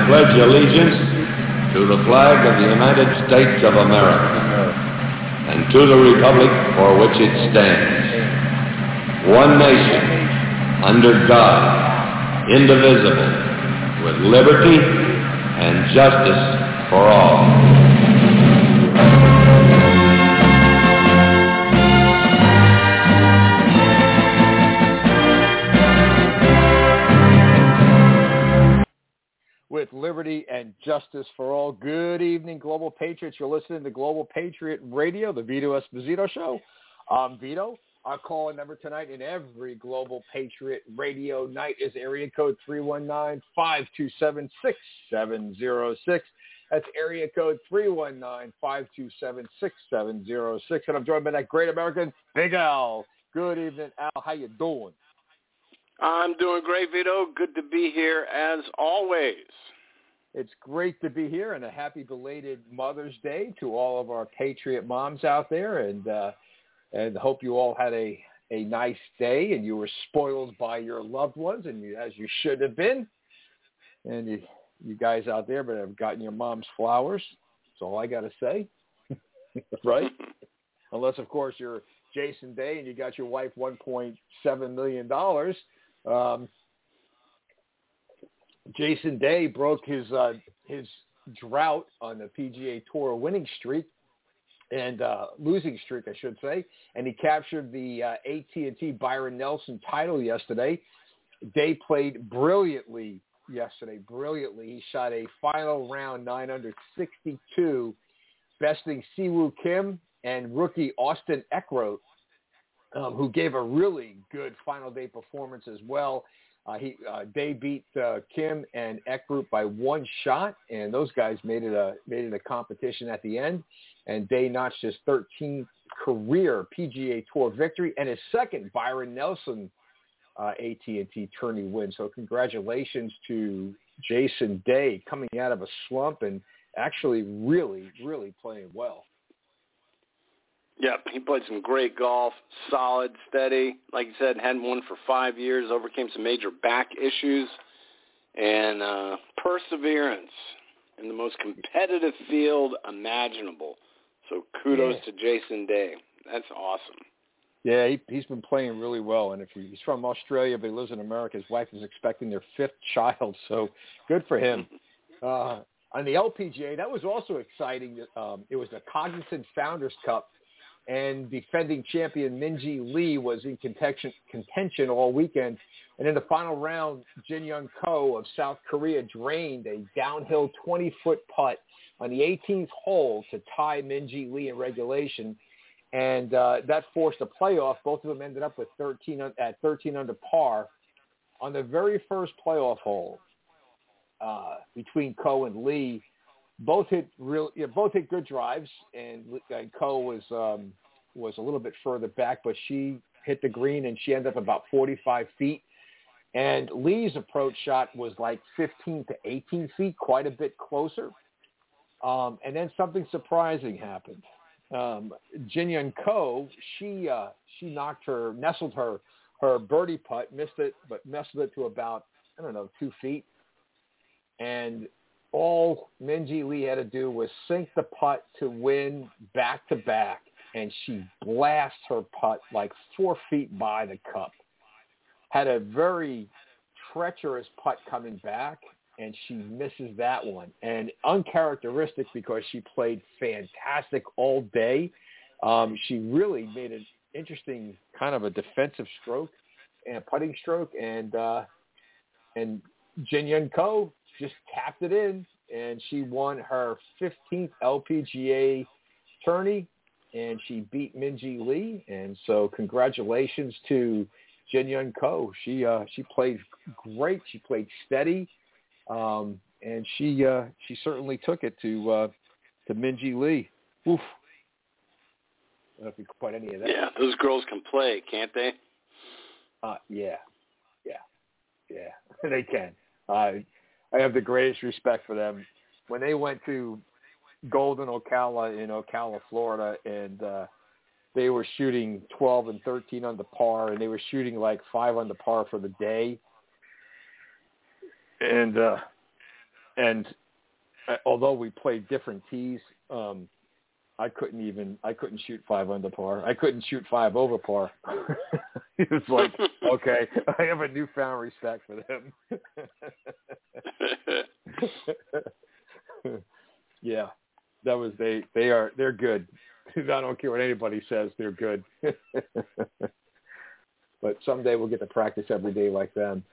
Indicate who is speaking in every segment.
Speaker 1: pledge allegiance to the flag of the United States of America and to the republic for which it stands, one nation, under God, indivisible, with liberty and justice for all.
Speaker 2: With liberty and justice for all. Good evening, Global Patriots. You're listening to Global Patriot Radio, the Vito Esposito Show. I'm Vito. Our call-in number tonight in every Global Patriot Radio night is area code 319-527-6706. That's area code 319-527-6706. And I'm joined by that great American, Big Al. Good evening, Al. How you doing?
Speaker 3: I'm doing great, Vito. Good to be here as always.
Speaker 2: It's great to be here, and a happy belated Mother's Day to all of our Patriot moms out there, and hope you all had a nice day, and you were spoiled by your loved ones, and as you should have been. And you guys out there but have gotten your mom's flowers. That's all I got to say, right? Unless, of course, you're Jason Day and you got your wife $1.7 million. Jason Day broke his drought on the PGA Tour winning streak and losing streak, I should say, and he captured the AT&T Byron Nelson title yesterday. Day played brilliantly yesterday. He shot a final round 9 under 62, besting Siwoo Kim and rookie Austin Eckroat, who gave a really good final day performance as well. Day beat Kim and Eckroat by one shot, and those guys made it a competition at the end. And Day notched his 13th career PGA Tour victory and his second Byron Nelson AT&T tourney win. So congratulations to Jason Day coming out of a slump and actually really, really playing well.
Speaker 3: Yep, he played some great golf, solid, steady. Like you said, hadn't won for 5 years, overcame some major back issues, and perseverance in the most competitive field imaginable. So kudos to Jason Day. That's awesome.
Speaker 2: Yeah, he's been playing really well, and he's from Australia, but he lives in America. His wife is expecting their 5th child, so good for him. On the LPGA, that was also exciting. It was the Cognizant Founders Cup, and defending champion Minjee Lee was in contention all weekend. And in the final round, Jin Young Ko of South Korea drained a downhill 20-foot putt on the 18th hole to tie Minjee Lee in regulation. And that forced a playoff. Both of them ended up with 13 under par. On the very first playoff hole between Ko and Lee, both hit good drives, and Ko was a little bit further back, but she hit the green and she ended up about 45 feet. And Lee's approach shot was like 15 to 18 feet, quite a bit closer. And then something surprising happened. Jin Young Ko, she nestled her birdie putt, missed it, but nestled it to about 2 feet. And all Minjee Lee had to do was sink the putt to win back-to-back, and she blasts her putt like 4 feet by the cup. Had a very treacherous putt coming back, and she misses that one. And uncharacteristic because she played fantastic all day. She really made an interesting kind of a defensive stroke and a putting stroke, and Jin Young Ko just tapped it in, and she won her 15th LPGA tourney, and she beat Minjee Lee. And so congratulations to Jin Young Ko. She played great. She played steady, and she certainly took it to Minjee Lee. Oof. I don't know if you caught any of that.
Speaker 3: Yeah, those girls can play, can't they?
Speaker 2: Yeah, they can. I have the greatest respect for them. When they went to Golden Ocala in Ocala, Florida, and they were shooting 12 and 13 under par, and they were shooting like 5 under par for the day. And And although we played different tees, I couldn't shoot 5 under par. I couldn't shoot 5 over par. It was like, okay, I have a newfound respect for them. Yeah, that was they're good. I don't care what anybody says, they're good. But someday we'll get to practice every day like them.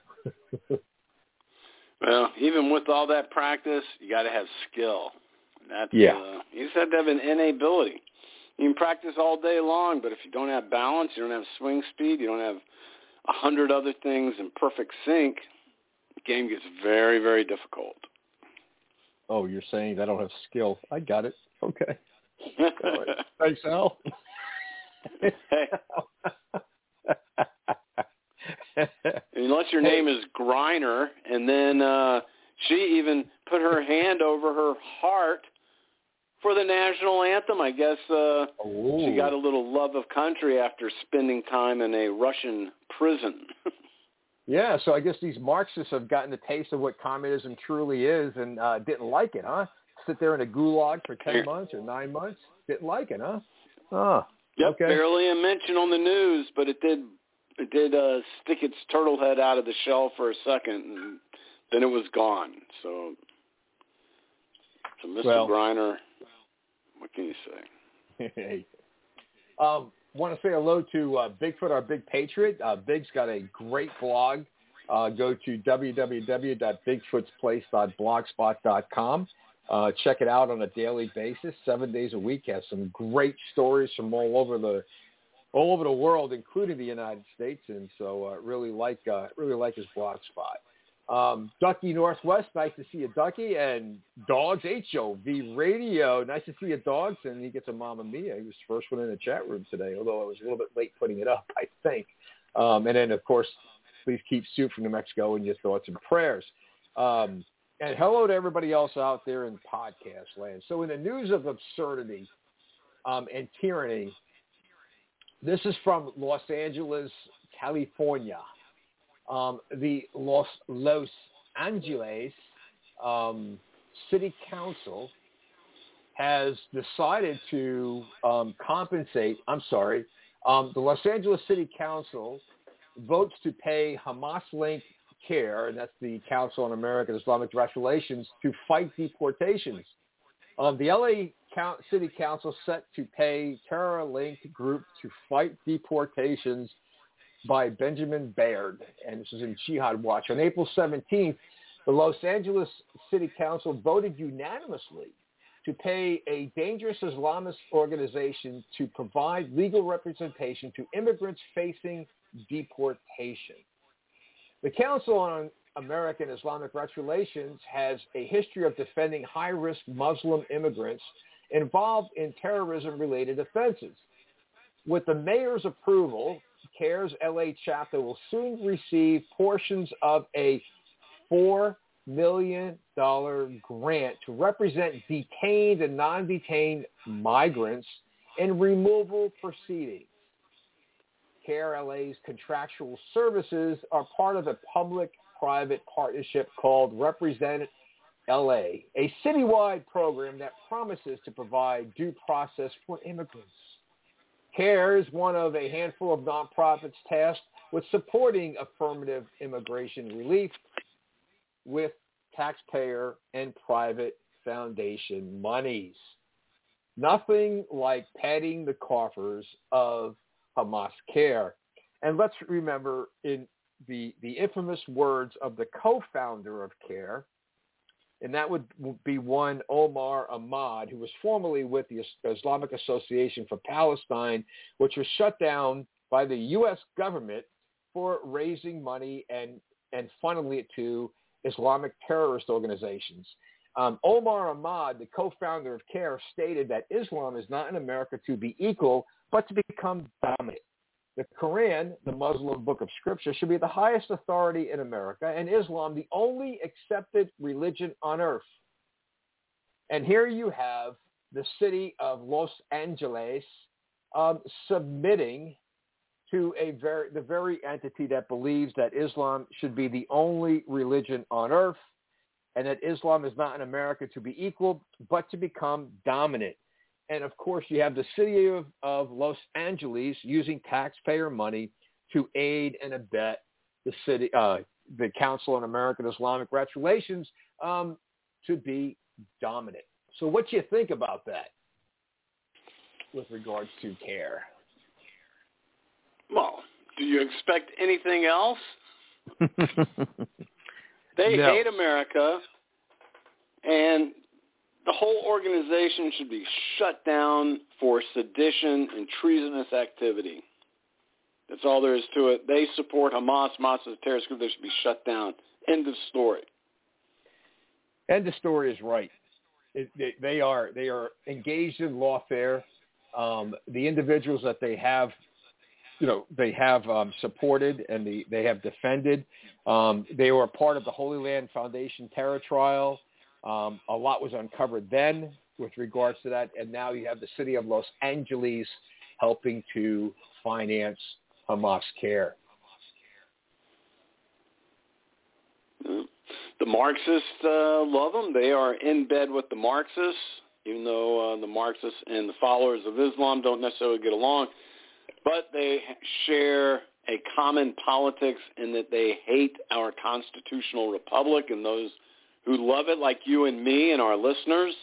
Speaker 3: Well, even with all that practice, you got to have skill. That's,
Speaker 2: yeah.
Speaker 3: You just have to have an innate ability. You can practice all day long, but if you don't have balance, you don't have swing speed, you don't have 100 other things in perfect sync, the game gets very, very difficult.
Speaker 2: Oh, you're saying I don't have skill. I got it. Okay. Thanks, Al.
Speaker 3: Unless your name is Griner, and then she even put her hand over her heart for the national anthem. I guess she got a little love of country after spending time in a Russian prison.
Speaker 2: Yeah, so I guess these Marxists have gotten a taste of what communism truly is and didn't like it, huh? Sit there in a gulag for 10 months or 9 months? Didn't like it, huh? Oh,
Speaker 3: yep,
Speaker 2: okay.
Speaker 3: Barely a mention on the news, but it did stick its turtle head out of the shell for a second, and then it was gone. So Mr. Griner, what can you say?
Speaker 2: Hey. Want to say hello to Bigfoot, our big patriot. Big's got a great blog. Go to www.bigfootsplace.blogspot.com. Check it out on a daily basis, 7 days a week. Has some great stories from all over the world, including the United States, and so really like his blog spot. Ducky Northwest, nice to see you, Ducky. And Dogs, HOV Radio, nice to see you, Dogs. And he gets a Mamma Mia. He was the first one in the chat room today, although I was a little bit late putting it up, I think. And then, of course, please keep Sue from New Mexico in your thoughts and prayers. And hello to everybody else out there in podcast land. So in the news of absurdity and tyranny, this is from Los Angeles, California. The Los Angeles City Council has decided to compensate. The Los Angeles City Council votes to pay Hamas-linked CARE, and that's the Council on American Islamic Relations, to fight deportations. The LA City Council set to pay terror-linked group to fight deportations by Benjamin Baird, and this is in Jihad Watch. On April 17th, the Los Angeles City Council voted unanimously to pay a dangerous Islamist organization to provide legal representation to immigrants facing deportation. The Council on American Islamic Relations has a history of defending high-risk Muslim immigrants involved in terrorism-related offenses. With the mayor's approval, CARE's LA chapter will soon receive portions of a $4 million grant to represent detained and non-detained migrants in removal proceedings. CARE LA's contractual services are part of a public-private partnership called Represent LA, a citywide program that promises to provide due process for immigrants. CARE is one of a handful of nonprofits tasked with supporting affirmative immigration relief with taxpayer and private foundation monies. Nothing like padding the coffers of Hamas CARE. And let's remember in the infamous words of the co-founder of CARE, and that would be one Omar Ahmad, who was formerly with the Islamic Association for Palestine, which was shut down by the U.S. government for raising money and funneling it to Islamic terrorist organizations. Omar Ahmad, the co-founder of CARE, stated that Islam is not in America to be equal, but to become dominant. The Quran, the Muslim book of scripture, should be the highest authority in America, and Islam the only accepted religion on earth. And here you have the city of Los Angeles submitting to the very entity that believes that Islam should be the only religion on earth, and that Islam is not in America to be equal, but to become dominant. And, of course, you have the city of Los Angeles using taxpayer money to aid and abet the city, the Council on American Islamic Relations to be dominant. So what do you think about that with regards to CARE?
Speaker 3: Well, do you expect anything else? They hate America, and the whole organization should be shut down for sedition and treasonous activity. That's all there is to it. They support Hamas. Hamas is a terrorist group. They should be shut down. End of story.
Speaker 2: And the story is right. They are engaged in lawfare. The individuals that they have, supported and they have defended. They were part of the Holy Land Foundation terror trial. A lot was uncovered then with regards to that, and now you have the city of Los Angeles helping to finance Hamas CARE.
Speaker 3: The Marxists love them. They are in bed with the Marxists, even though the Marxists and the followers of Islam don't necessarily get along. But they share a common politics in that they hate our constitutional republic and those who love it, like you and me and our listeners.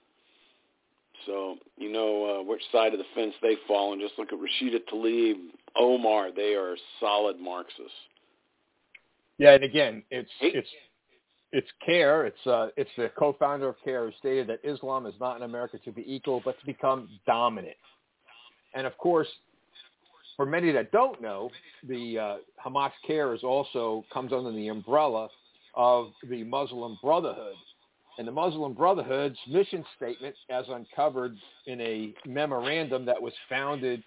Speaker 3: So you know which side of the fence they fall on. Just look at Rashida Tlaib, Omar. They are solid Marxists.
Speaker 2: Yeah, and again, it's CARE. It's the co-founder of CARE who stated that Islam is not in America to be equal, but to become dominant. And of course, for many that don't know, the Hamas CARE also comes under the umbrella of the Muslim Brotherhood. And the Muslim Brotherhood's mission statement, as uncovered in a memorandum that was found in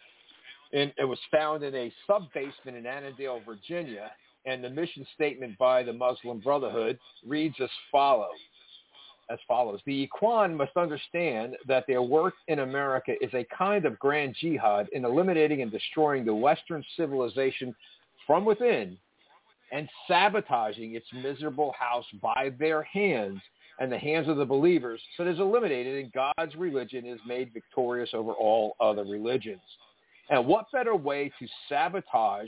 Speaker 2: a sub-basement in Annandale, Virginia. And the mission statement by the Muslim Brotherhood reads as follows. The Ikhwan must understand that their work in America is a kind of grand jihad in eliminating and destroying the Western civilization from within and sabotaging its miserable house by their hands and the hands of the believers, so it is eliminated and God's religion is made victorious over all other religions. And what better way to sabotage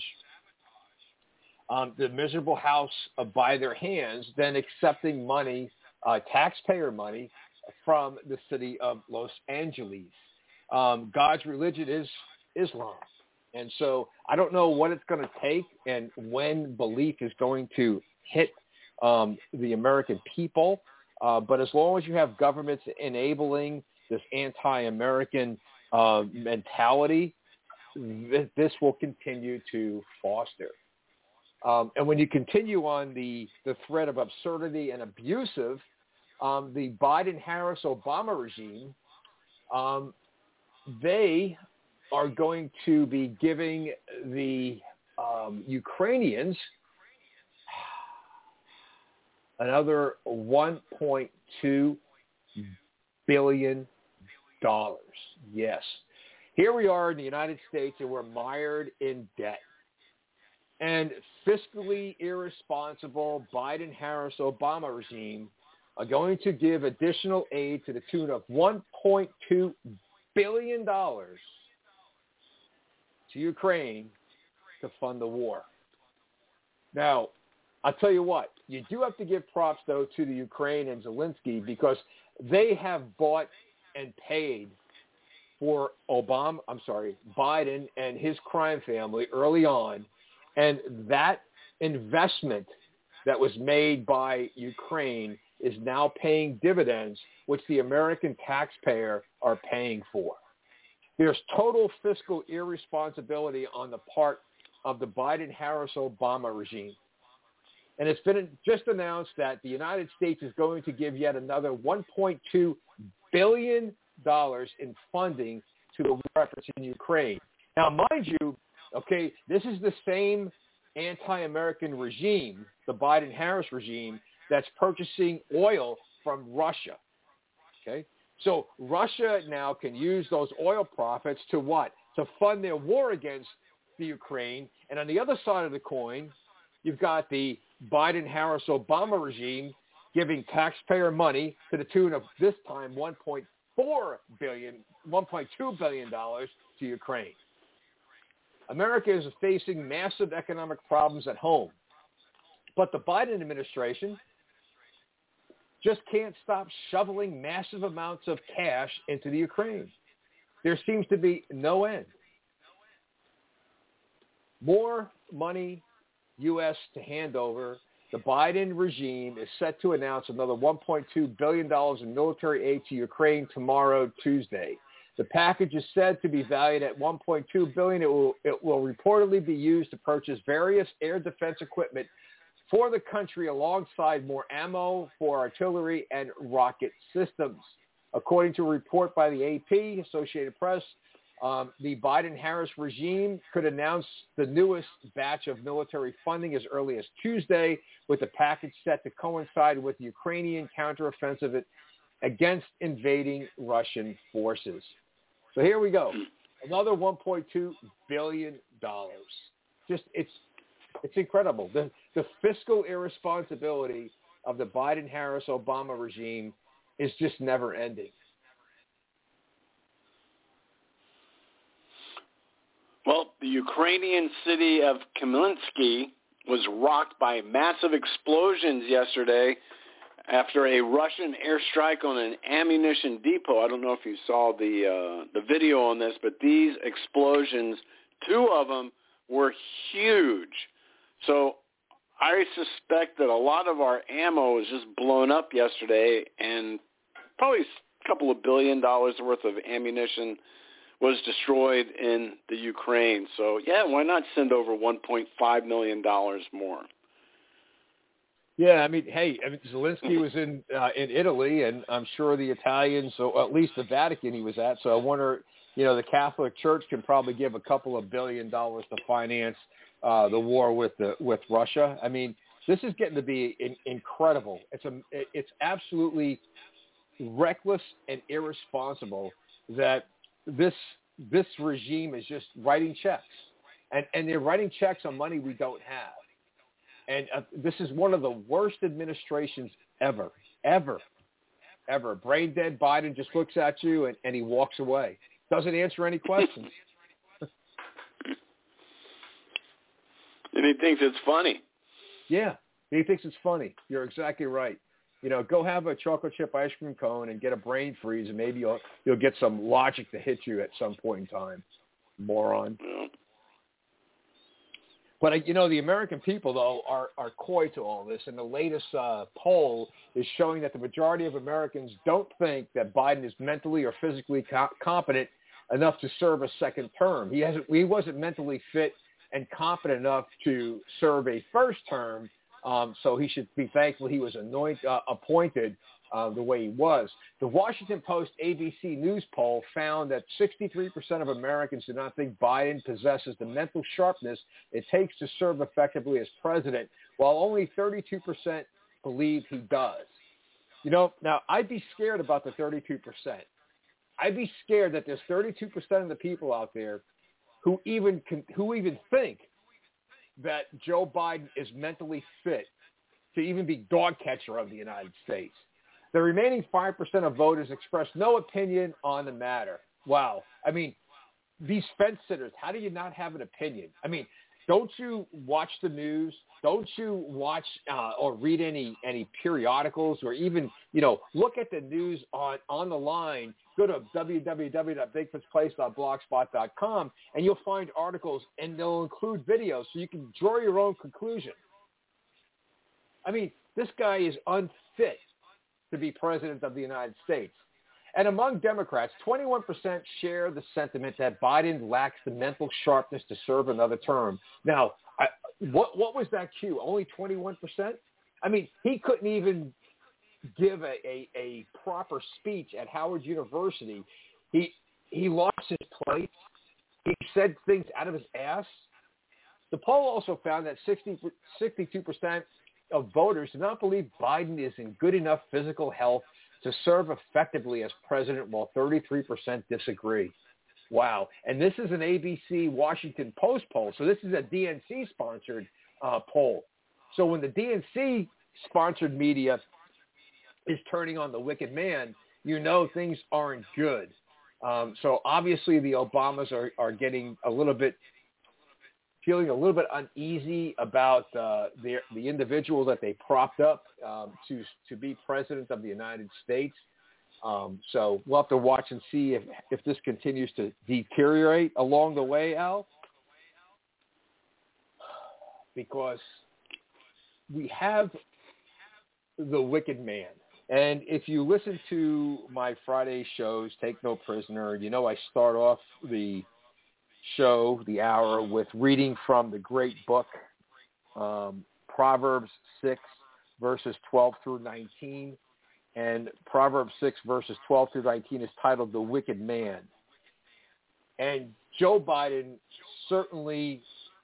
Speaker 2: the miserable house by their hands than accepting money, taxpayer money, from the city of Los Angeles. God's religion is Islam. And so I don't know what it's going to take and when belief is going to hit the American people. But as long as you have governments enabling this anti-American mentality, this will continue to foster. And when you continue on the thread of absurdity and abusive, the Biden-Harris-Obama regime, they are going to be giving the Ukrainians another $1.2 billion. Yes. Here we are in the United States, and we're mired in debt. And fiscally irresponsible Biden-Harris-Obama regime are going to give additional aid to the tune of $1.2 billion to Ukraine to fund the war. Now, I'll tell you what, you do have to give props, though, to the Ukraine and Zelensky because they have bought and paid for Biden and his crime family early on. And that investment that was made by Ukraine is now paying dividends, which the American taxpayer are paying for. There's total fiscal irresponsibility on the part of the Biden-Harris-Obama regime. And it's been just announced that the United States is going to give yet another $1.2 billion in funding to the war efforts in Ukraine. Now, mind you, okay, this is the same anti-American regime, the Biden-Harris regime, that's purchasing oil from Russia. Okay, so Russia now can use those oil profits to what? To fund their war against the Ukraine. And on the other side of the coin, you've got the Biden-Harris-Obama regime giving taxpayer money to the tune of this time $1.2 billion to Ukraine. America is facing massive economic problems at home, but the Biden administration just can't stop shoveling massive amounts of cash into the Ukraine. There seems to be no end. More money, U.S. to hand over. The Biden regime is set to announce another $1.2 billion in military aid to Ukraine tomorrow, Tuesday. The package is said to be valued at $1.2 billion. It will reportedly be used to purchase various air defense equipment for the country alongside more ammo for artillery and rocket systems. According to a report by the AP, Associated Press, the Biden-Harris regime could announce the newest batch of military funding as early as Tuesday, with the package set to coincide with the Ukrainian counteroffensive against invading Russian forces. So here we go. Another $1.2 billion. It's incredible. The fiscal irresponsibility of the Biden-Harris-Obama regime is just never ending.
Speaker 3: Well, the Ukrainian city of Khmelnytskyi was rocked by massive explosions yesterday after a Russian airstrike on an ammunition depot. I don't know if you saw the video on this, but these explosions, 2 of them were huge. So I suspect that a lot of our ammo was just blown up yesterday, and probably a couple of $1 billion worth of ammunition was destroyed in the Ukraine. So, yeah, why not send over $1.5 million more?
Speaker 2: Yeah, I mean, Zelensky was in Italy, and I'm sure the Italians, or at least the Vatican he was at. So I wonder, the Catholic Church can probably give a couple of $1 billion to finance the war with Russia. I mean, this is getting to be incredible. It's absolutely reckless and irresponsible that this regime is just writing checks, and they're writing checks on money we don't have. And this is one of the worst administrations ever. Brain dead Biden just looks at you and he walks away. Doesn't answer any questions.
Speaker 3: And he thinks it's funny.
Speaker 2: Yeah, he thinks it's funny. You're exactly right. Go have a chocolate chip ice cream cone and get a brain freeze, and maybe you'll get some logic to hit you at some point in time, moron.
Speaker 3: Yeah.
Speaker 2: But, the American people, though, are coy to all this, and the latest poll is showing that the majority of Americans don't think that Biden is mentally or physically competent enough to serve a second term. He wasn't mentally fit and competent enough to serve a first term, so he should be thankful he was appointed the way he was. The Washington Post ABC News poll found that 63% of Americans do not think Biden possesses the mental sharpness it takes to serve effectively as president, while only 32% believe he does. Now I'd be scared about the 32%. I'd be scared that there's 32% of the people out there who even think that Joe Biden is mentally fit to even be dog catcher of the United States. The remaining 5% of voters expressed no opinion on the matter. Wow. I mean, these fence sitters, how do you not have an opinion? I mean, don't you watch the news? Don't you watch or read any periodicals, or even, look at the news on the line? Go to www.bigfootsplace.blogspot.com, and you'll find articles, and they'll include videos so you can draw your own conclusion. I mean, this guy is unfit to be president of the United States. And among Democrats, 21% share the sentiment that Biden lacks the mental sharpness to serve another term. Now, what was that cue? Only 21%? I mean, he couldn't even give a proper speech at Howard University. He lost his place. He said things out of his ass. The poll also found that 62% of voters do not believe Biden is in good enough physical health to serve effectively as president, while 33% disagree. Wow. And this is an ABC Washington Post poll. So this is a DNC-sponsored poll. So when the DNC-sponsored media is turning on the wicked man, you know things aren't good. So obviously the Obamas are getting feeling a little bit uneasy about the individual that they propped up to be president of the United States. So we'll have to watch and see if this continues to deteriorate along the way, Al, because we have the wicked man. And if you listen to my Friday shows, Take No Prisoner, you know I start off the show, the hour, with reading from the great book, Proverbs 6, verses 12 through 19. And Proverbs 6, verses 12 through 19 is titled The Wicked Man. And Joe Biden certainly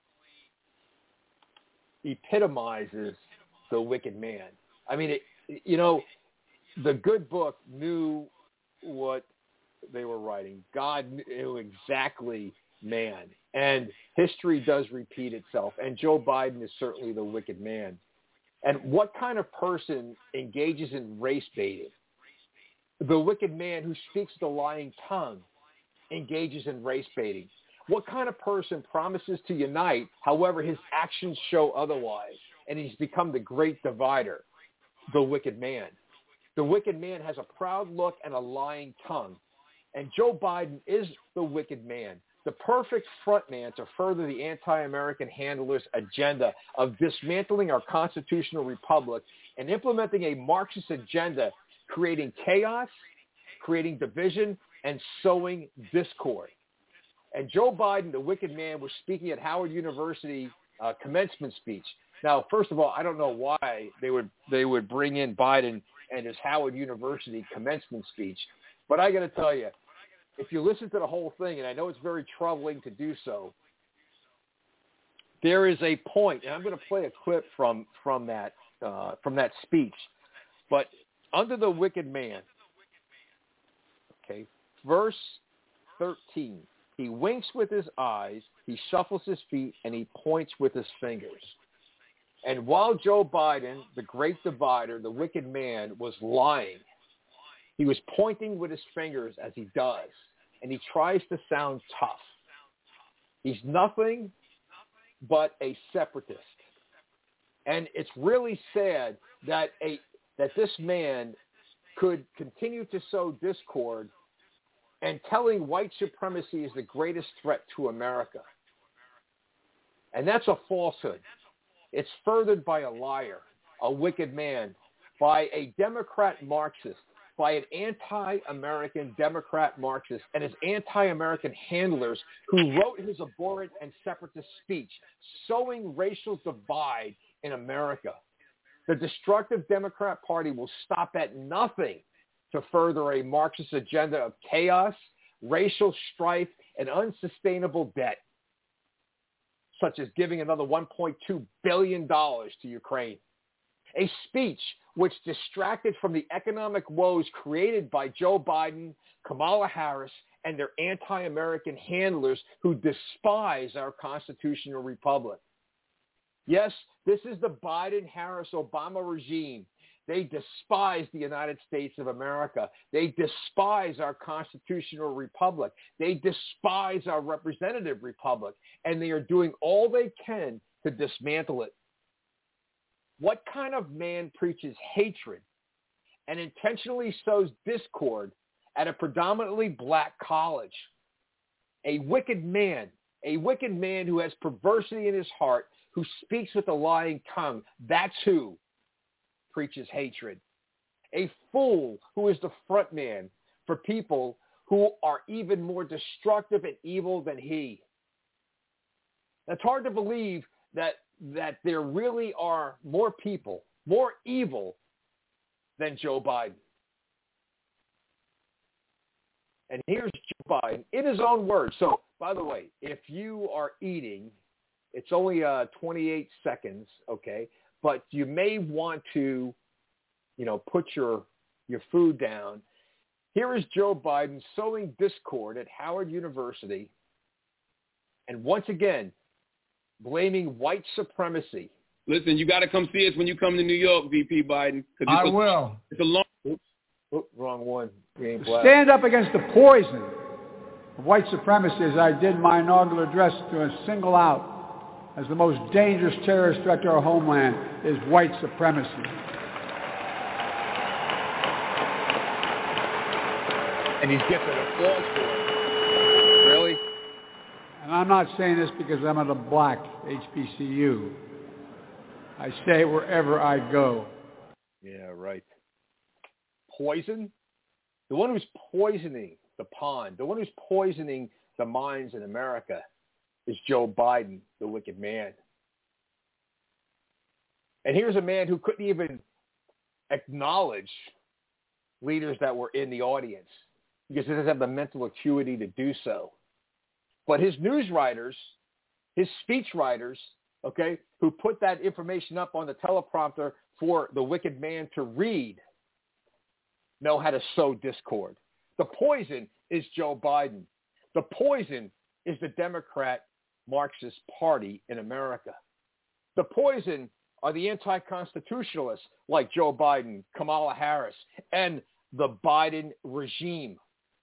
Speaker 2: epitomizes the wicked man. I mean, the good book knew what they were writing. God knew exactly man. And history does repeat itself. And Joe Biden is certainly the wicked man. And what kind of person engages in race baiting? The wicked man who speaks the lying tongue engages in race baiting. What kind of person promises to unite, however his actions show otherwise, and he's become the great divider? The wicked man. The wicked man has a proud look and a lying tongue. And Joe Biden is the wicked man, the perfect front man to further the anti-American handlers' agenda of dismantling our constitutional republic and implementing a Marxist agenda, creating chaos, creating division, and sowing discord. And Joe Biden, the wicked man, was speaking at Howard University commencement speech. Now, first of all, I don't know why they would bring in Biden and his Howard University commencement speech, but I got to tell you, if you listen to the whole thing, and I know it's very troubling to do so, there is a point, and I'm going to play a clip from that speech. But under the wicked man, okay, verse 13, he winks with his eyes, he shuffles his feet, and he points with his fingers. And while Joe Biden, the great divider, the wicked man, was lying, he was pointing with his fingers as he does, and he tries to sound tough. He's nothing but a separatist. And it's really sad that this man could continue to sow discord and telling white supremacy is the greatest threat to America. And that's a falsehood. It's furthered by a liar, a wicked man, by a Democrat Marxist, by an anti-American Democrat Marxist and his anti-American handlers who wrote his abhorrent and separatist speech, sowing racial divide in America. The destructive Democrat Party will stop at nothing to further a Marxist agenda of chaos, racial strife, and unsustainable debt, such as giving another $1.2 billion to Ukraine. A speech which distracted from the economic woes created by Joe Biden, Kamala Harris, and their anti-American handlers who despise our constitutional republic. Yes, this is the Biden-Harris-Obama regime. They despise the United States of America. They despise our constitutional republic. They despise our representative republic, and they are doing all they can to dismantle it. What kind of man preaches hatred and intentionally sows discord at a predominantly black college? A wicked man who has perversity in his heart, who speaks with a lying tongue. That's who preaches hatred. A fool who is the front man for people who are even more destructive and evil than he. It's hard to believe that there really are more people, more evil than Joe Biden. And here's Joe Biden in his own words. So, by the way, if you are eating, it's only 28 seconds, okay? But you may want to, put your food down. Here is Joe Biden sowing discord at Howard University. And once again, blaming white supremacy.
Speaker 4: Listen, you got to come see us when you come to New York, VP Biden.
Speaker 5: I will.
Speaker 4: It's a long
Speaker 2: Oh, wrong one. We ain't black.
Speaker 4: Stand up against the poison of white supremacy as I did my inaugural address to single out as the most dangerous terrorist threat to our homeland is white supremacy.
Speaker 2: And he's getting applause for it. Really?
Speaker 4: And I'm not saying this because I'm at a black HBCU. I say it wherever I go.
Speaker 2: Yeah, right. Poison? The one who's poisoning the pond, the one who's poisoning the minds in America is Joe Biden, the wicked man. And here's a man who couldn't even acknowledge leaders that were in the audience because he doesn't have the mental acuity to do so. But his news writers, his speech writers, okay, who put that information up on the teleprompter for the wicked man to read, know how to sow discord. The poison is Joe Biden. The poison is the Democrat Marxist Party in America. The poison are the anti-constitutionalists like Joe Biden, Kamala Harris, and the Biden regime.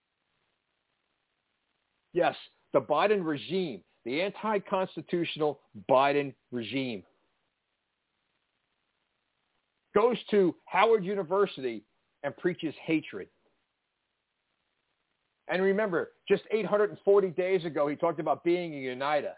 Speaker 2: Yes, the Biden regime, the anti-constitutional Biden regime, goes to Howard University and preaches hatred. And remember, just 840 days ago, he talked about being a uniter.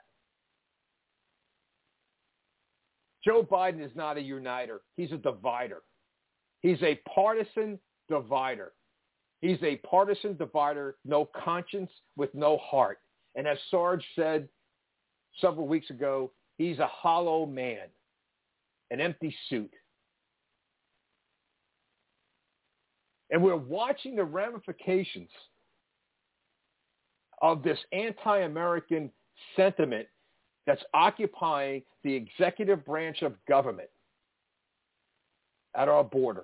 Speaker 2: Joe Biden is not a uniter. He's a divider. He's a partisan divider. He's a partisan divider, no conscience, with no heart. And as Sarge said several weeks ago, he's a hollow man, an empty suit. And we're watching the ramifications of this anti-American sentiment that's occupying the executive branch of government at our border.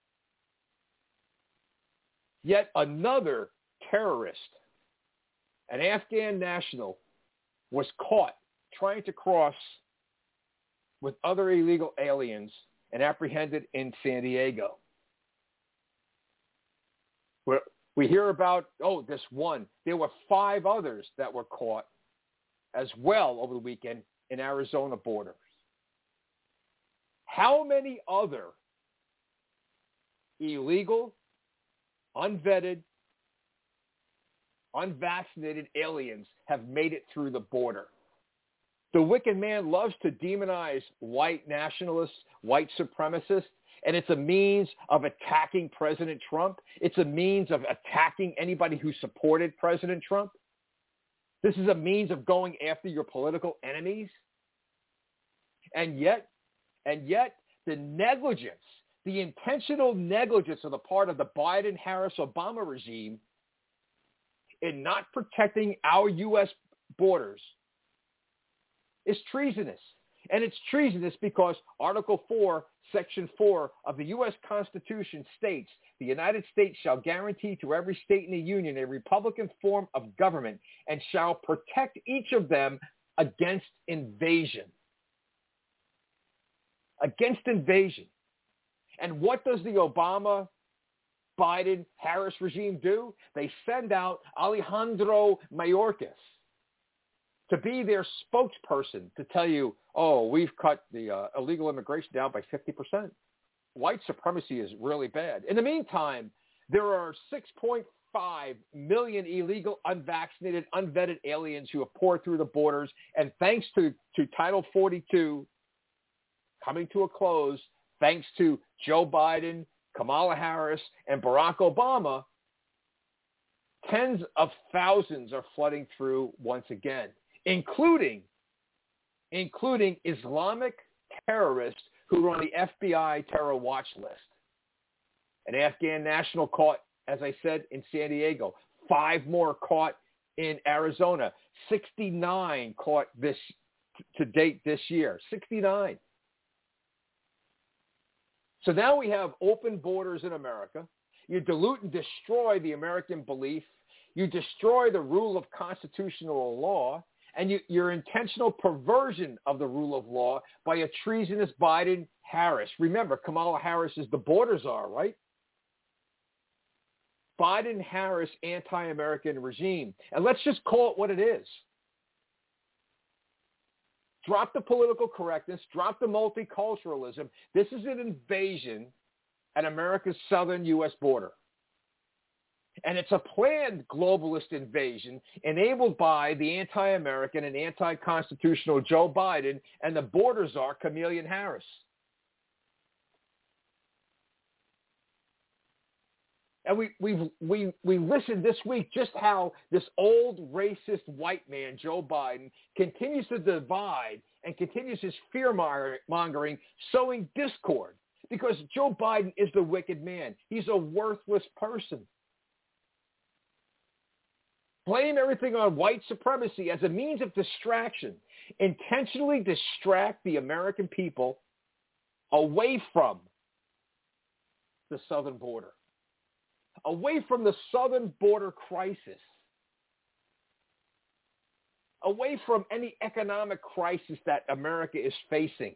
Speaker 2: Yet another terrorist, an Afghan national, was caught trying to cross with other illegal aliens and apprehended in San Diego. We hear about, this one. There were 5 others that were caught as well over the weekend in Arizona borders. How many other illegal, unvetted, unvaccinated aliens have made it through the border? The wicked man loves to demonize white nationalists, white supremacists, and it's a means of attacking President Trump. It's a means of attacking anybody who supported President Trump. This is a means of going after your political enemies. And yet the negligence, the intentional negligence on the part of the Biden-Harris-Obama regime in not protecting our U.S. borders is treasonous. And it's treasonous because Article 4, Section 4 of the U.S. Constitution states, the United States shall guarantee to every state in the Union a republican form of government and shall protect each of them against invasion. Against invasion. And what does the Obama, Biden, Harris regime do? They send out Alejandro Mayorkas to be their spokesperson to tell you, we've cut the illegal immigration down by 50%. White supremacy is really bad. In the meantime, there are 6.5 million illegal, unvaccinated, unvetted aliens who have poured through the borders. And thanks to Title 42 coming to a close, thanks to Joe Biden, Kamala Harris, and Barack Obama, tens of thousands are flooding through once again, including Islamic terrorists who are on the FBI terror watch list. An Afghan national caught, as I said, in San Diego. 5 more caught in Arizona. 69 caught to date this year. 69. So now we have open borders in America. You dilute and destroy the American belief. You destroy the rule of constitutional law. And your intentional perversion of the rule of law by a treasonous Biden-Harris. Remember, Kamala Harris is the border czar, right? Biden-Harris anti-American regime. And let's just call it what it is. Drop the political correctness. Drop the multiculturalism. This is an invasion at America's southern U.S. border. And it's a planned globalist invasion enabled by the anti-American and anti-constitutional Joe Biden and the border czar, Kamala Harris. And we listened this week just how this old racist white man, Joe Biden, continues to divide and continues his fear-mongering, sowing discord. Because Joe Biden is the wicked man. He's a worthless person. Blame everything on white supremacy as a means of distraction. Intentionally distract the American people away from the southern border. Away from the southern border crisis. Away from any economic crisis that America is facing.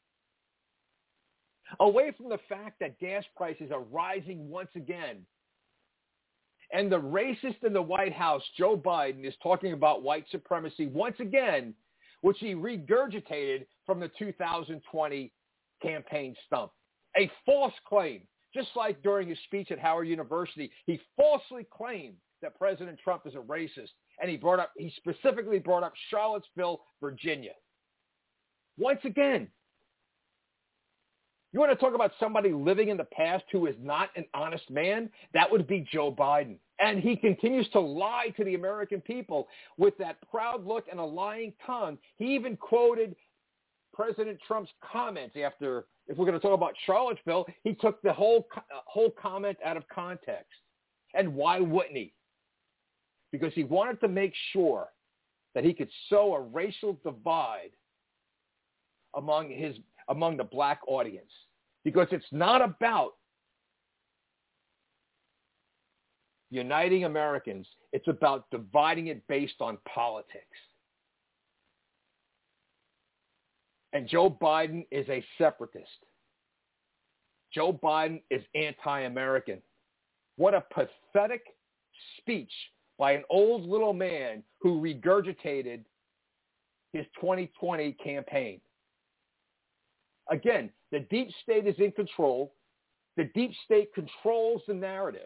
Speaker 2: Away from the fact that gas prices are rising once again. And the racist in the White House, Joe Biden, is talking about white supremacy once again, which he regurgitated from the 2020 campaign stump. A false claim. Just like during his speech at Howard University, he falsely claimed that President Trump is a racist. And he specifically brought up Charlottesville, Virginia. Once again, you want to talk about somebody living in the past who is not an honest man? That would be Joe Biden. And he continues to lie to the American people with that proud look and a lying tongue. He even quoted President Trump's comments after, if we're going to talk about Charlottesville, he took the whole comment out of context. And why wouldn't he? Because he wanted to make sure that he could sow a racial divide among the black audience. Because it's not about uniting Americans. It's about dividing it based on politics. And Joe Biden is a separatist. Joe Biden is anti-American. What a pathetic speech by an old little man who regurgitated his 2020 campaign. Again, the deep state is in control. The deep state controls the narrative.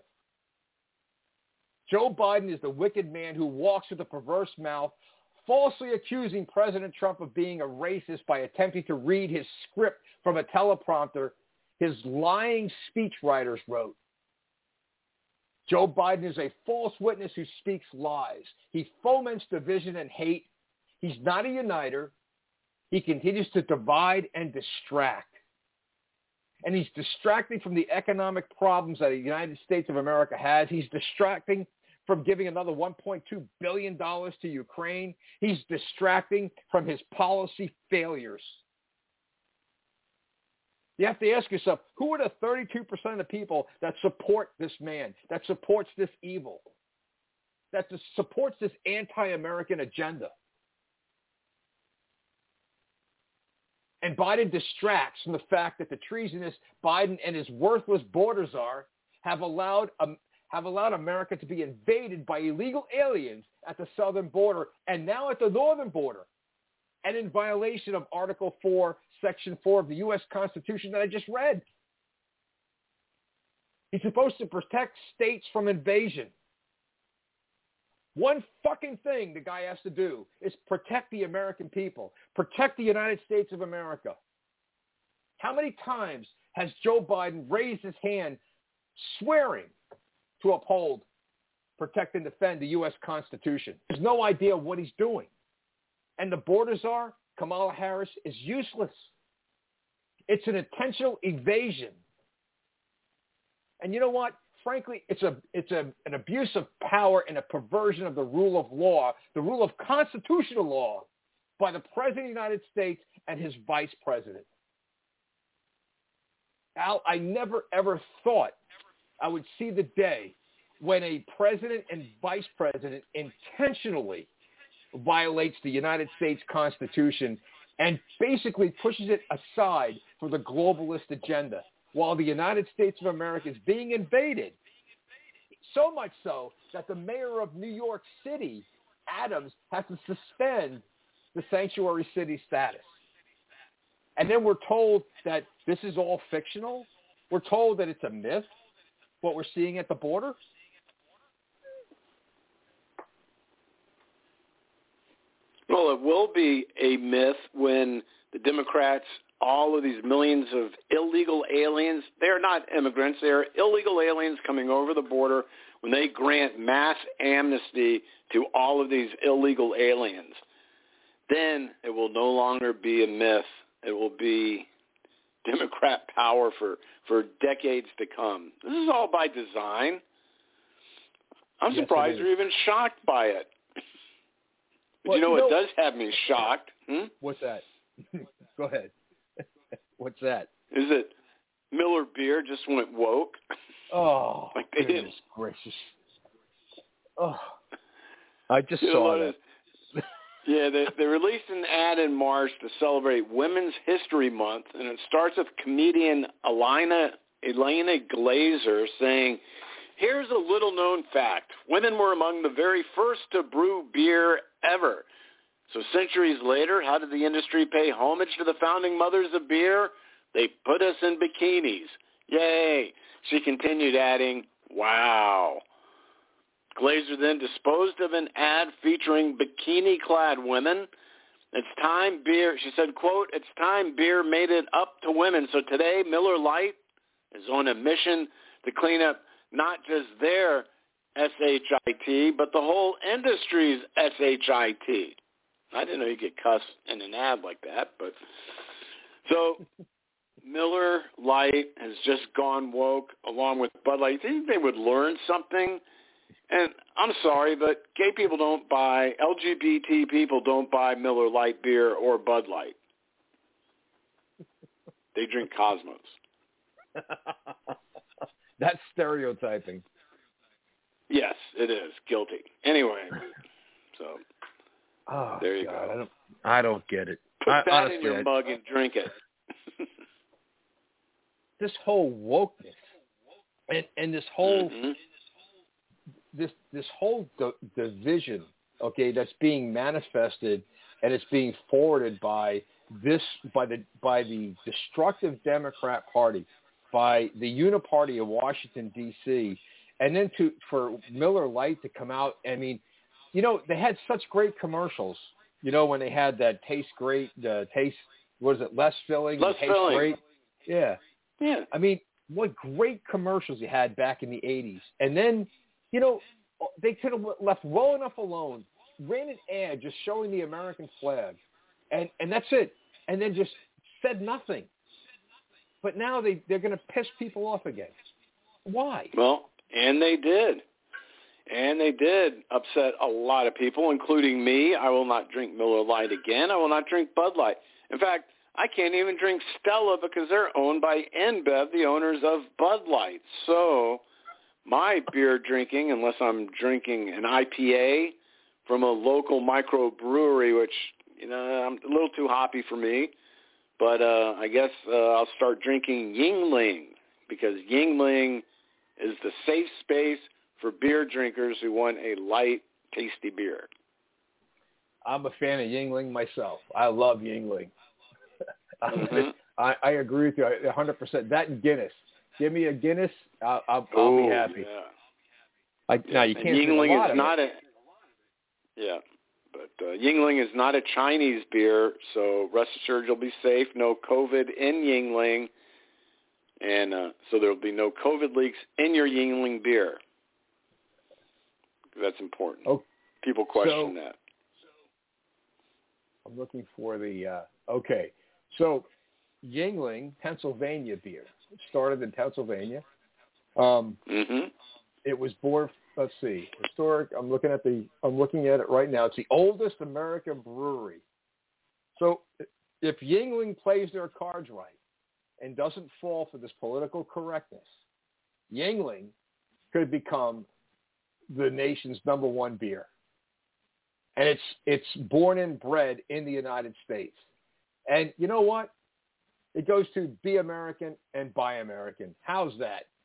Speaker 2: Joe Biden is the wicked man who walks with a perverse mouth, falsely accusing President Trump of being a racist by attempting to read his script from a teleprompter his lying speechwriters wrote. Joe Biden is a false witness who speaks lies. He foments division and hate. He's not a uniter. He continues to divide and distract. And he's distracting from the economic problems that the United States of America has. He's distracting from giving another $1.2 billion to Ukraine. He's distracting from his policy failures. You have to ask yourself, who are the 32% of the people that support this man, that supports this evil, that supports this anti-American agenda? And Biden distracts from the fact that the treasonous Biden and his worthless border czar have allowed America to be invaded by illegal aliens at the southern border and now at the northern border, and in violation of Article 4, Section 4 of the U.S. Constitution that I just read. He's supposed to protect states from invasion. One fucking thing the guy has to do is protect the American people, protect the United States of America. How many times has Joe Biden raised his hand swearing to uphold, protect, and defend the U.S. Constitution? There's no idea what he's doing. And the border czar, Kamala Harris, is useless. It's an intentional evasion. And you know what? Frankly, it's an abuse of power and a perversion of the rule of law, the rule of constitutional law, by the President of the United States and his vice president. Al, I never, ever thought I would see the day when a president and vice president intentionally violates the United States Constitution and basically pushes it aside for the globalist agenda while the United States of America is being invaded. So much so that the mayor of New York City, Adams, has to suspend the sanctuary city status. And then we're told that this is all fictional. We're told that it's a myth, what we're seeing at the border.
Speaker 3: Well, it will be a myth when the Democrats, all of these millions of illegal aliens, they're not immigrants, they're illegal aliens coming over the border, when they grant mass amnesty to all of these illegal aliens, then it will no longer be a myth. It will be Democrat power for decades to come. This is all by design. I'm surprised you're even shocked by it. But you know what does have me shocked?
Speaker 2: What's that? Go ahead. What's that?
Speaker 3: Is it Miller Beer just went woke?
Speaker 2: Oh, like goodness gracious. Oh, I just saw that.
Speaker 3: Yeah, they released an ad in March to celebrate Women's History Month, and it starts with comedian Elena Glazer saying, "Here's a little-known fact. Women were among the very first to brew beer ever. So centuries later, how did the industry pay homage to the founding mothers of beer? They put us in bikinis. Yay." She continued, adding, "Wow." Glazer then disposed of an ad featuring bikini-clad women. "It's time beer," she said, quote, "it's time beer made it up to women. So today, Miller Lite is on a mission to clean up not just their SHIT, but the whole industry's SHIT." I didn't know you could cuss in an ad like that, but so Miller Lite has just gone woke along with Bud Light. You think they would learn something? And I'm sorry, but gay people don't buy, LGBT people don't buy Miller Lite beer or Bud Light. They drink Cosmos.
Speaker 2: That's stereotyping.
Speaker 3: Yes, it is. Guilty. Anyway, so there you go.
Speaker 2: I don't get it.
Speaker 3: Put that
Speaker 2: honestly,
Speaker 3: in your mug and drink it.
Speaker 2: This whole wokeness and this whole this whole division, okay, that's being manifested and it's being forwarded by the destructive Democrat Party, by the Uniparty of Washington D.C., and then for Miller Lite to come out. I mean, you know, they had such great commercials. You know, when they had that taste great, what is it, less filling, taste great. Yeah.
Speaker 3: Yeah.
Speaker 2: I mean, what great commercials you had back in the 80s. And then, you know, they could have left well enough alone, ran an ad just showing the American flag, and that's it. And then just said nothing. But now they're going to piss people off again. Why?
Speaker 3: Well, and they did. And they did upset a lot of people, including me. I will not drink Miller Lite again. I will not drink Bud Light. In fact, I can't even drink Stella because they're owned by InBev, the owners of Bud Light. So my beer drinking, unless I'm drinking an IPA from a local microbrewery, which, you know, I'm a little too hoppy for me, but I guess I'll start drinking Yuengling, because Yuengling is the safe space for beer drinkers who want a light, tasty beer.
Speaker 2: I'm a fan of Yuengling myself. I love Yuengling. I agree with you 100%. That and Guinness. Give me a Guinness, I'll be happy.
Speaker 3: Yeah.
Speaker 2: Now you can't drink
Speaker 3: Yuengling
Speaker 2: a lot
Speaker 3: is
Speaker 2: of
Speaker 3: not
Speaker 2: it.
Speaker 3: But Yuengling is not a Chinese beer, so rest assured you'll be safe. No COVID in Yuengling, and so there will be no COVID leaks in your Yuengling beer. That's important.
Speaker 2: Oh,
Speaker 3: people question that.
Speaker 2: I'm looking for the okay. So Yuengling, Pennsylvania beer. It started in Pennsylvania. It was born. Let's see, historic. I'm looking at it right now. It's the oldest American brewery. So if Yuengling plays their cards right and doesn't fall for this political correctness, Yuengling could become the nation's number one beer. And it's born and bred in the United States. And you know what? It goes to be American and buy American. How's that?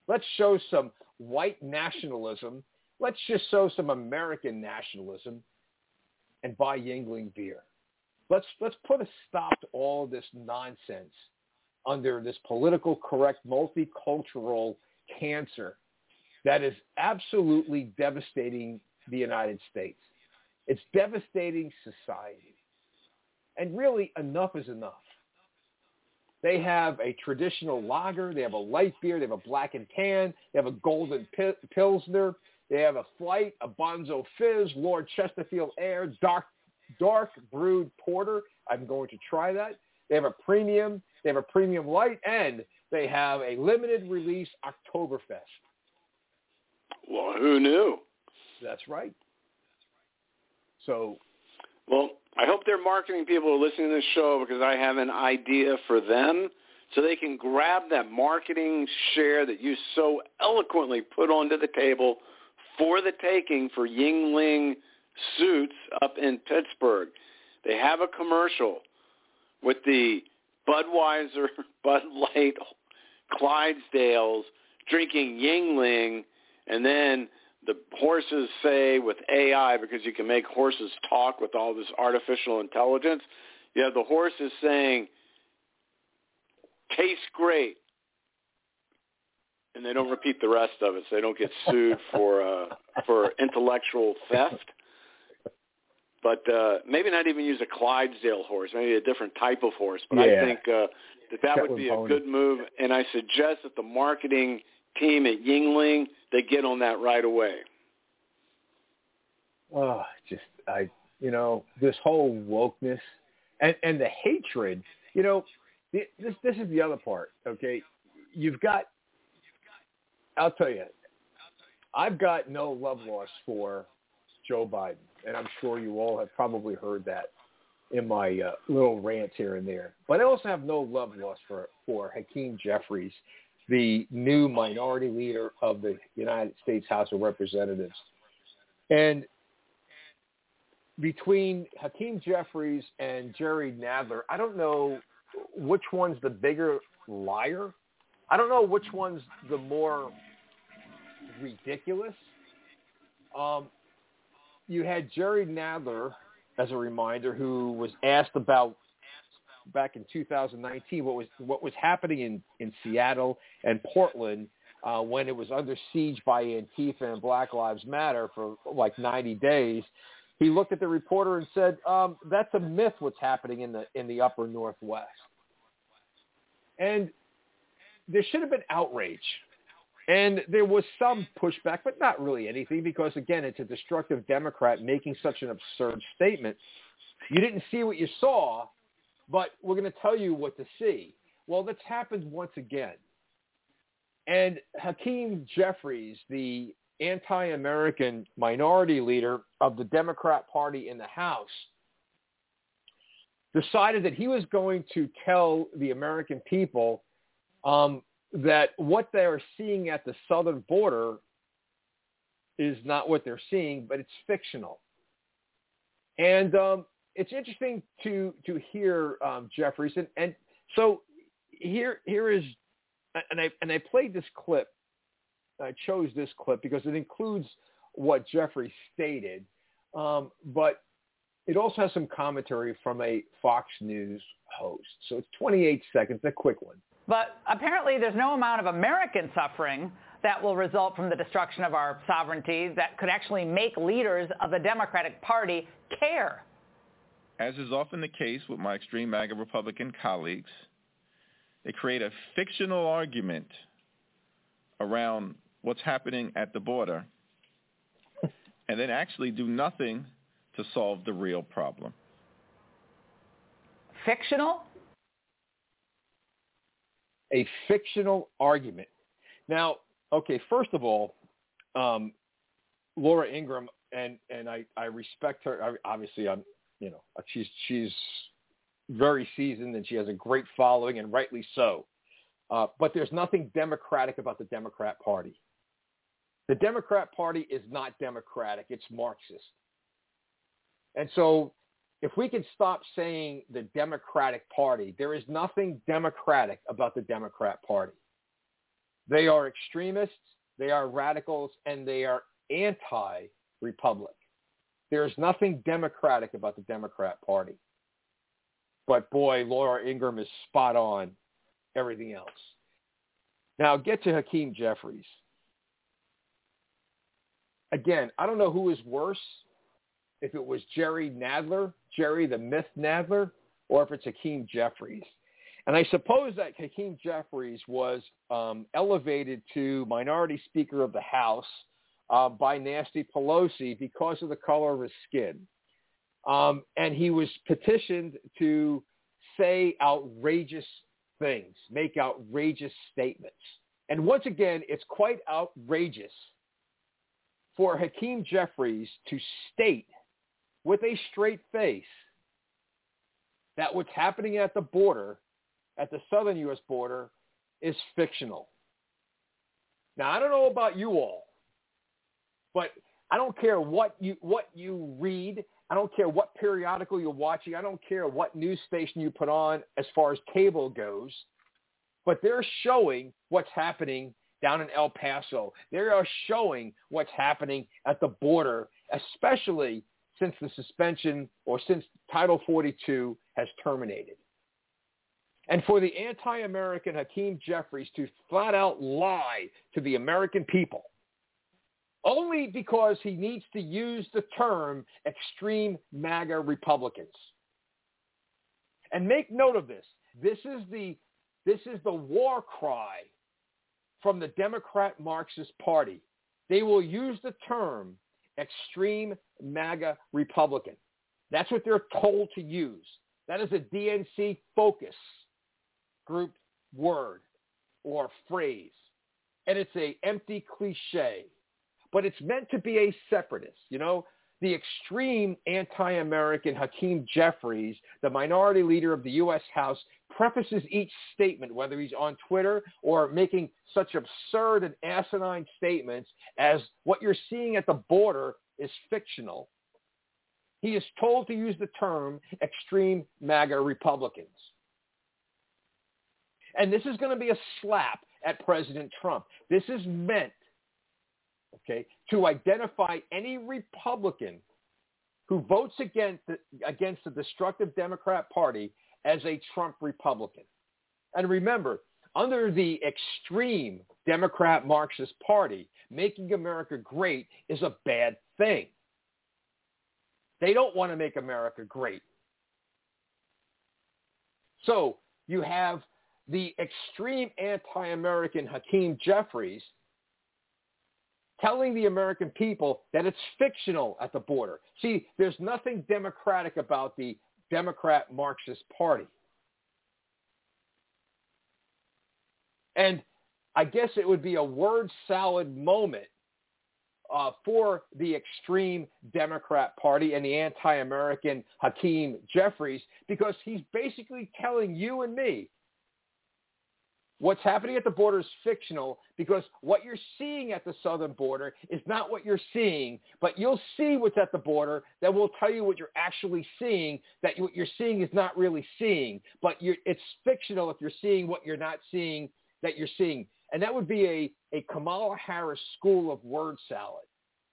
Speaker 2: Let's show some white nationalism. Let's just show some American nationalism and buy Yuengling beer. Let's put a stop to all this nonsense under this political correct multicultural cancer that is absolutely devastating the United States. It's devastating society. And really, enough is enough. They have a traditional lager. They have a light beer. They have a black and tan. They have a golden pilsner. They have a Flight, a Bonzo Fizz, Lord Chesterfield Air, dark brewed porter. I'm going to try that. They have a premium. They have a premium light, and they have a limited release Oktoberfest.
Speaker 3: Well, who knew?
Speaker 2: That's right. So,
Speaker 3: well, I hope their marketing people are listening to this show because I have an idea for them so they can grab that marketing share that you so eloquently put onto the table for the taking for Yuengling suits up in Pittsburgh. They have a commercial with the Budweiser, Bud Light, Clydesdales drinking Yuengling, and then the horses say with AI, because you can make horses talk with all this artificial intelligence, you have the horses saying, tastes great. And they don't repeat the rest of it, so they don't get sued for intellectual theft. But maybe not even use a Clydesdale horse, maybe a different type of horse. But I think that would be a good move, and I suggest that the marketing team at Yuengling, they get on that right away.
Speaker 2: Oh, this whole wokeness and the hatred, this is the other part, okay? I'll tell you, I've got no love lost for Joe Biden, and I'm sure you all have probably heard that in my little rants here and there. But I also have no love lost for Hakeem Jeffries, the new minority leader of the United States House of Representatives. And between Hakeem Jeffries and Jerry Nadler, I don't know which one's the bigger liar. I don't know which one's the more ridiculous. You had Jerry Nadler, as a reminder, who was asked about back in 2019 what was happening in Seattle and Portland when it was under siege by Antifa and Black Lives Matter for like 90 days. He looked at the reporter and said, "That's a myth. What's happening in the upper Northwest?" And there should have been outrage. And there was some pushback, but not really anything because, again, it's a destructive Democrat making such an absurd statement. You didn't see what you saw, but we're going to tell you what to see. Well, that's happened once again. And Hakeem Jeffries, the anti-American minority leader of the Democrat Party in the House, decided that he was going to tell the American people that what they're seeing at the southern border is not what they're seeing, but it's fictional. And it's interesting to hear Jeffries. And so here is, and I played this clip. I chose this clip because it includes what Jeffries stated, but it also has some commentary from a Fox News host. So it's 28 seconds, a quick one.
Speaker 5: But apparently there's no amount of American suffering that will result from the destruction of our sovereignty that could actually make leaders of the Democratic Party care.
Speaker 6: As is often the case with my extreme MAGA Republican colleagues, they create a fictional argument around what's happening at the border and then actually do nothing to solve the real problem.
Speaker 5: Fictional?
Speaker 2: A fictional argument. Now, okay, first of all, Laura Ingraham, and I respect her. Obviously, she's very seasoned and she has a great following, and rightly so. But there's nothing democratic about the Democrat Party. The Democrat Party is not democratic. It's Marxist. And so if we could stop saying the Democratic Party, there is nothing democratic about the Democrat Party. They are extremists, they are radicals, and they are anti-republic. There's nothing democratic about the Democrat Party. But boy, Laura Ingraham is spot on everything else. Now get to Hakeem Jeffries. Again, I don't know who is worse, if it was Jerry Nadler, Jerry the Myth Nadler, or if it's Hakeem Jeffries. And I suppose that Hakeem Jeffries was elevated to Minority Speaker of the House by Nancy Pelosi because of the color of his skin. And he was petitioned to say outrageous things, make outrageous statements. And once again, it's quite outrageous for Hakeem Jeffries to state with a straight face that what's happening at the border, at the southern U.S. border, is fictional. Now, I don't know about you all, but I don't care what you read. I don't care what periodical you're watching. I don't care what news station you put on as far as cable goes, but they're showing what's happening down in El Paso. They are showing what's happening at the border, especially since the suspension or since Title 42 has terminated. And for the anti-American Hakeem Jeffries to flat out lie to the American people, only because he needs to use the term extreme MAGA Republicans. And make note of this. This is the war cry from the Democrat Marxist Party. They will use the term extreme MAGA Republican. That's what they're told to use. That is a DNC focus group word or phrase. And it's an empty cliche. But it's meant to be a separatist. You know, the extreme anti-American Hakeem Jeffries, the minority leader of the U.S. House, prefaces each statement, whether he's on Twitter or making such absurd and asinine statements as what you're seeing at the border is fictional. He is told to use the term extreme MAGA Republicans. And this is going to be a slap at President Trump. This is meant, to identify any Republican who votes against the destructive Democrat Party as a Trump Republican. And remember, under the extreme Democrat Marxist Party, making America great is a bad thing. They don't want to make America great. So you have the extreme anti-American Hakeem Jeffries telling the American people that it's fictional at the border. See, there's nothing democratic about the Democrat Marxist Party. And I guess it would be a word salad moment for the extreme Democrat Party and the anti-American Hakeem Jeffries, because he's basically telling you and me what's happening at the border is fictional, because what you're seeing at the southern border is not what you're seeing, but you'll see what's at the border that will tell you what you're actually seeing, that what you're seeing is not really seeing, but it's fictional if you're seeing what you're not seeing that you're seeing. And that would be a Kamala Harris school of word salad.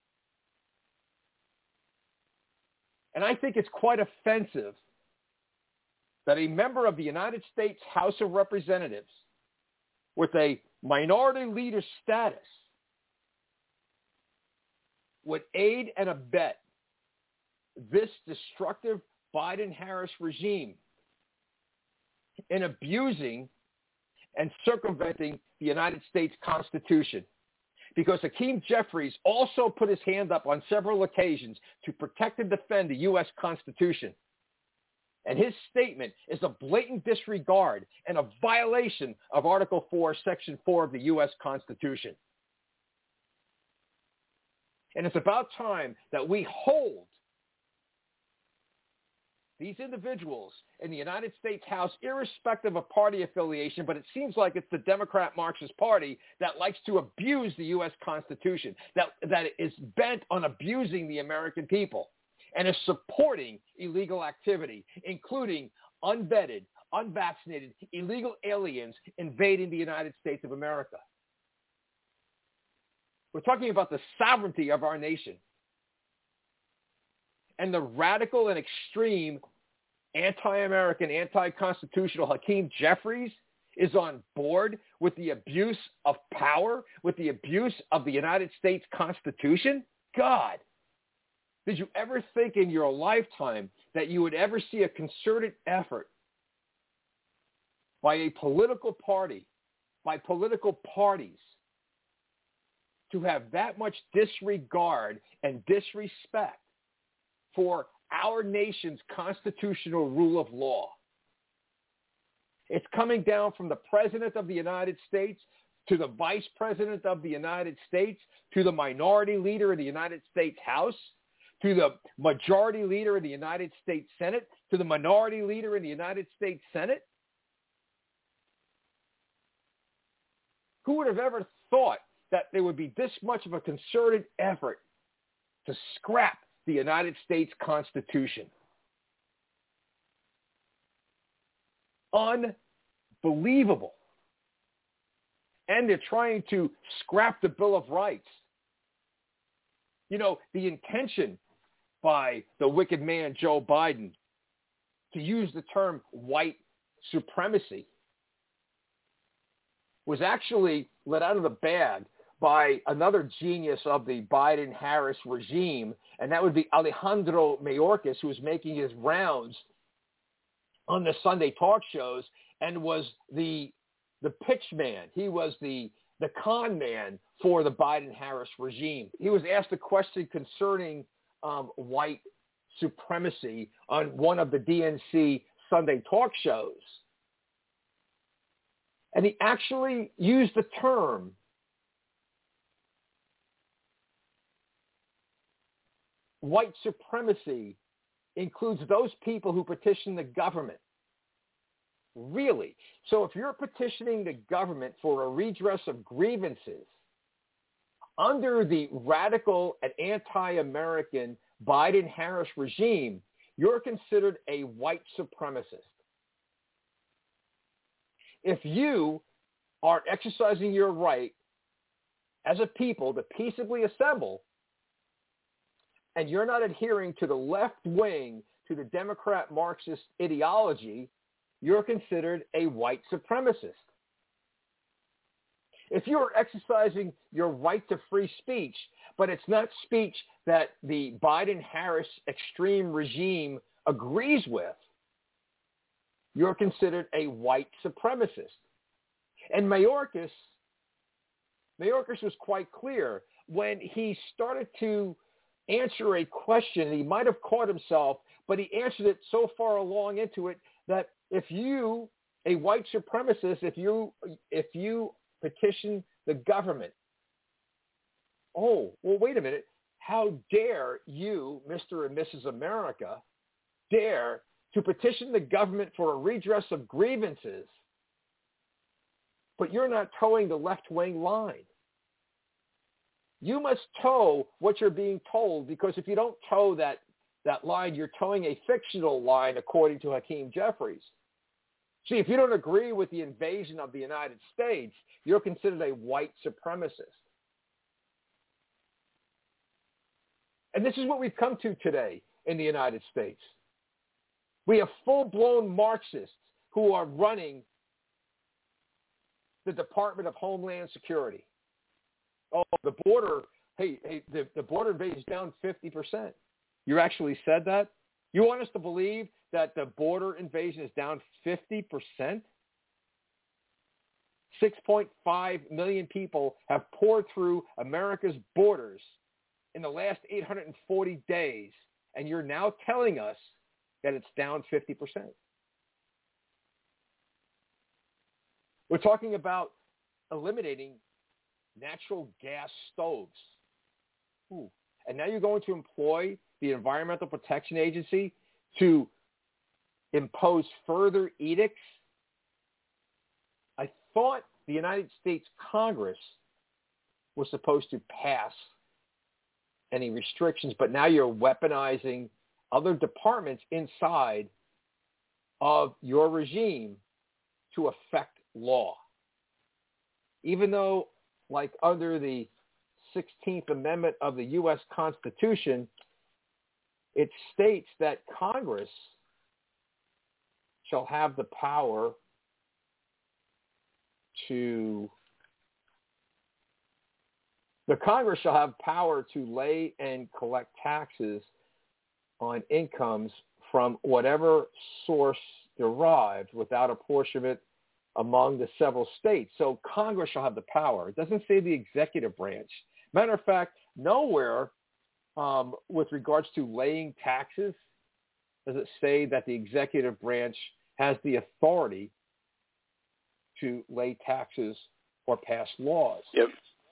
Speaker 2: And I think it's quite offensive that a member of the United States House of Representatives with a minority leader status would aid and abet this destructive Biden-Harris regime in abusing and circumventing the United States Constitution. Because Hakeem Jeffries also put his hand up on several occasions to protect and defend the U.S. Constitution. And his statement is a blatant disregard and a violation of Article 4, Section 4 of the U.S. Constitution. And it's about time that we hold these individuals in the United States House, irrespective of party affiliation, but it seems like it's the Democrat Marxist Party that likes to abuse the U.S. Constitution, that is bent on abusing the American people and is supporting illegal activity, including unvetted, unvaccinated, illegal aliens invading the United States of America. We're talking about the sovereignty of our nation. And the radical and extreme anti-American, anti-constitutional Hakeem Jeffries is on board with the abuse of power, with the abuse of the United States Constitution? God, did you ever think in your lifetime that you would ever see a concerted effort by a political party, by political parties, to have that much disregard and disrespect for our nation's constitutional rule of law? It's coming down from the President of the United States to the Vice President of the United States to the Minority Leader of the United States House to the Majority Leader of the United States Senate to the Minority Leader in the United States Senate. Who would have ever thought that there would be this much of a concerted effort to scrap the United States Constitution? Unbelievable. And they're trying to scrap the Bill of Rights. You know, the intention by the wicked man Joe Biden to use the term white supremacy was actually let out of the bag by another genius of the Biden-Harris regime, and that would be Alejandro Mayorkas, who was making his rounds on the Sunday talk shows and was the pitch man. He was the con man for the Biden-Harris regime. He was asked a question concerning white supremacy on one of the DNC Sunday talk shows. And he actually used the term white supremacy includes those people who petition the government. Really? So if you're petitioning the government for a redress of grievances under the radical and anti-American Biden-Harris regime, you're considered a white supremacist. If you are exercising your right as a people to peaceably assemble, and you're not adhering to the left wing, to the Democrat Marxist ideology, you're considered a white supremacist. If you're exercising your right to free speech, but it's not speech that the Biden-Harris extreme regime agrees with, you're considered a white supremacist. And Mayorkas was quite clear when he started to answer a question. He might have caught himself, but he answered it so far along into it that if you, a white supremacist, if you petition the government, oh, well, wait a minute, how dare you, Mr. and Mrs. America, dare to petition the government for a redress of grievances, but you're not towing the left-wing line. You must toe what you're being told, because if you don't toe that line, you're towing a fictional line, according to Hakeem Jeffries. See, if you don't agree with the invasion of the United States, you're considered a white supremacist. And this is what we've come to today in the United States. We have full-blown Marxists who are running the Department of Homeland Security. Oh, the border, the border invasion is down 50%. You actually said that? You want us to believe that the border invasion is down 50%? 6.5 million people have poured through America's borders in the last 840 days, and you're now telling us that it's down 50%. We're talking about eliminating natural gas stoves. Ooh. And now you're going to employ the Environmental Protection Agency to impose further edicts? I thought the United States Congress was supposed to pass any restrictions, but now you're weaponizing other departments inside of your regime to affect law. Even though, like under the 16th Amendment of the U.S. Constitution, it states that Congress shall have the power to lay and collect taxes on incomes from whatever source derived without apportionment among the several states. So Congress shall have the power. It doesn't say the executive branch. Matter of fact, nowhere with regards to laying taxes does it say that the executive branch has the authority to lay taxes or pass laws.
Speaker 3: Yep.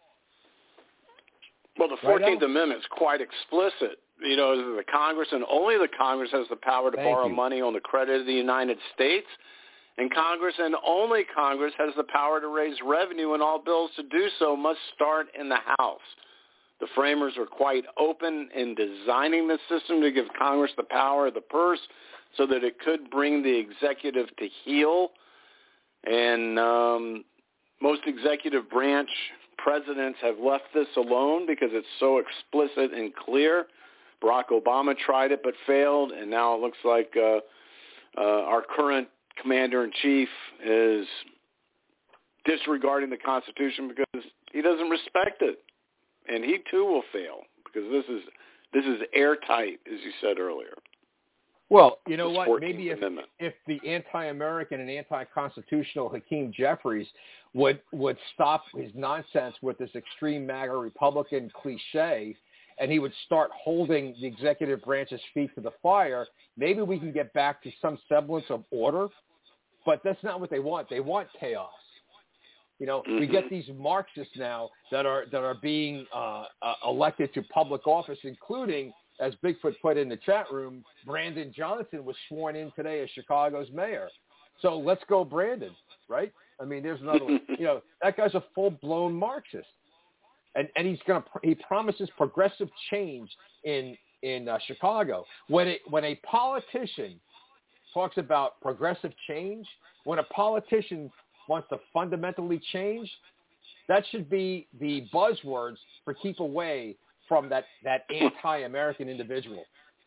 Speaker 3: Well, the 14th Amendment is quite explicit. You know, the Congress and only the Congress has the power to borrow money on the credit of the United States. And Congress and only Congress has the power to raise revenue, and all bills to do so must start in the House. The framers were quite open in designing the system to give Congress the power of the purse so that it could bring the executive to heel. And most executive branch presidents have left this alone because it's so explicit and clear. Barack Obama tried it but failed, and now it looks like our current commander-in-chief is disregarding the Constitution because he doesn't respect it. And he, too, will fail because this is airtight, as you said earlier.
Speaker 2: Well, you know what?
Speaker 3: 14th
Speaker 2: Maybe
Speaker 3: Amendment.
Speaker 2: if the anti-American and anti-constitutional Hakeem Jeffries would stop his nonsense with this extreme MAGA Republican cliche, and he would start holding the executive branch's feet to the fire, maybe we can get back to some semblance of order. But that's not what they want. They want chaos. You know, we get these Marxists now that are being elected to public office, including, as Bigfoot put in the chat room, Brandon Johnson was sworn in today as Chicago's mayor. So let's go, Brandon, right? I mean, there's another one. You know, that guy's a full-blown Marxist. And he promises progressive change in Chicago. When a politician talks about progressive change, when a politician wants to fundamentally change, that should be the buzzwords for keep away from that anti-American individual.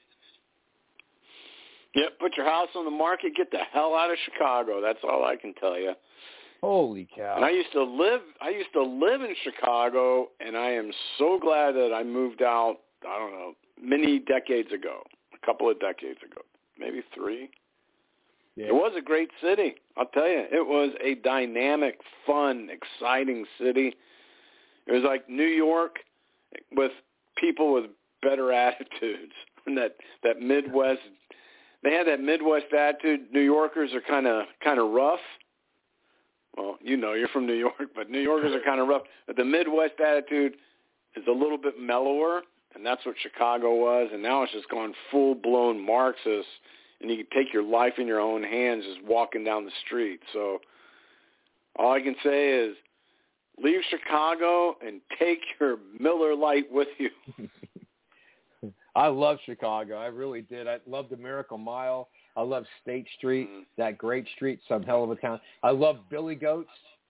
Speaker 3: Yep, put your house on the market, get the hell out of Chicago. That's all I can tell you.
Speaker 2: Holy cow.
Speaker 3: And I used to live in Chicago, and I am so glad that I moved out, I don't know, many decades ago, a couple of decades ago, maybe 3. Yeah. It was a great city, I'll tell you. It was a dynamic, fun, exciting city. It was like New York with people with better attitudes. And that Midwest, they had that Midwest attitude. New Yorkers are kind of rough. Well, you know, you're from New York, but New Yorkers are kind of rough. But the Midwest attitude is a little bit mellower, and that's what Chicago was. And now it's just gone full-blown Marxist, and you can take your life in your own hands just walking down the street. So all I can say is leave Chicago and take your Miller Lite with you.
Speaker 2: I love Chicago. I really did. I loved the Miracle Mile. I love State Street, that great street, some hell of a town. I love Billy Goats.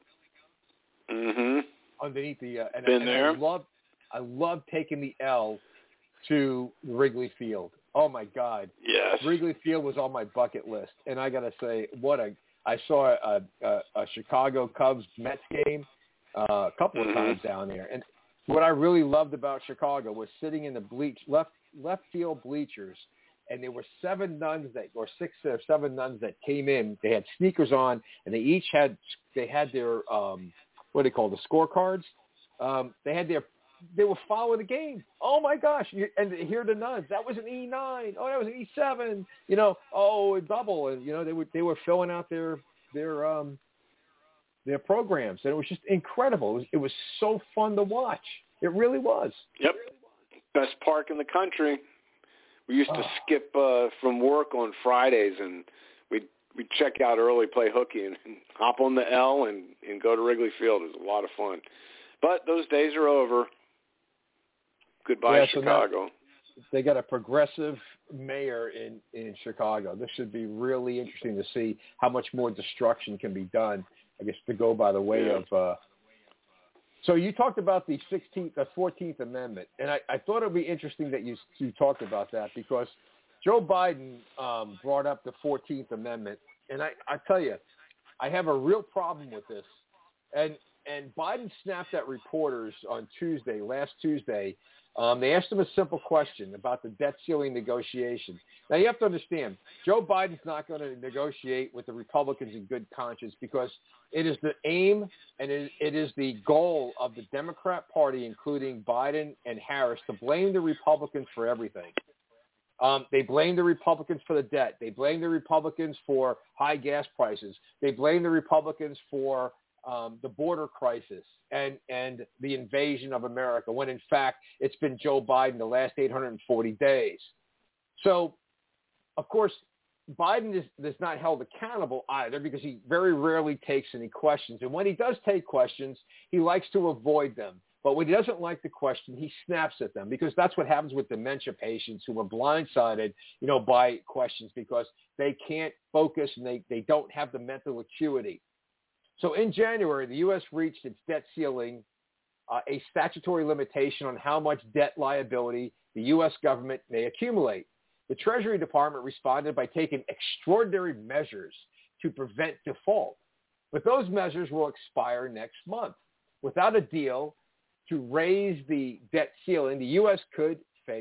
Speaker 2: Underneath the
Speaker 3: Been there.
Speaker 2: I love taking the L to Wrigley Field. Oh my God!
Speaker 3: Yes,
Speaker 2: Wrigley Field was on my bucket list, and I got to say, I saw a Chicago Cubs Mets game a couple of times down there, and what I really loved about Chicago was sitting in the left field bleachers, and there were 7 nuns or 6 or 7 nuns that came in. They had sneakers on, and they had their what do they call the scorecards? They were following the game. Oh my gosh! And here are the nuns. That was an E9. Oh, that was an E7. You know, a double. And you know, they were filling out their programs, and it was just incredible. It was so fun to watch. It really was.
Speaker 3: Yep. Best park in the country. We used to skip from work on Fridays, and we'd check out early, play hooky, and hop on the L and go to Wrigley Field. It was a lot of fun. But those days are over. Goodbye, Chicago.
Speaker 2: So they got a progressive mayor in Chicago. This should be really interesting to see how much more destruction can be done, I guess, to go by the way of So you talked about the 14th Amendment, and I thought it would be interesting that you talked about that because Joe Biden brought up the 14th Amendment, and I tell you, I have a real problem with this. And Biden snapped at reporters on last Tuesday. They asked him a simple question about the debt ceiling negotiation. Now, you have to understand, Joe Biden's not going to negotiate with the Republicans in good conscience because it is the aim and it is the goal of the Democrat Party, including Biden and Harris, to blame the Republicans for everything. They blame the Republicans for the debt. They blame the Republicans for high gas prices. They blame the Republicans for the border crisis and the invasion of America, when in fact it's been Joe Biden the last 840 days. So, of course, Biden is not held accountable either because he very rarely takes any questions. And when he does take questions, he likes to avoid them. But when he doesn't like the question, he snaps at them because that's what happens with dementia patients who are blindsided, by questions because they can't focus and they don't have the mental acuity. So in January, the U.S. reached its debt ceiling, a statutory limitation on how much debt liability the U.S. government may accumulate. The Treasury Department responded by taking extraordinary measures to prevent default. But those measures will expire next month. Without a deal to raise the debt ceiling, the U.S. could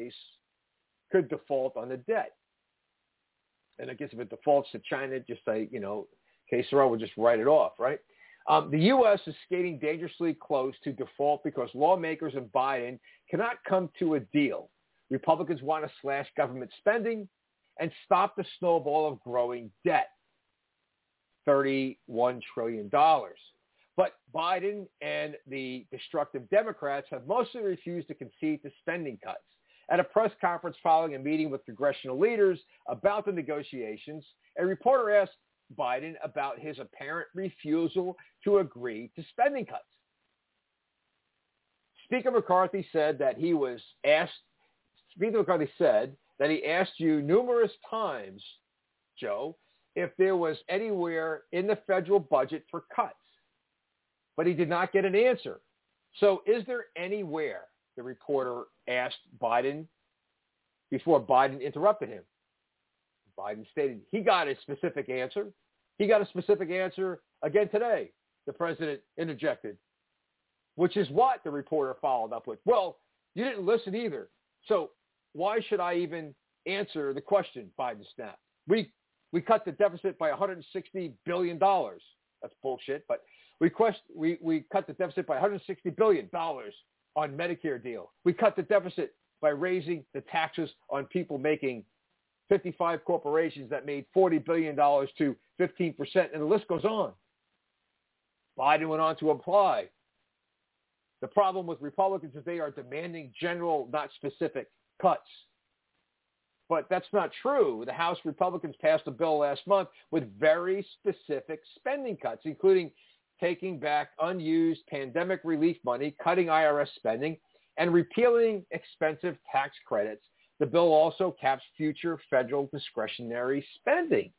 Speaker 2: default on the debt. And I guess if it defaults to China, just say, que sera, we'll just write it off, right? The U.S. is skating dangerously close to default because lawmakers and Biden cannot come to a deal. Republicans want to slash government spending and stop the snowball of growing debt, $31 trillion. But Biden and the destructive Democrats have mostly refused to concede to spending cuts. At a press conference following a meeting with congressional leaders about the negotiations, a reporter asked Biden about his apparent refusal to agree to spending cuts. Speaker McCarthy said that he asked you numerous times, Joe, if there was anywhere in the federal budget for cuts. But he did not get an answer. So is there anywhere, the reporter asked Biden before Biden interrupted him? Biden stated he got a specific answer. He got a specific answer again today, the president interjected, which is what the reporter followed up with. Well, you didn't listen either. So why should I even answer the question, Biden snapped. We cut the deficit by $160 billion. That's bullshit, but we cut the deficit by $160 billion on Medicare deal. We cut the deficit by raising the taxes on people making 55 corporations that made $40 billion to 15%, and the list goes on. Biden went on to imply the problem with Republicans is they are demanding general, not specific cuts. But that's not true. The House Republicans passed a bill last month with very specific spending cuts, including taking back unused pandemic relief money, cutting IRS spending, and repealing expensive tax credits. The bill also caps future federal discretionary spending.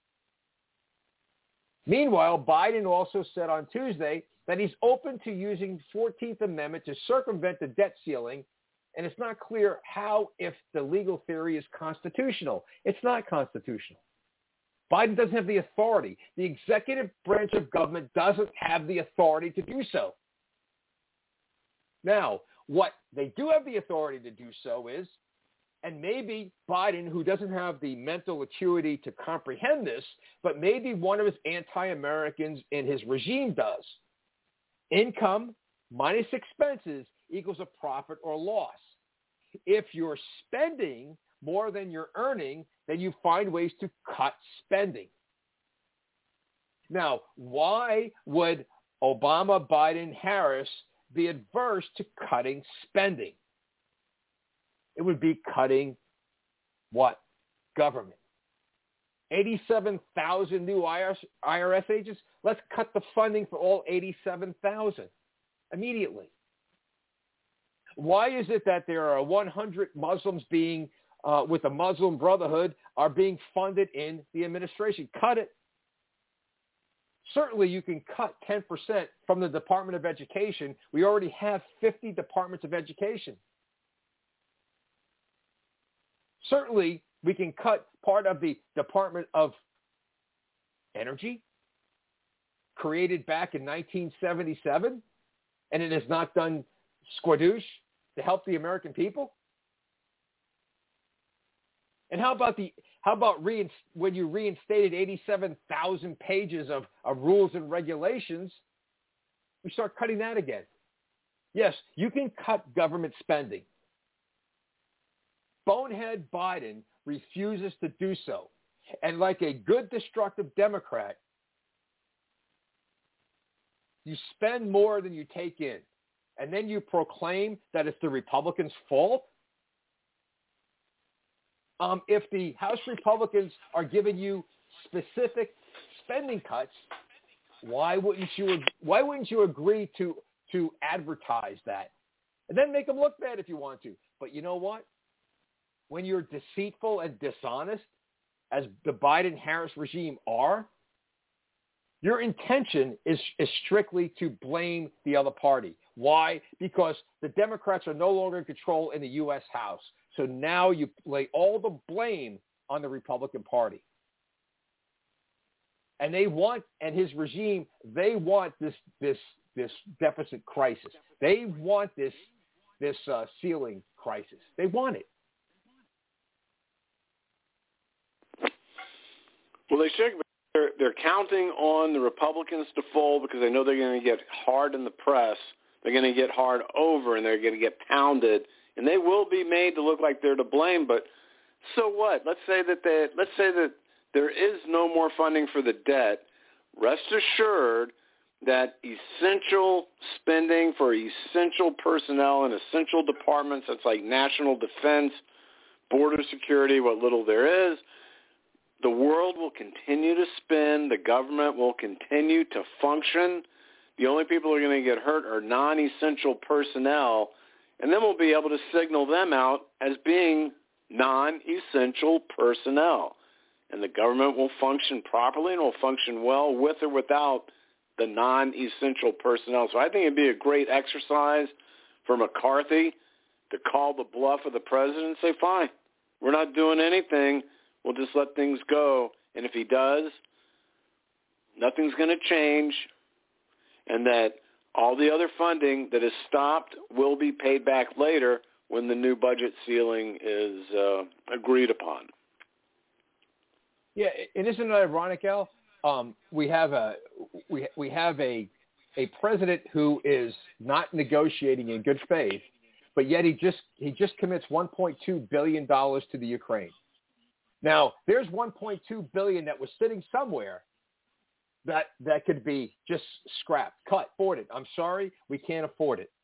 Speaker 2: Meanwhile, Biden also said on Tuesday that he's open to using 14th Amendment to circumvent the debt ceiling, and it's not clear how if the legal theory is constitutional. It's not constitutional. Biden doesn't have the authority. The executive branch of government doesn't have the authority to do so. Now, what they do have the authority to do so is, and maybe Biden, who doesn't have the mental acuity to comprehend this, but maybe one of his anti-Americans in his regime does. Income minus expenses equals a profit or loss. If you're spending more than you're earning, then you find ways to cut spending. Now, why would Obama, Biden, Harris be adverse to cutting spending? It would be cutting what? Government. 87,000 new IRS agents? Let's cut the funding for all 87,000 immediately. Why is it that there are 100 Muslims being, with the Muslim Brotherhood, are being funded in the administration? Cut it. Certainly you can cut 10% from the Department of Education. We already have 50 departments of education. Certainly we can cut part of the Department of Energy, created back in 1977, and it has not done squadoosh to help the American people. And how about when you reinstated 87,000 pages of rules and regulations, we start cutting that again. Yes, you can cut government spending. Bonehead Biden refuses to do so. And like a good destructive Democrat, you spend more than you take in. And then you proclaim that it's the Republicans' fault. If the House Republicans are giving you specific spending cuts, why wouldn't you agree to advertise that? And then make them look bad if you want to. But you know what? When you're deceitful and dishonest, as the Biden-Harris regime are, your intention is strictly to blame the other party. Why? Because the Democrats are no longer in control in the U.S. House. So now you lay all the blame on the Republican Party. And his regime, they want this deficit crisis. They want this ceiling crisis. They want it.
Speaker 3: Well, they should. They're counting on the Republicans to fold because they know they're going to get hard in the press. They're going to get hard over, and they're going to get pounded, and they will be made to look like they're to blame. But so what? Let's say that there is no more funding for the debt. Rest assured that essential spending for essential personnel and essential departments, that's like national defense, border security, what little there is, the world will continue to spin. The government will continue to function. The only people who are going to get hurt are non-essential personnel, and then we'll be able to signal them out as being non-essential personnel. And the government will function properly and will function well with or without the non-essential personnel. So I think it'd be a great exercise for McCarthy to call the bluff of the president and say, fine, we're not doing anything. We'll just let things go. And if he does, nothing's going to change, and that all the other funding that is stopped will be paid back later when the new budget ceiling is agreed upon.
Speaker 2: Yeah, and isn't it ironic, Al? We have a president who is not negotiating in good faith, but yet he just commits $1.2 billion to the Ukraine. Now, there's $1.2 billion that was sitting somewhere that could be just scrapped, cut, afford it. I'm sorry, we can't afford it.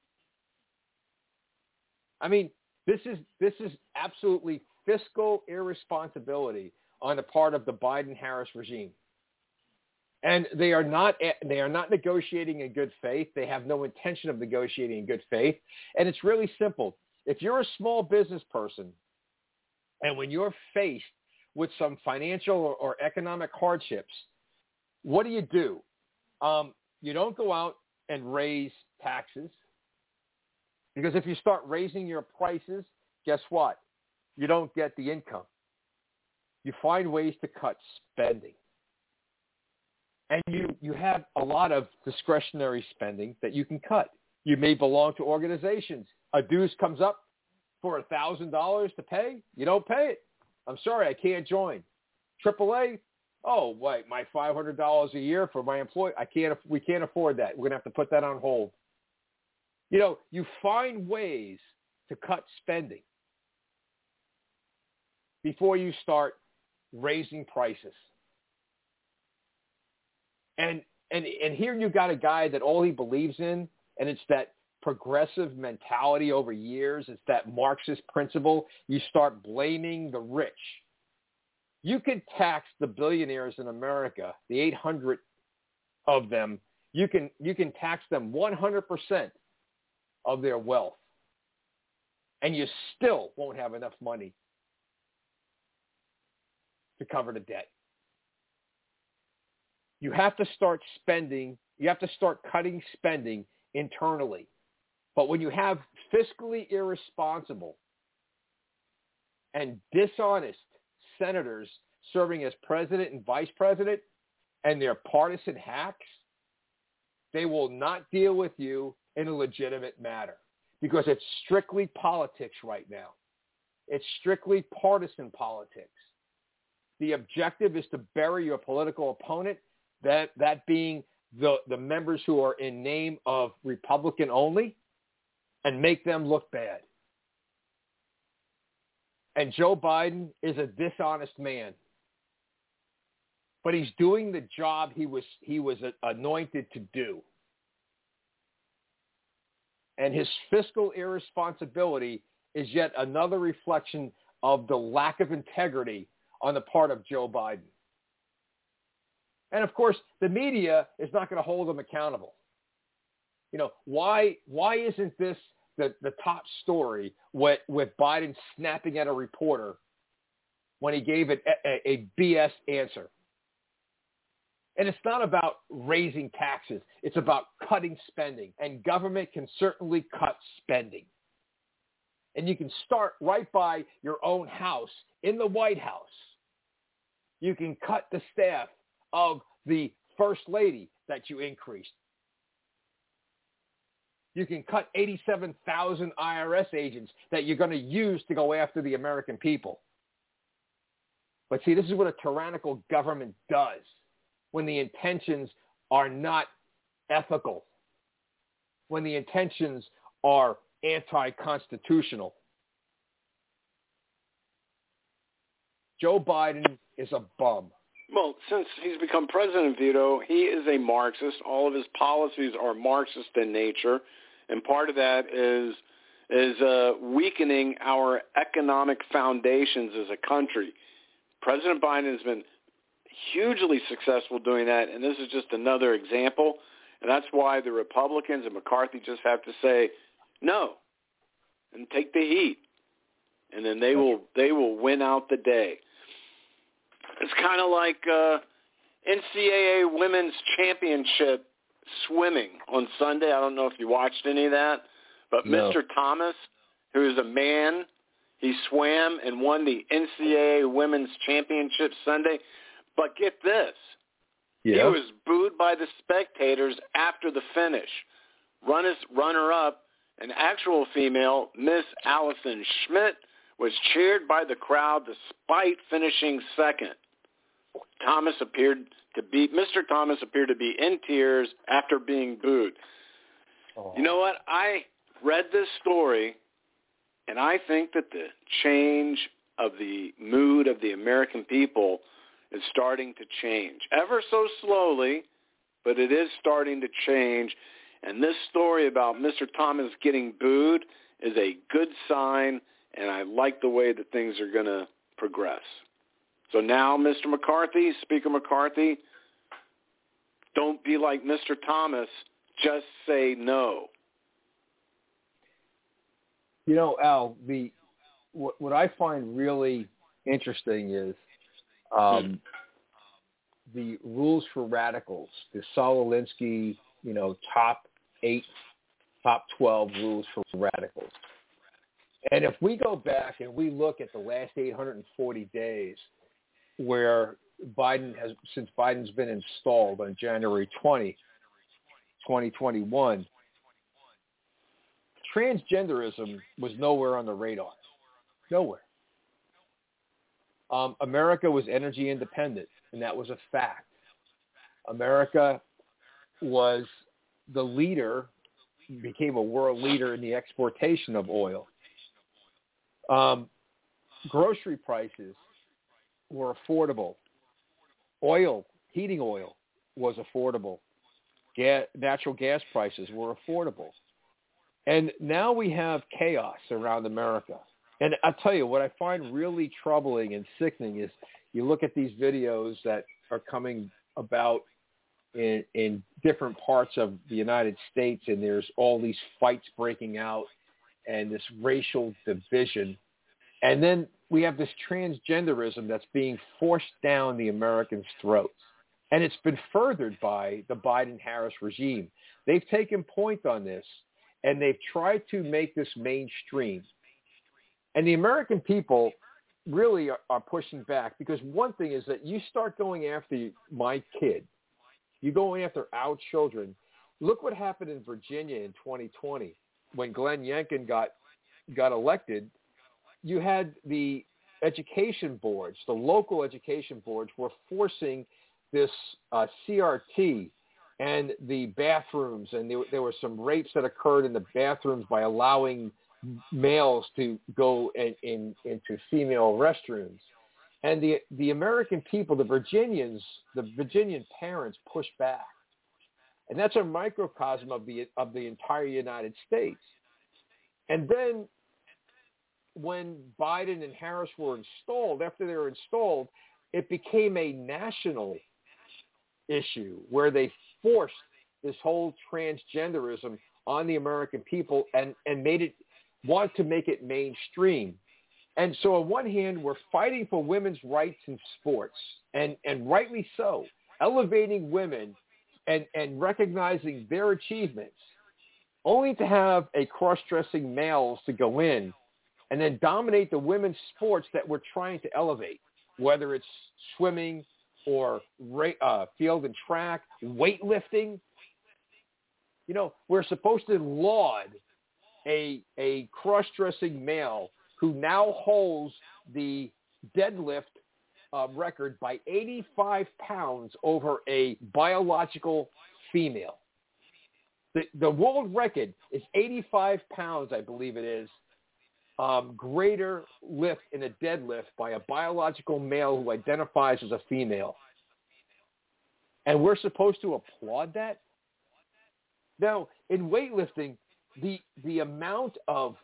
Speaker 2: I mean, this is absolutely fiscal irresponsibility on the part of the Biden-Harris regime. And they are not negotiating in good faith. They have no intention of negotiating in good faith. And it's really simple. If you're a small business person, and when you're faced with some financial or economic hardships, what do? You don't go out and raise taxes, because if you start raising your prices, guess what? You don't get the income. You find ways to cut spending. And you have a lot of discretionary spending that you can cut. You may belong to organizations. A dues comes up for $1,000 to pay. You don't pay it. I'm sorry, I can't join. AAA, oh, wait, my $500 a year for my employee, we can't afford that. We're going to have to put that on hold. You know, you find ways to cut spending before you start raising prices. And here you got a guy that all he believes in, and it's that progressive mentality over years. It's that Marxist principle. You start blaming the rich. You could tax the billionaires in America, the 800 of them. You can tax them 100% of their wealth, and you still won't have enough money to cover the debt. You have to start spending. You have to start cutting spending internally. But when you have fiscally irresponsible and dishonest senators serving as president and vice president, and they're partisan hacks, they will not deal with you in a legitimate matter because it's strictly politics right now. It's strictly partisan politics. The objective is to bury your political opponent, that being the members who are in name of Republican only, and make them look bad. And Joe Biden is a dishonest man. But he's doing the job he was anointed to do. And his fiscal irresponsibility is yet another reflection of the lack of integrity on the part of Joe Biden. And of course, the media is not going to hold him accountable. You know, why isn't this the top story with Biden snapping at a reporter when he gave it a BS answer? And it's not about raising taxes. It's about cutting spending. And government can certainly cut spending. And you can start right by your own house in the White House. You can cut the staff of the First Lady that you increased. You can cut 87,000 IRS agents that you're going to use to go after the American people. But see, this is what a tyrannical government does when the intentions are not ethical, when the intentions are anti-constitutional. Joe Biden is a bum.
Speaker 3: Well, since he's become president, Vito, he is a Marxist. All of his policies are Marxist in nature, and part of that is weakening our economic foundations as a country. President Biden has been hugely successful doing that, and this is just another example. And that's why the Republicans and McCarthy just have to say no and take the heat, and then they will win out the day. It's kind of like NCAA Women's Championship swimming on Sunday. I don't know if you watched any of that, but no. Mr. Thomas, who is a man, he swam and won the NCAA Women's Championship Sunday. But get this. Yeah. He was booed by the spectators after the finish. Runner-up, an actual female, Miss Allison Schmidt, was cheered by the crowd despite finishing second. Mr. Thomas appeared to be in tears after being booed. Oh. You know what? I read this story, and I think that the change of the mood of the American people is starting to change. Ever so slowly, but it is starting to change. And this story about Mr. Thomas getting booed is a good sign, and I like the way that things are going to progress. So now, Mr. McCarthy, Speaker McCarthy, don't be like Mr. Thomas. Just say no.
Speaker 2: You know, Al, what I find really interesting is the rules for radicals, the Saul Alinsky, top 12 rules for radicals. And if we go back and we look at the last 840 days where since Biden's been installed on January 20, 2021, transgenderism was nowhere on the radar. Nowhere. America was energy independent, and that was a fact. America was the leader, became a world leader in the exportation of oil. Grocery prices were affordable. Heating oil was affordable. Natural gas prices were affordable. And now we have chaos around America. And I'll tell you, what I find really troubling and sickening is you look at these videos that are coming about in different parts of the United States, and there's all these fights breaking out and this racial division. And then we have this transgenderism that's being forced down the Americans' throats. And it's been furthered by the Biden-Harris regime. They've taken point on this, and they've tried to make this mainstream. And the American people really are pushing back, because one thing is that you start going after my kid, you go after our children. Look what happened in Virginia in 2020 when Glenn Youngkin got elected. You had the education boards, the local education boards were forcing this CRT and the bathrooms, and there were some rapes that occurred in the bathrooms by allowing males to go into female restrooms. And the American people, the Virginian parents pushed back. And that's a microcosm of the entire United States. And then when Biden and Harris were installed, after they were installed, it became a national issue where they forced this whole transgenderism on the American people and want to make it mainstream. And so on one hand, we're fighting for women's rights in sports, and rightly so, elevating women and recognizing their achievements, only to have a cross-dressing males to go in and then dominate the women's sports that we're trying to elevate, whether it's swimming or field and track, weightlifting. You know, we're supposed to laud a cross-dressing male who now holds the deadlift record by 85 pounds over a biological female. The world record is 85 pounds, I believe it is, greater lift in a deadlift by a biological male who identifies as a female. And we're supposed to applaud that? Now, in weightlifting, the amount of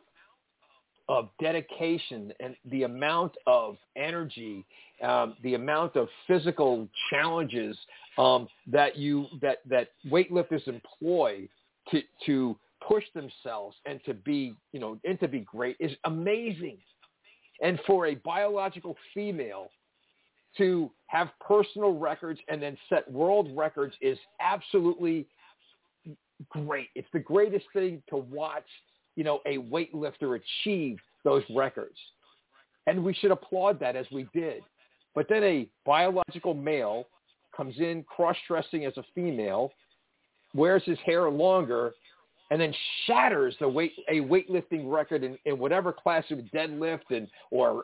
Speaker 2: dedication and the amount of energy, the amount of physical challenges that weightlifters employ to push themselves and to be great is amazing. And for a biological female to have personal records and then set world records is absolutely great. It's the greatest thing to watch, a weightlifter achieve those records. And we should applaud that, as we did. But then a biological male comes in cross-dressing as a female, wears his hair longer, and then shatters a weightlifting record in whatever class of deadlift or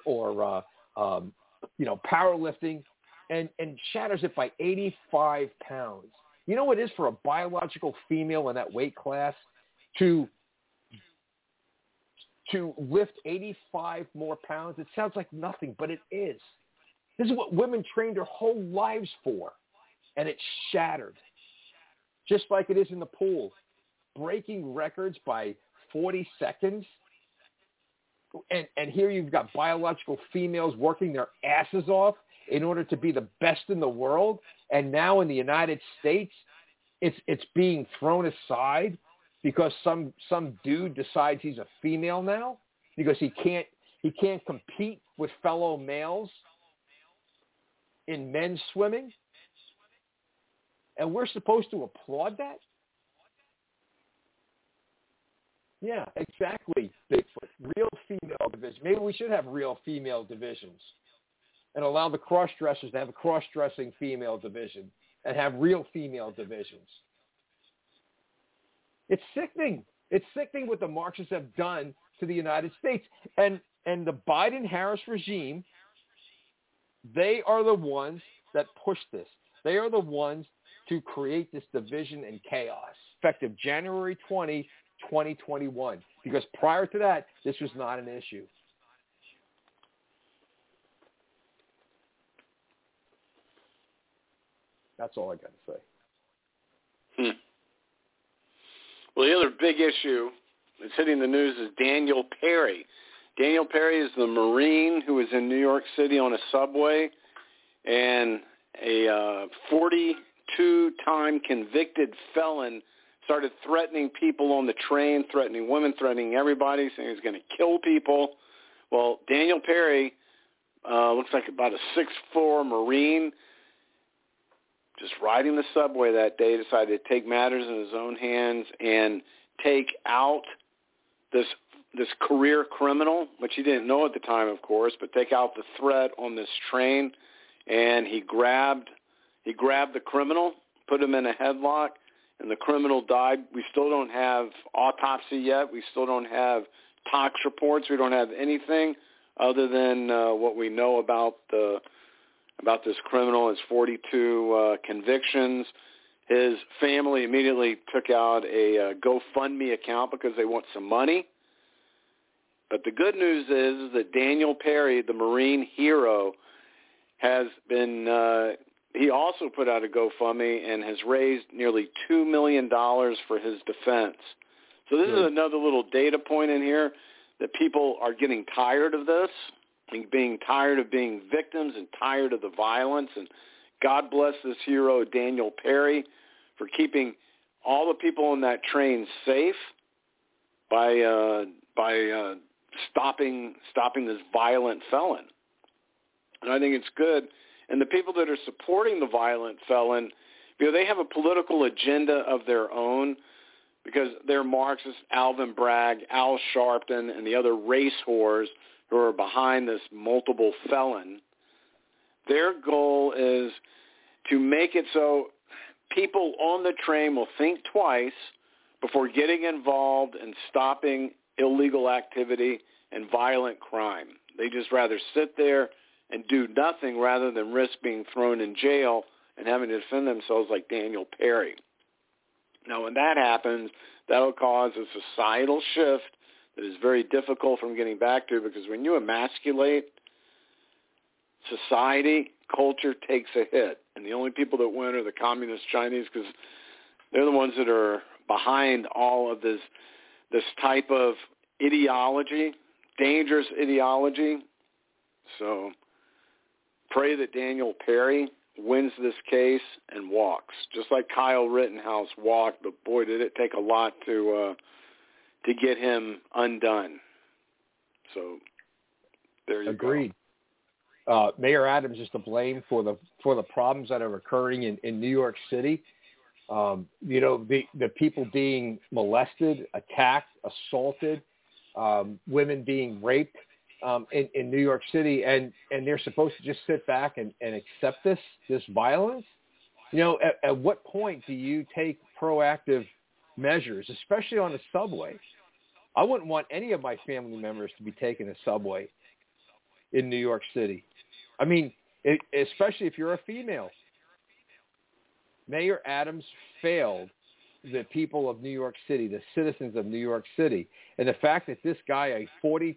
Speaker 2: powerlifting, and shatters it by 85 pounds. You know what it is for a biological female in that weight class to lift 85 more pounds? It sounds like nothing, but it is. This is what women trained their whole lives for, and it's shattered. Just like it is in the pool, breaking records by 40 seconds. And here you've got biological females working their asses off in order to be the best in the world. And now in the United States, it's being thrown aside because some dude decides he's a female now because he can't compete with fellow males in men's swimming. And we're supposed to applaud that? Yeah, exactly, Bigfoot. Real female division. Maybe we should have real female divisions and allow the cross-dressers to have a cross-dressing female division and have real female divisions. It's sickening. It's sickening what the Marxists have done to the United States. And the Biden-Harris regime, they are the ones that push this. They are the ones to create this division and chaos, effective January 20, 2021. Because prior to that, this was not an issue. That's all I got to say.
Speaker 3: Well, the other big issue that's hitting the news is Daniel Perry. Daniel Perry is the Marine who was in New York City on a subway, and a 42-time convicted felon started threatening people on the train, threatening women, threatening everybody, saying he was going to kill people. Well, Daniel Perry looks like about a 6'4" Marine, just riding the subway that day, decided to take matters in his own hands and take out this career criminal, which he didn't know at the time, of course, but take out the threat on this train. And he grabbed the criminal, put him in a headlock, and the criminal died. We still don't have autopsy yet. We still don't have tox reports. We don't have anything other than what we know about this criminal, his 42 convictions. His family immediately took out a GoFundMe account because they want some money. But the good news is that Daniel Perry, the Marine hero, has been he also put out a GoFundMe and has raised nearly $2 million for his defense. So this is another little data point in here that people are getting tired of this, and being tired of being victims and tired of the violence. And God bless this hero, Daniel Perry, for keeping all the people on that train safe by stopping this violent felon. And I think it's good. And the people that are supporting the violent felon, they have a political agenda of their own, because they're Marxists, Alvin Bragg, Al Sharpton, and the other race whores who are behind this multiple felon. Their goal is to make it so people on the train will think twice before getting involved in stopping illegal activity and violent crime. They just rather sit there and do nothing rather than risk being thrown in jail and having to defend themselves like Daniel Perry. Now, when that happens, that'll cause a societal shift that is very difficult from getting back to, because when you emasculate society, culture takes a hit. And the only people that win are the communist Chinese, because they're the ones that are behind all of this type of ideology, dangerous ideology. So pray that Daniel Perry wins this case and walks, just like Kyle Rittenhouse walked. But boy, did it take a lot to get him undone. So there you
Speaker 2: Agreed. Go. Mayor Adams is to blame for the problems that are occurring in New York City. The people being molested, attacked, assaulted, women being raped in New York City, and they're supposed to just sit back and accept this violence. At what point do you take proactive measures, especially on the subway? I wouldn't want any of my family members to be taking a subway in New York City. I mean, especially if you're a female. Mayor Adams failed the people of New York City, the citizens of New York City. And the fact that this guy,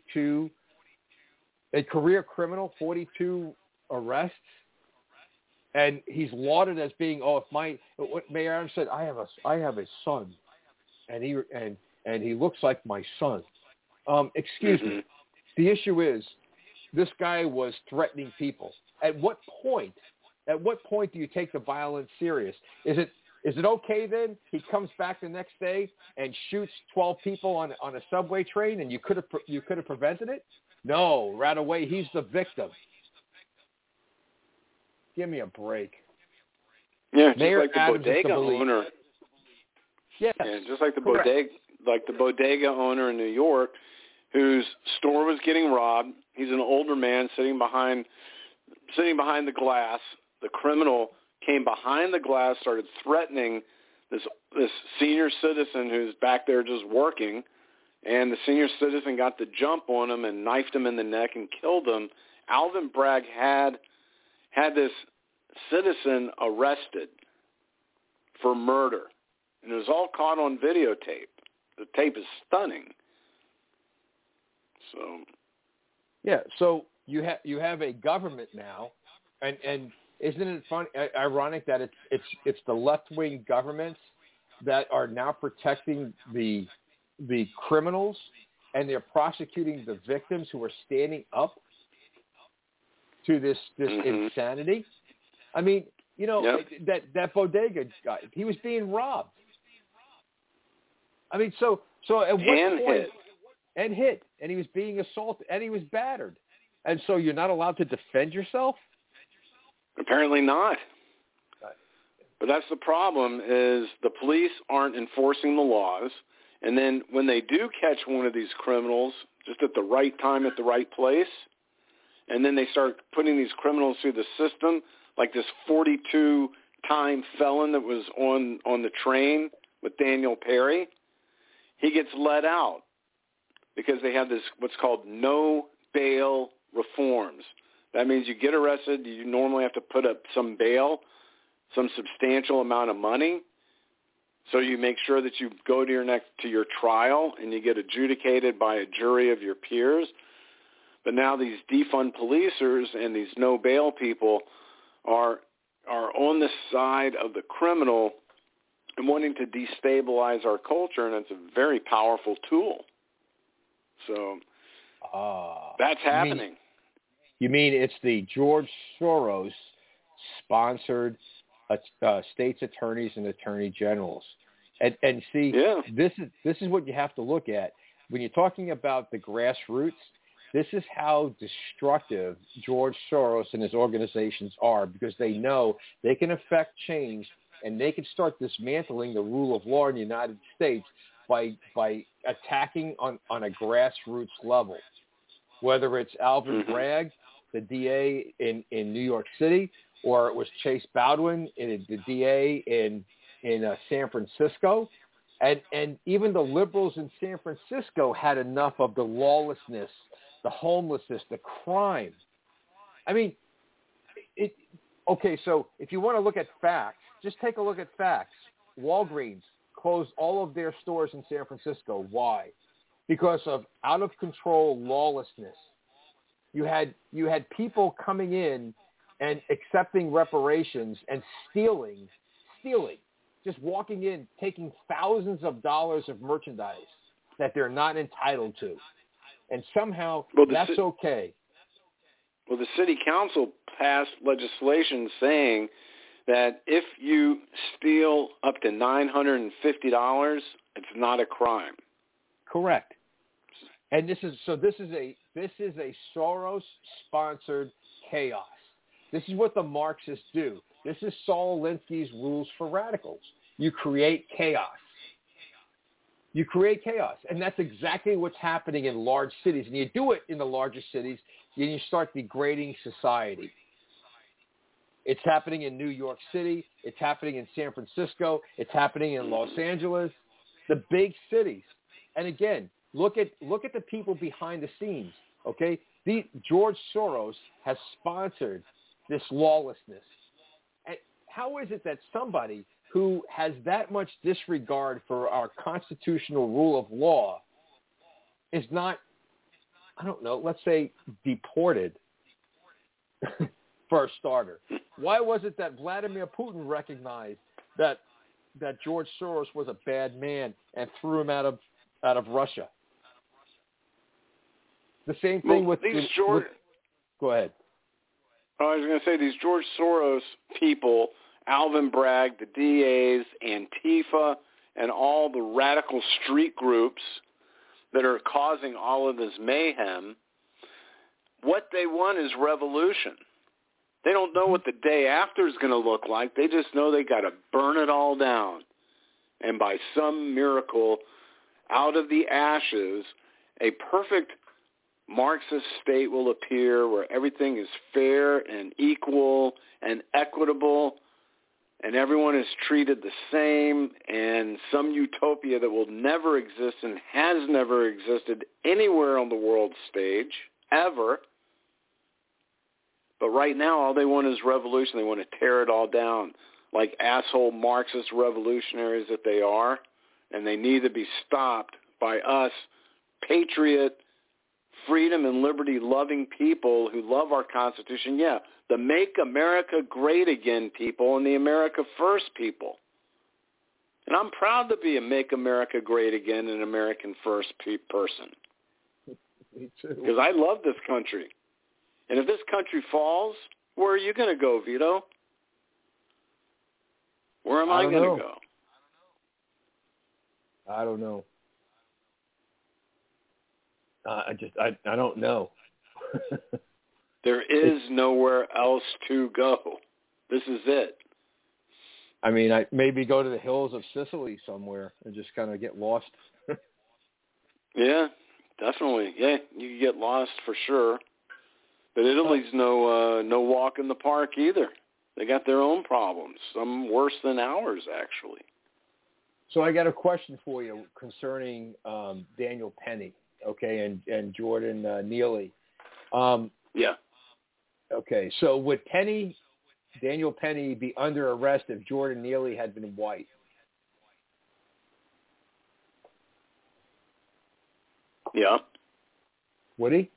Speaker 2: a career criminal, 42 arrests, and he's lauded as being, what Mayor Adams said, I have a son, and he looks like my son. Excuse me. The issue is, this guy was threatening people. At what point do you take the violence serious? Is it okay then he comes back the next day and shoots 12 people on a subway train, and you could have prevented it? No, right away he's the victim. Give me a break.
Speaker 3: Yeah,
Speaker 2: Mayor
Speaker 3: just like the
Speaker 2: Adams
Speaker 3: bodega owner.
Speaker 2: Yes,
Speaker 3: yeah, just like the
Speaker 2: correct.
Speaker 3: bodega owner in New York, whose store was getting robbed. He's an older man sitting behind the glass. The criminal came behind the glass, started threatening this senior citizen who's back there just working, and the senior citizen got the jump on him and knifed him in the neck and killed him. Alvin Bragg had this citizen arrested for murder, and it was all caught on videotape. The tape is stunning. So you have a government now, and isn't it funny, ironic that it's the left-wing governments that are now protecting the criminals, and they're prosecuting the victims who are standing up to this insanity. I mean, that bodega guy, he was being robbed. I mean, so at what point? And hit, and he was being assaulted, and he was battered. And so you're not allowed to defend yourself? Apparently not. But that's the problem, is the police aren't enforcing the laws. And then when they do catch one of these criminals, just at the right time, at the right place, and then they start putting these criminals through the system, like this 42-time felon that was on the train with Daniel Perry, he gets let out because they have this what's called no bail reforms. That means you get arrested, you normally have to put up some bail, some substantial amount of money. So you make sure that you go to your trial and you get adjudicated by a jury of your peers. But now these defund policers and these no bail people are on the side of the criminal and wanting to destabilize our culture, and it's a very powerful tool. So that's happening.
Speaker 2: You mean it's the George Soros sponsored states attorneys and attorney generals? And see, this is what you have to look at when you're talking about the grassroots. This is how destructive George Soros and his organizations are, because they know they can affect change and they can start dismantling the rule of law in the United States by attacking on a grassroots level. Whether it's Alvin Bragg, the DA in New York City, or it was Chase Baldwin, the DA in San Francisco, and even the liberals in San Francisco had enough of the lawlessness, the homelessness, the crime. I mean, okay, so if you want to look at facts, just take a look at facts. Walgreens closed all of their stores in San Francisco. Why? Because of out-of-control lawlessness. You had people coming in and accepting reparations and stealing, just walking in, taking thousands of dollars of merchandise that they're not entitled to. And somehow that's okay.
Speaker 3: Well, the city council passed legislation saying that if you steal up to $950, it's not a crime.
Speaker 2: Correct. And this is a Soros-sponsored chaos. This is what the Marxists do. This is Saul Alinsky's rules for radicals. You create chaos. You create chaos. And that's exactly what's happening in large cities. And you do it in the larger cities, then you start degrading society. It's happening in New York City. It's happening in San Francisco. It's happening in Los Angeles, the big cities. And again, look at the people behind the scenes, okay? George Soros has sponsored this lawlessness. And how is it that somebody who has that much disregard for our constitutional rule of law is not, I don't know, let's say deported for a starter? Why was it that Vladimir Putin recognized that George Soros was a bad man and threw him out of Russia? The same thing with go ahead.
Speaker 3: I was going to say these George Soros people, Alvin Bragg, the DAs, Antifa, and all the radical street groups that are causing all of this mayhem, what they want is revolution. They don't know what the day after is going to look like. They just know they got to burn it all down. And by some miracle, out of the ashes, a perfect Marxist state will appear where everything is fair and equal and equitable and everyone is treated the same, and some utopia that will never exist and has never existed anywhere on the world stage, ever. But right now, all they want is revolution. They want to tear it all down like asshole Marxist revolutionaries that they are, and they need to be stopped by us, patriot, freedom and liberty-loving people who love our Constitution. Yeah, the Make America Great Again people and the America First people. And I'm proud to be a Make America Great Again and American First person.
Speaker 2: Me too.
Speaker 3: Because I love this country. And if this country falls, where are you going to go, Vito? Where am I going to go?
Speaker 2: I don't know. I don't know.
Speaker 3: There is nowhere else to go. This is it.
Speaker 2: I mean, I maybe go to the hills of Sicily somewhere and just kind of get lost.
Speaker 3: Yeah, definitely. Yeah, you can get lost for sure. But Italy's no walk in the park either. They got their own problems, some worse than ours, actually.
Speaker 2: So I got a question for you concerning Daniel Penny, okay, and Jordan Neely.
Speaker 3: Yeah.
Speaker 2: Okay, so would Daniel Penny be under arrest if Jordan Neely had been white?
Speaker 3: Yeah.
Speaker 2: Would he?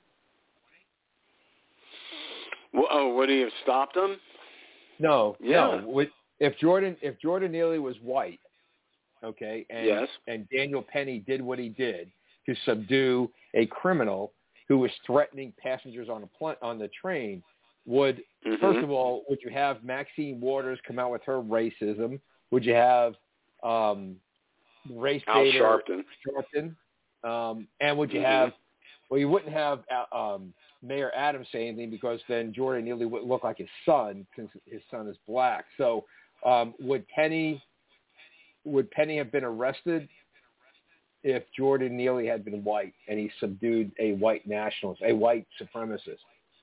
Speaker 3: Well, would he have stopped him?
Speaker 2: No.
Speaker 3: Yeah.
Speaker 2: No. If Jordan Neely was white, okay,
Speaker 3: yes,
Speaker 2: and Daniel Penny did what he did to subdue a criminal who was threatening passengers on the train, would first of all, would you have Maxine Waters come out with her racism? Would you have race
Speaker 3: Al
Speaker 2: baiter
Speaker 3: Sharpton?
Speaker 2: And would you have? Well, you wouldn't have Mayor Adams say anything because then Jordan Neely would look like his son since his son is black. So would Penny have been arrested if Jordan Neely had been white and he subdued a white nationalist, a white supremacist?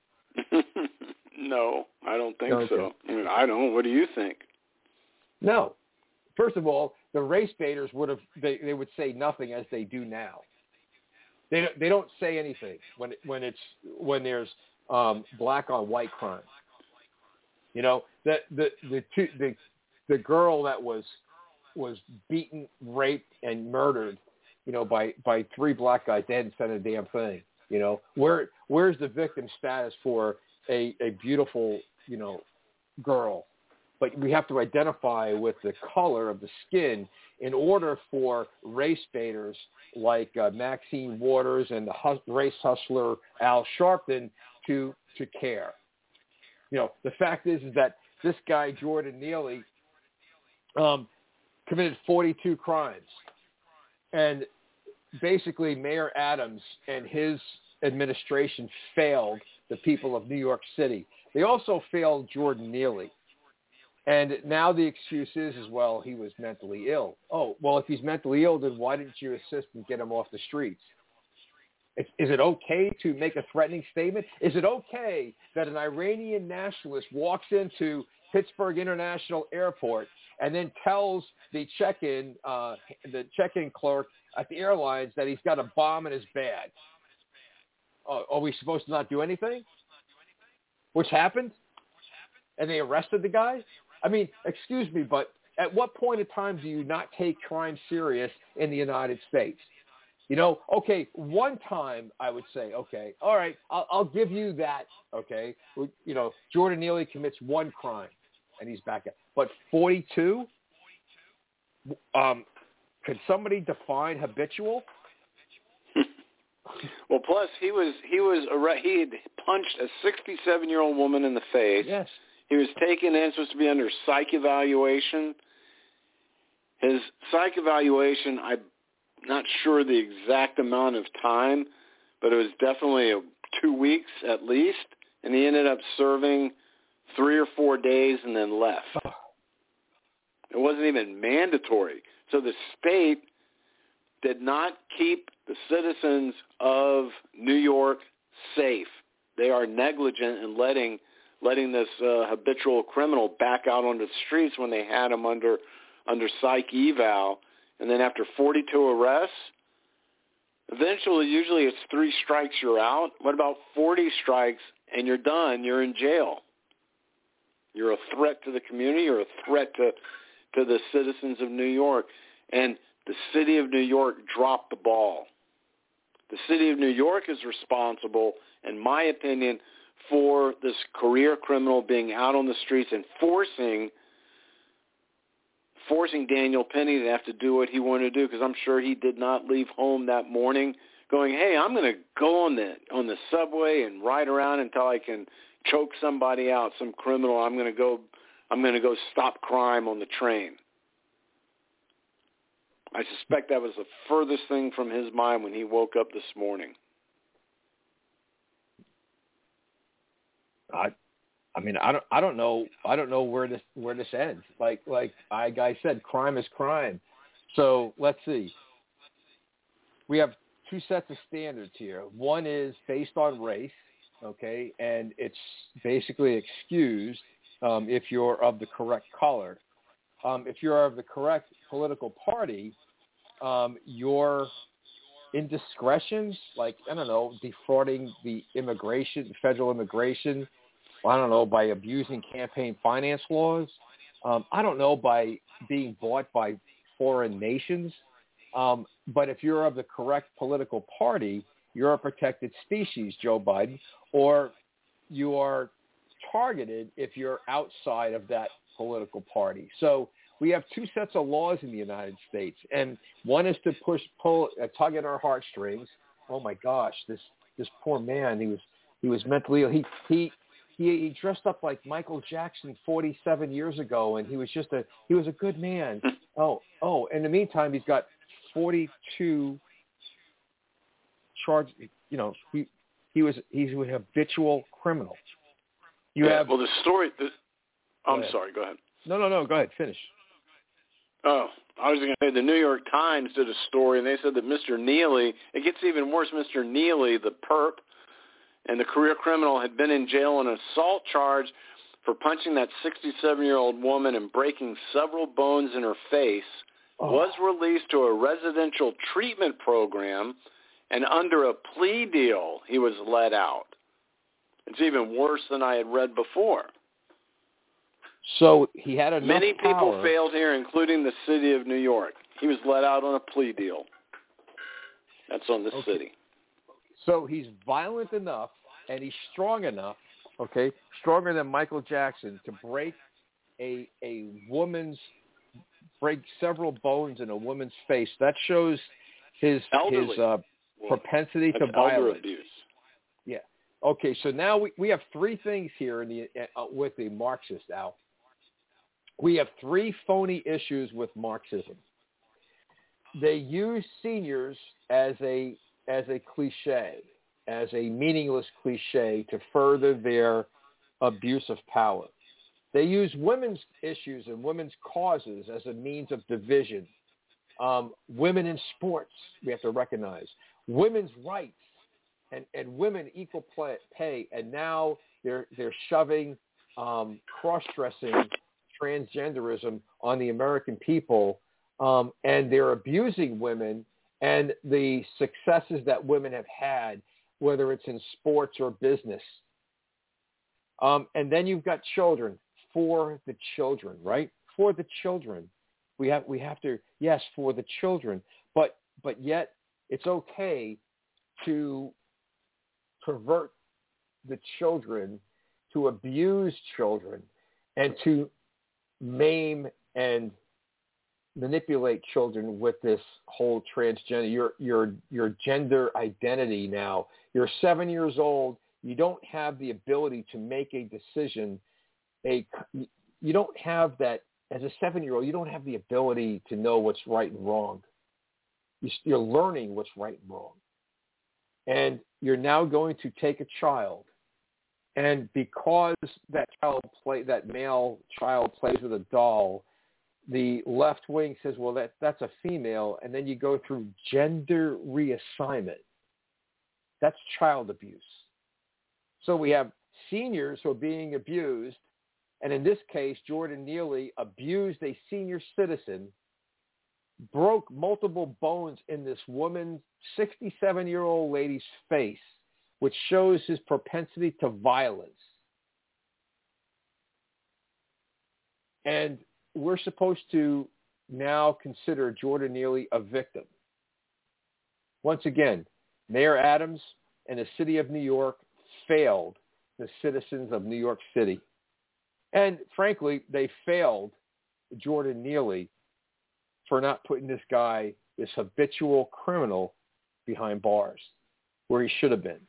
Speaker 3: No, I don't think
Speaker 2: Okay.
Speaker 3: so. I mean, I don't. What do you think? No.
Speaker 2: First of all, the race baiters would would say nothing as they do now. They don't say anything when there's black on white crime. You know, the girl that was beaten, raped, and murdered, you know, by three black guys. They hadn't said a damn thing. You know, where's the victim status for a beautiful, you know, girl? But we have to identify with the color of the skin in order for race baiters like Maxine Waters and the race hustler Al Sharpton to care. You know, the fact is that this guy, Jordan Neely, committed 42 crimes. And basically Mayor Adams and his administration failed the people of New York City. They also failed Jordan Neely. And now the excuse is, well, he was mentally ill. Oh, well, if he's mentally ill, then why didn't you assist and get him off the streets? Is it okay to make a threatening statement? Is it okay that an Iranian nationalist walks into Pittsburgh International Airport and then tells the check-in clerk at the airlines that he's got a bomb in his bag? Are we supposed to not do anything? Which happened? And they arrested the guy? I mean, excuse me, but at what point in time do you not take crime serious in the United States? You know, okay, one time I would say, okay, all right, I'll give you that, okay. You know, Jordan Neely commits one crime, and he's back. But 42? Could somebody define habitual?
Speaker 3: Well, plus he had punched a 67-year-old woman in the face.
Speaker 2: Yes.
Speaker 3: He was taken in, supposed to be under psych evaluation. His psych evaluation, I'm not sure the exact amount of time, but it was definitely 2 weeks at least, and he ended up serving 3 or 4 days and then left. It wasn't even mandatory. So the state did not keep the citizens of New York safe. They are negligent in letting this habitual criminal back out onto the streets when they had him under psych eval. And then after 42 arrests, eventually, usually it's 3 strikes, you're out. What about 40 strikes and you're done? You're in jail. You're a threat to the community. You're a threat to the citizens of New York. And the city of New York dropped the ball. The city of New York is responsible, in my opinion, for this career criminal being out on the streets and forcing Daniel Penny to have to do what he wanted to do, because I'm sure he did not leave home that morning going, hey, I'm going to go on the subway and ride around until I can choke somebody out, some criminal. I'm going to go stop crime on the train. I suspect that was the furthest thing from his mind when he woke up this morning.
Speaker 2: I mean, I don't know where this ends. Like I said, crime is crime. So let's see. We have two sets of standards here. One is based on race, okay, and it's basically excused if you're of the correct color. If you're of the correct political party, your indiscretions, like, I don't know, defrauding the federal immigration, I don't know, by abusing campaign finance laws, I don't know, by being bought by foreign nations. But if you're of the correct political party, you're a protected species, Joe Biden, or you are targeted if you're outside of that political party. So we have two sets of laws in the United States, and one is to tug at our heartstrings. Oh my gosh, this poor man, he was mentally ill. He dressed up like Michael Jackson 47 years ago, and he was a good man. Oh, in the meantime, he's got 42 charges. You know, he's an habitual criminal.
Speaker 3: Well, the story. I'm sorry. Go ahead.
Speaker 2: No. Go ahead. Finish.
Speaker 3: Oh, I was going to say the New York Times did a story, and they said that Mr. Neely, it gets even worse, Mr. Neely, the perp and the career criminal, had been in jail on an assault charge for punching that 67-year-old woman and breaking several bones in her face, was released to a residential treatment program, and under a plea deal, he was let out. It's even worse than I had read before.
Speaker 2: So he had enough
Speaker 3: Many people
Speaker 2: power.
Speaker 3: failed here, including the city of New York. He was let out on a plea deal. That's on the city.
Speaker 2: So he's violent enough and he's strong enough, okay, stronger than Michael Jackson, to break break several bones in a woman's face. That shows his propensity to violence.
Speaker 3: Abuse.
Speaker 2: Yeah. Okay, so now we have three things here with the Marxist, Al. We have three phony issues with Marxism. They use seniors as a cliche, as a meaningless cliche to further their abuse of power. They use women's issues and women's causes as a means of division. Women in sports, we have to recognize. Women's rights and women equal pay, and now they're shoving cross-dressing, transgenderism on the American people, and they're abusing women and the successes that women have had, whether it's in sports or business. And then you've got children. For the children, right? For the children. We have to, yes, for the children. But yet it's okay to pervert the children, to abuse children, and to maim and manipulate children with this whole transgender, your gender identity now. You're 7 years old. You don't have the ability to make a decision. You don't have that, as a 7-year-old, you don't have the ability to know what's right and wrong. You're learning what's right and wrong. And you're now going to take a child, and because that male child plays with a doll, the left wing says, well, that's a female, and then you go through gender reassignment. That's child abuse. So we have seniors who are being abused, and in this case, Jordan Neely abused a senior citizen, broke multiple bones in this woman's 67-year-old lady's face, which shows his propensity to violence. And we're supposed to now consider Jordan Neely a victim. Once again, Mayor Adams and the city of New York failed the citizens of New York City. And frankly, they failed Jordan Neely for not putting this guy, this habitual criminal, behind bars where he should have been.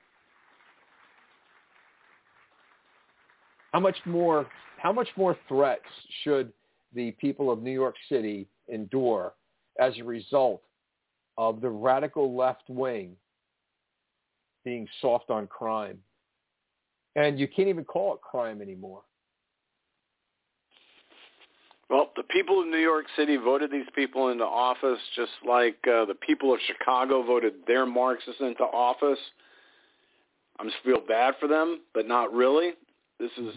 Speaker 2: How much more threats should the people of New York City endure as a result of the radical left wing being soft on crime And you can't even call it crime anymore.
Speaker 3: Well, the people of New York City voted these people into office just like the people of Chicago voted their Marxists into office. I just feel bad for them, but not really. This is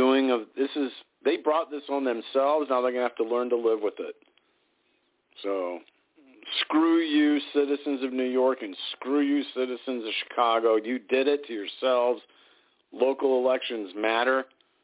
Speaker 3: they brought this on themselves. Now they're going to have to learn to live with it. So screw you, citizens of New York, and screw you, citizens of Chicago. You did it to yourselves. Local elections matter.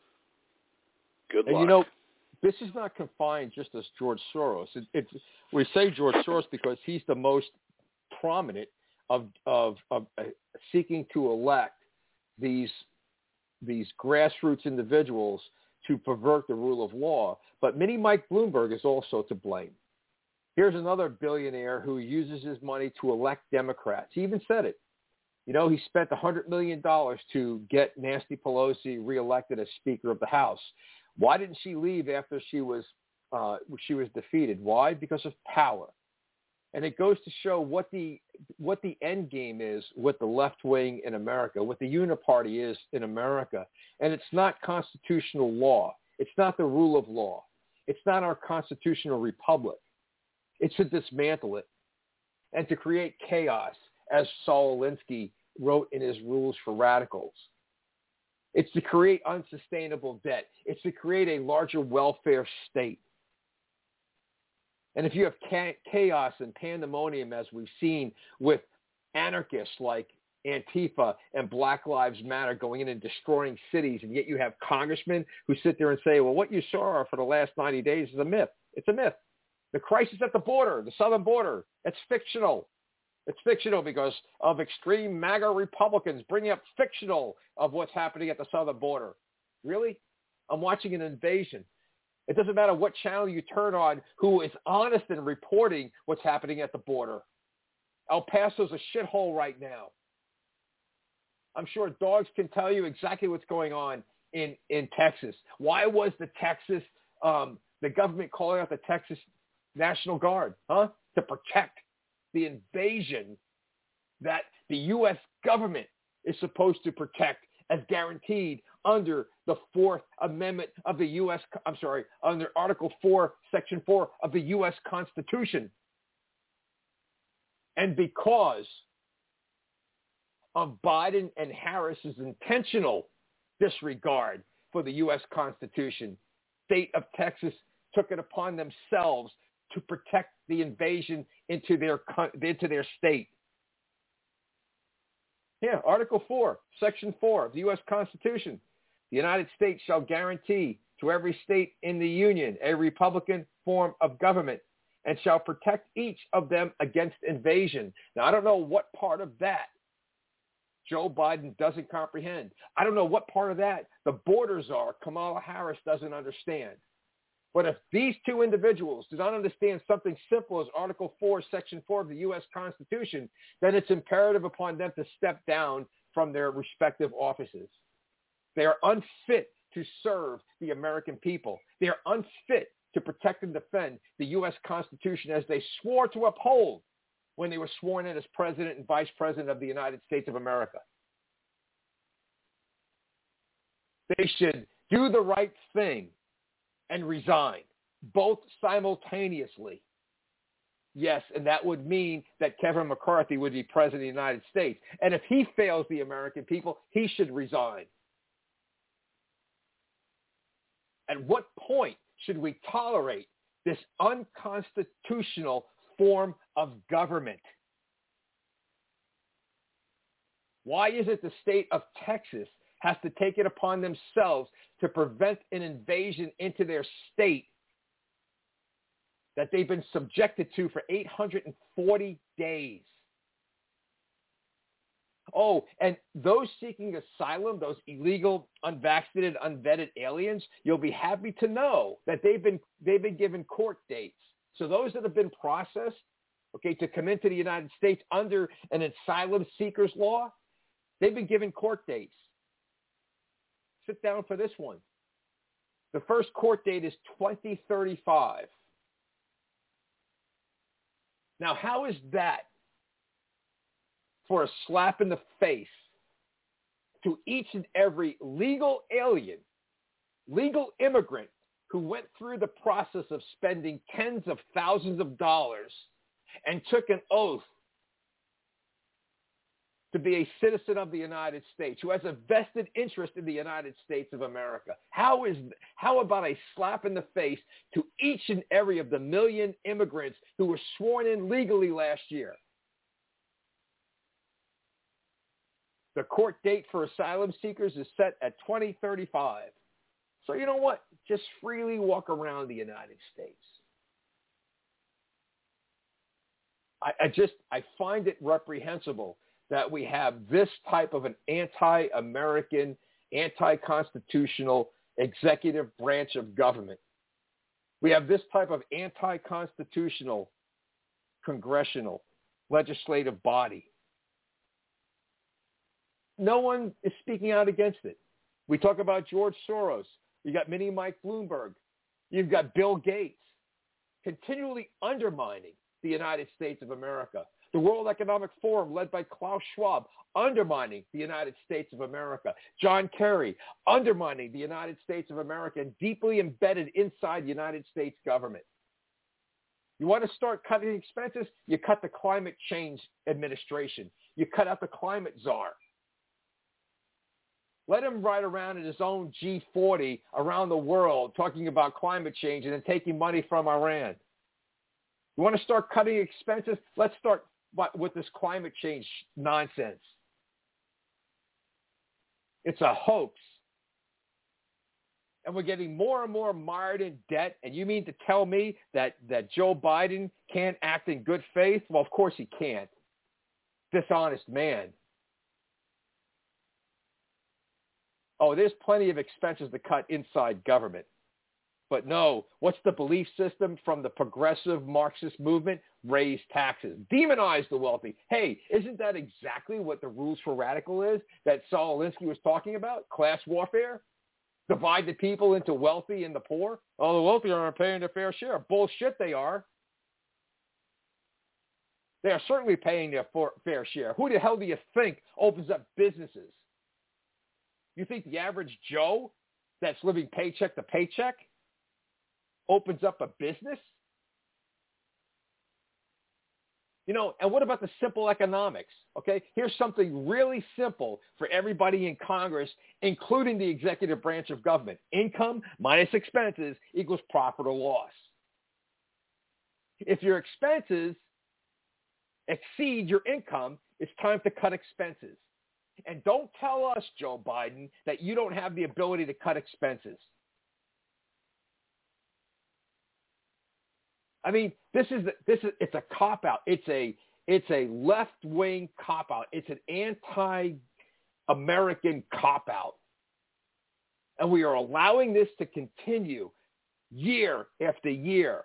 Speaker 3: Good luck.
Speaker 2: And you know, this is not confined just as George Soros. We say George Soros because he's the most prominent of seeking to elect these grassroots individuals to pervert the rule of law. But Mini Mike Bloomberg is also to blame. Here's another billionaire who uses his money to elect Democrats. He even said it. You know, he spent $100 million to get Nancy Pelosi reelected as Speaker of the House. Why didn't she leave after she was defeated? Why? Because of power. And it goes to show what the end game is with the left wing in America, what the uniparty is in America. And it's not constitutional law. It's not the rule of law. It's not our constitutional republic. It's to dismantle it and to create chaos, as Saul Alinsky wrote in his Rules for Radicals. It's to create unsustainable debt. It's to create a larger welfare state. And if you have chaos and pandemonium, as we've seen with anarchists like Antifa and Black Lives Matter going in and destroying cities, and yet you have congressmen who sit there and say, well, what you saw for the last 90 days is a myth. It's a myth. The crisis at the border, the southern border, it's fictional. It's fictional because of extreme MAGA Republicans bringing up fictional of what's happening at the southern border. Really? I'm watching an invasion. It doesn't matter what channel you turn on who is honest in reporting what's happening at the border. El Paso's a shithole right now. I'm sure dogs can tell you exactly what's going on in Texas. Why was the government calling out the Texas National Guard? To protect the invasion that the U.S. government is supposed to protect as guaranteed under the Fourth Amendment of the under Article 4, Section 4 of the U.S. Constitution. And because of Biden and Harris's intentional disregard for the U.S. Constitution, state of Texas took it upon themselves to protect the invasion into their state. Yeah, Article 4, Section 4 of the U.S. Constitution. The United States shall guarantee to every state in the Union a Republican form of government and shall protect each of them against invasion. Now, I don't know what part of that Joe Biden doesn't comprehend. I don't know what part of that the border czar, Kamala Harris, doesn't understand. But if these two individuals do not understand something simple as Article 4, Section 4 of the U.S. Constitution, then it's imperative upon them to step down from their respective offices. They are unfit to serve the American people. They are unfit to protect and defend the U.S. Constitution as they swore to uphold when they were sworn in as President and Vice President of the United States of America. They should do the right thing and resign, both simultaneously. Yes, and that would mean that Kevin McCarthy would be President of the United States. And if he fails the American people, he should resign. At what point should we tolerate this unconstitutional form of government? Why is it the state of Texas has to take it upon themselves to prevent an invasion into their state that they've been subjected to for 840 days? Oh, and those seeking asylum, those illegal, unvaccinated, unvetted aliens, you'll be happy to know that they've been given court dates. So those that have been processed, to come into the United States under an asylum seekers law, they've been given court dates. Sit down for this one. The first court date is 2035. Now, how is that for a slap in the face to each and every legal alien, legal immigrant who went through the process of spending tens of thousands of dollars and took an oath to be a citizen of the United States, who has a vested interest in the United States of America. How about a slap in the face to each and every of the million immigrants who were sworn in legally last year? The court date for asylum seekers is set at 2035. So you know what? Just freely walk around the United States. I find it reprehensible that we have this type of an anti-American, anti-constitutional executive branch of government. We have this type of anti-constitutional congressional legislative body. No one is speaking out against it. We talk about George Soros. You got Mini Mike Bloomberg. You've got Bill Gates continually undermining the United States of America. The World Economic Forum, led by Klaus Schwab, undermining the United States of America. John Kerry, undermining the United States of America and deeply embedded inside the United States government. You want to start cutting expenses? You cut the Climate Change Administration. You cut out the climate czar. Let him ride around in his own G40 around the world talking about climate change and then taking money from Iran. You want to start cutting expenses? Let's start with this climate change nonsense. It's a hoax. And we're getting more and more mired in debt. And you mean to tell me that Joe Biden can't act in good faith? Well, of course he can't. Dishonest man. Oh, there's plenty of expenses to cut inside government. But no, what's the belief system from the progressive Marxist movement? Raise taxes. Demonize the wealthy. Hey, isn't that exactly what the rules for radical is that Saul Alinsky was talking about? Class warfare? Divide the people into wealthy and the poor? Oh, the wealthy aren't paying their fair share. Bullshit, they are. They are certainly paying their fair share. Who the hell do you think opens up businesses? You think the average Joe that's living paycheck to paycheck opens up a business? You know, and what about the simple economics? Okay, here's something really simple for everybody in Congress, including the executive branch of government. Income minus expenses equals profit or loss. If your expenses exceed your income, it's time to cut expenses. And don't tell us, Joe Biden, that you don't have the ability to cut expenses. I mean, it's a cop-out. It's a left-wing cop-out. It's an anti-American cop-out. And we are allowing this to continue year after year.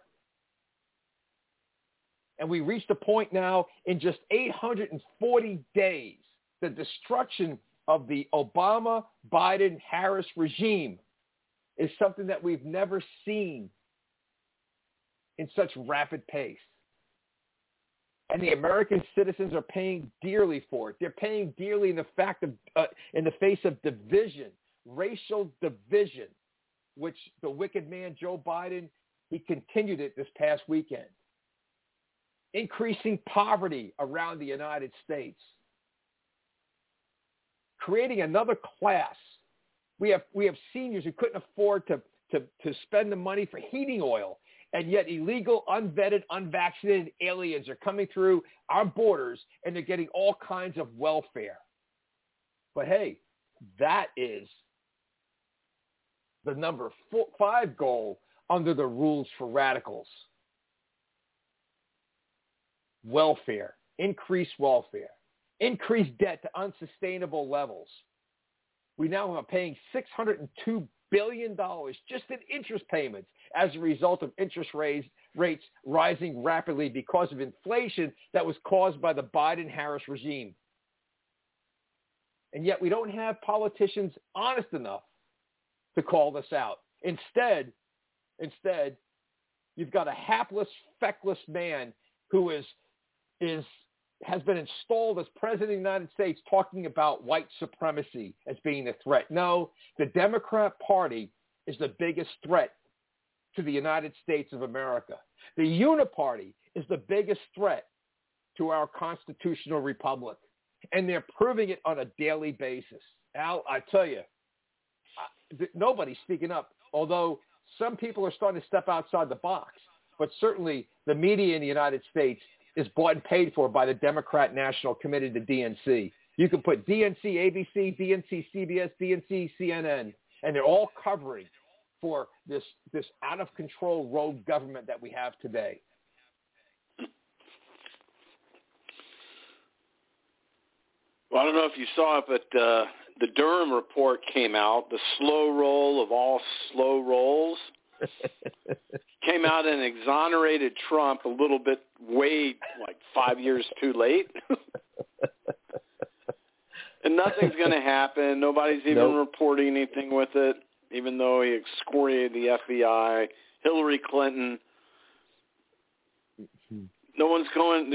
Speaker 2: And we reached a point now in just 840 days, the destruction of the Obama-Biden-Harris regime is something that we've never seen in such rapid pace. And the American citizens are paying dearly for it. They're paying dearly in the face of division, racial division, which the wicked man Joe Biden, he continued it this past weekend. Increasing poverty around the United States. Creating another class. We have seniors who couldn't afford to spend the money for heating oil. And yet illegal, unvetted, unvaccinated aliens are coming through our borders and they're getting all kinds of welfare. But hey, that is the number 5 goal under the rules for radicals. Welfare, increased welfare, increased debt to unsustainable levels. We now are paying $602 billion just in interest payments as a result of interest rates rising rapidly because of inflation that was caused by the Biden-Harris regime. And yet we don't have politicians honest enough to call this out. Instead, you've got a hapless, feckless man who is has been installed as president of the United States talking about white supremacy as being a threat. No, the Democrat Party is the biggest threat to the United States of America. The Uniparty is the biggest threat to our constitutional republic, and they're proving it on a daily basis. Al, I tell you, nobody's speaking up, although some people are starting to step outside the box. But certainly the media in the United States is bought and paid for by the Democrat National Committee, the DNC. You can put DNC, ABC, DNC, CBS, DNC, CNN, and they're all covering for this out-of-control rogue government that we have today.
Speaker 3: Well, I don't know if you saw it, but the Durham report came out, the slow roll of all slow rolls. Came out and exonerated Trump a little bit, like 5 years too late. And nothing's going to happen. Nobody's even reporting anything with it, even though he excoriated the FBI, Hillary Clinton. No one's going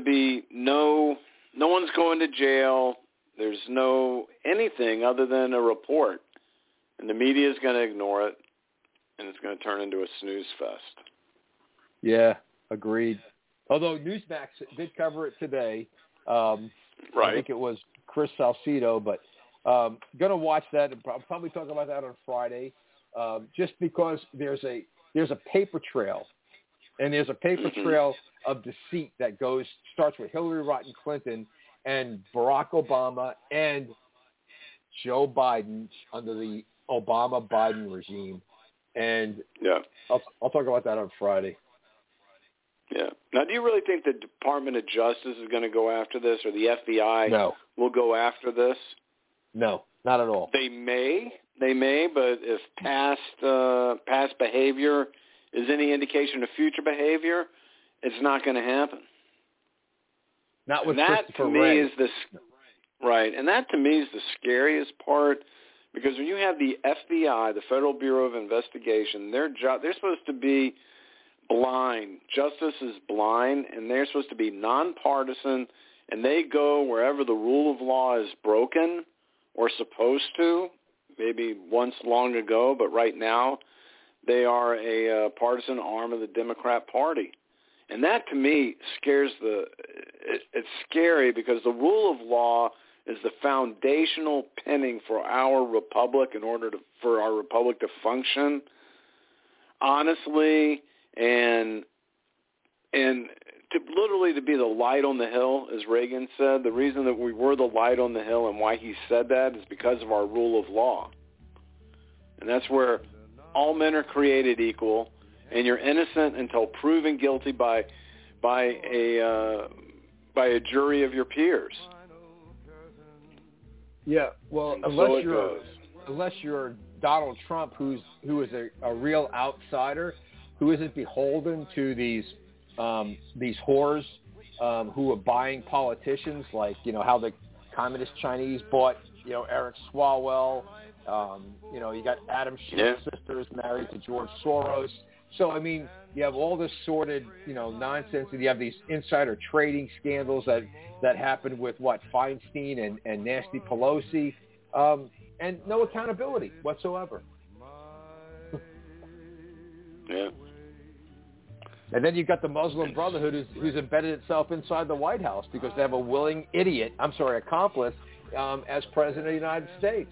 Speaker 3: to jail. There's no anything other than a report. And the media is going to ignore it. And it's going to turn into a snooze fest.
Speaker 2: Yeah, agreed. Although Newsmax did cover it today. Right. I think it was Chris Salcido, but going to watch that. I'll probably talk about that on Friday, just because there's a paper trail, and there's a paper trail of deceit that starts with Hillary Rodham Clinton and Barack Obama and Joe Biden under the Obama-Biden regime. And I'll talk about that on Friday.
Speaker 3: Yeah. Now, do you really think the Department of Justice is going to go after this, or the FBI will go after this?
Speaker 2: No, not at all.
Speaker 3: They may, but if past behavior is any indication of future behavior, it's not going to happen.
Speaker 2: Not with
Speaker 3: that
Speaker 2: Christopher
Speaker 3: to me
Speaker 2: Wray.
Speaker 3: Is right, and that to me is the scariest part. Because when you have the FBI, the Federal Bureau of Investigation, they're supposed to be blind. Justice is blind, and they're supposed to be nonpartisan, and they go wherever the rule of law is broken or supposed to, maybe once long ago, but right now they are a partisan arm of the Democrat Party. And that, to me, it's scary because the rule of law is the foundational pinning for our republic in order for our republic to function honestly and to literally to be the light on the hill, as Reagan said. The reason that we were the light on the hill and why he said that is because of our rule of law. And that's where all men are created equal, and you're innocent until proven guilty by a jury of your peers.
Speaker 2: Yeah, well, unless you're Donald Trump, who is a real outsider, who isn't beholden to these whores who are buying politicians, like how the communist Chinese bought Eric Swalwell. You got Adam Schiff's sisters married to George Soros. So I mean, you have all this sordid nonsense, and you have these insider trading scandals that happened with Feinstein and Nancy Pelosi, and no accountability whatsoever.
Speaker 3: Yeah.
Speaker 2: And then you've got the Muslim Brotherhood who's embedded itself inside the White House because they have a willing accomplice as President of the United States.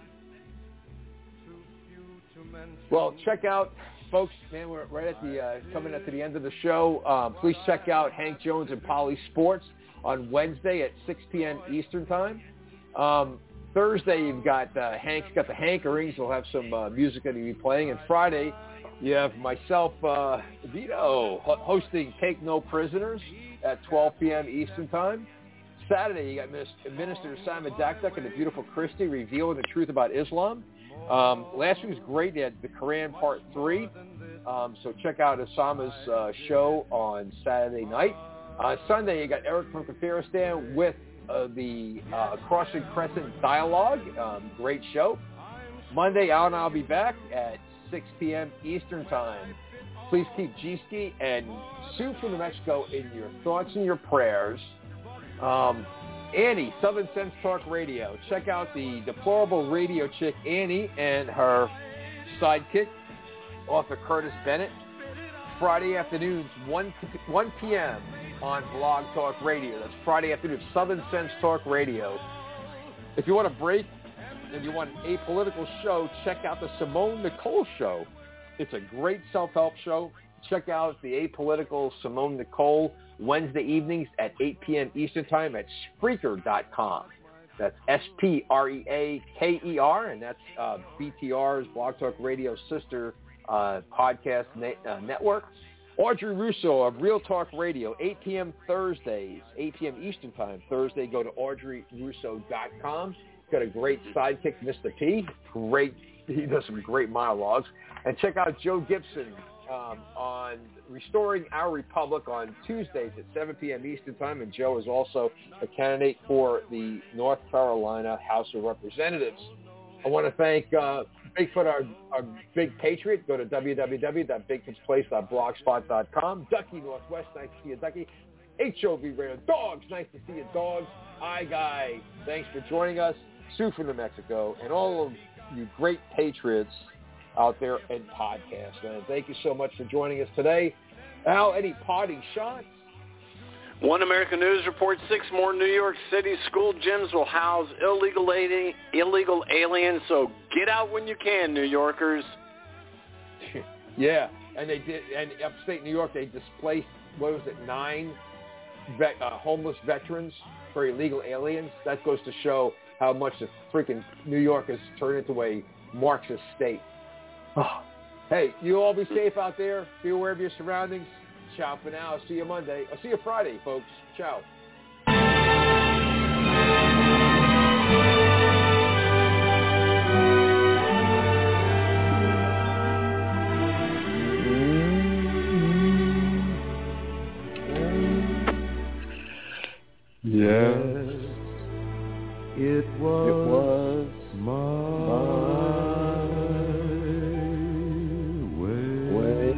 Speaker 2: Well, check out, folks, man, we're right at the coming up to the end of the show. Please check out Hank Jones and Poly Sports on Wednesday at 6 p.m. Eastern Time. Thursday, you've got Hank's got the Hankerings. We'll have some music that he'll be playing. And Friday, you have myself, Vito, hosting Take No Prisoners at 12 p.m. Eastern Time. Saturday, you got Minister Simon Dakduk and the beautiful Christy revealing the truth about Islam. Last week was great. They had the Quran Part 3. So check out Osama's show on Saturday night. On Sunday, you got Eric from Kafiristan with the Crossing Crescent Dialogue. Great show. Monday, Al and I'll be back at 6 p.m. Eastern Time. Please keep G-Ski and Sue from New Mexico in your thoughts and your prayers. Annie, Southern Sense Talk Radio. Check out the deplorable radio chick Annie and her sidekick, author Curtis Bennett. Friday afternoons, 1 p.m. on Blog Talk Radio. That's Friday afternoon, Southern Sense Talk Radio. If you want a break and you want an apolitical show, check out the Simone Nicole Show. It's a great self-help show. Check out the apolitical Simone Nicole Wednesday evenings at 8 p.m. Eastern Time at Spreaker.com. That's Spreaker, and that's BTR's Blog Talk Radio sister podcast network. Audrey Russo of Real Talk Radio, 8 p.m. Thursdays, 8 p.m. Eastern Time. Thursday, go to AudreyRusso.com. Got a great sidekick, Mr. P. He does some great monologues. And check out Joe Gibson on Restoring Our Republic on Tuesdays at 7 p.m. Eastern Time. And Joe is also a candidate for the North Carolina House of Representatives. I want to thank Bigfoot, our big patriot. Go to www.bigfootsplace.blogspot.com. Ducky Northwest, nice to see you, Ducky. HOV Radio, Dogs, nice to see you, Dogs. Guy, thanks for joining us. Sue from New Mexico, and all of you great patriots out there in podcast land. Thank you so much for joining us today. Al, any parting shots?
Speaker 3: One American News reports 6 more New York City school gyms will house illegal aliens, so get out when you can, New Yorkers.
Speaker 2: Yeah, and they did. And upstate New York, they displaced, 9 homeless veterans for illegal aliens. That goes to show how much the freaking New York has turned into a Marxist state. Oh. Hey, you all be safe out there. Be aware of your surroundings. Ciao for now. See you Monday. I'll see you Friday, folks. Ciao.
Speaker 7: Yes, it was my way.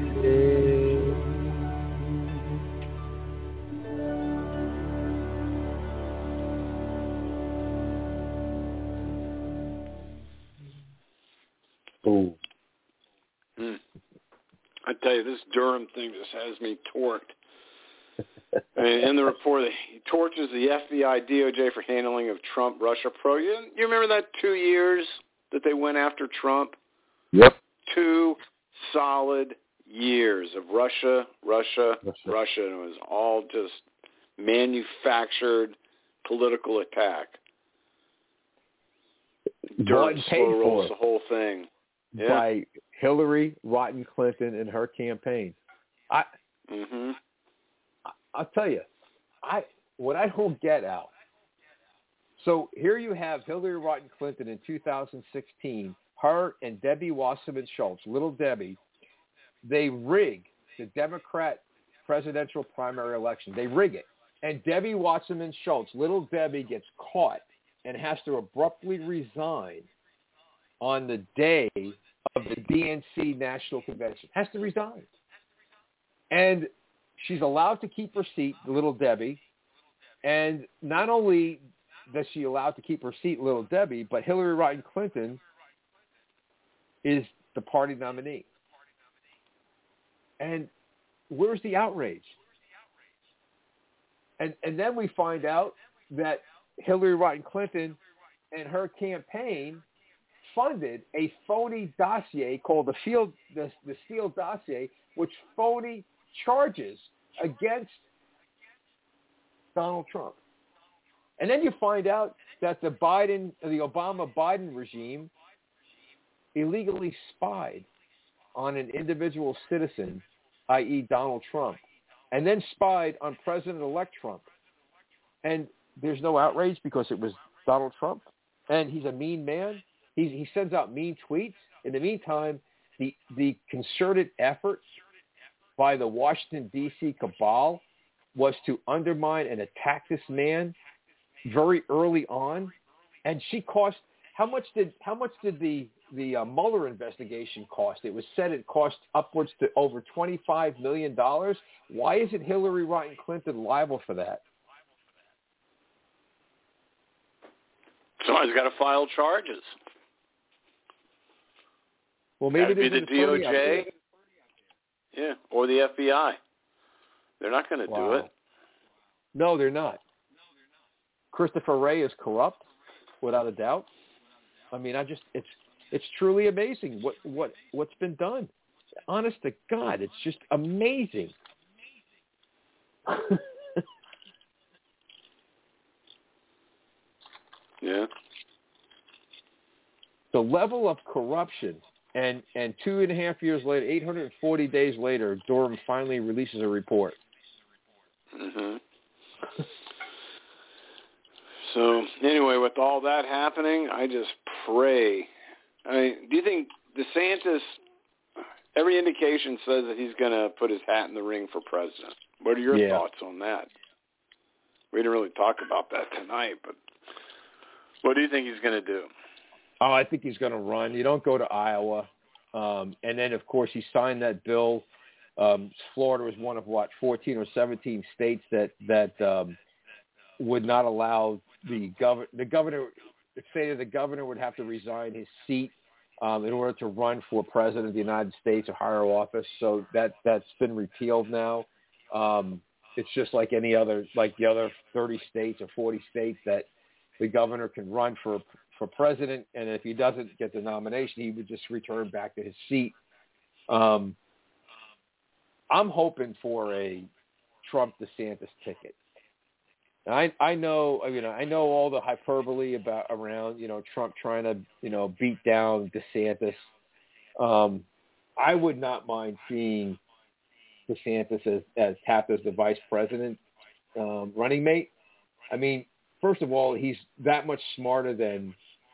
Speaker 2: Oh.
Speaker 3: I tell you, this Durham thing just has me torqued. In the report, he torches the FBI, DOJ for handling of Trump Russia probe. You remember that 2 years that they went after Trump?
Speaker 2: Yep.
Speaker 3: 2 solid years of Russia. And it was all just manufactured political attack. Durham slow rolls the whole thing. Yeah.
Speaker 2: By Hillary Rotten Clinton and her campaign. I'll tell you, what I don't get out. So here you have Hillary Rotten Clinton in 2016, her and Debbie Wasserman Schultz, Little Debbie, they rig the Democrat presidential primary election. They rig it. And Debbie Wasserman Schultz, Little Debbie, gets caught and has to abruptly resign on the day of the DNC National Convention. Has to resign. And she's allowed to keep her seat, Little Debbie, and not only does she allowed to keep her seat, Little Debbie, but Hillary Rotten Clinton is the party nominee. And where's the outrage? And then we find out that Hillary Rotten Clinton and her campaign funded a phony dossier called the Steele dossier, which phony charges against Donald Trump. And then you find out that the Obama-Biden regime illegally spied on an individual citizen, i.e. Donald Trump, and then spied on President-elect Trump. And there's no outrage because it was Donald Trump, and he's a mean man. He sends out mean tweets. In the meantime, the concerted effort by the Washington, D.C. cabal was to undermine and attack this man very early on. And she cost – how much did the Mueller investigation cost? It was said it cost upwards to over $25 million. Why isn't Hillary Rotten Clinton liable for that?
Speaker 3: Somebody's got to file charges.
Speaker 2: Well, maybe
Speaker 3: that'd be
Speaker 2: there's
Speaker 3: the
Speaker 2: an attorney out
Speaker 3: DOJ.
Speaker 2: there.
Speaker 3: Yeah, or the FBI. They're not going to do it.
Speaker 2: No, they're not. Christopher Wray is corrupt, without a doubt. I mean, it's truly amazing what's been done. Honest to God, it's just amazing.
Speaker 3: Yeah.
Speaker 2: The level of corruption, and 2.5 years later, 840 days later, Durham finally releases a report.
Speaker 3: Mm-hmm. So anyway, with all that happening, I just pray. I mean, do you think DeSantis? Every indication says that he's going to put his hat in the ring for president. What are your thoughts on that? We didn't really talk about that tonight, but what do you think he's going to do?
Speaker 2: Oh, I think he's going to run. You don't go to Iowa. And then, of course, he signed that bill. Florida was one of, 14 or 17 states that would not allow the governor, say that the governor would have to resign his seat in order to run for president of the United States or higher office. So that's been repealed now. It's just like any other, like the other 30 states or 40 states that the governor can run for president, and if he doesn't get the nomination, he would just return back to his seat. I'm hoping for a Trump-DeSantis ticket. And I know all the hyperbole around Trump trying to beat down DeSantis. I would not mind seeing DeSantis as tapped as the vice president running mate. I mean, first of all, he's that much smarter than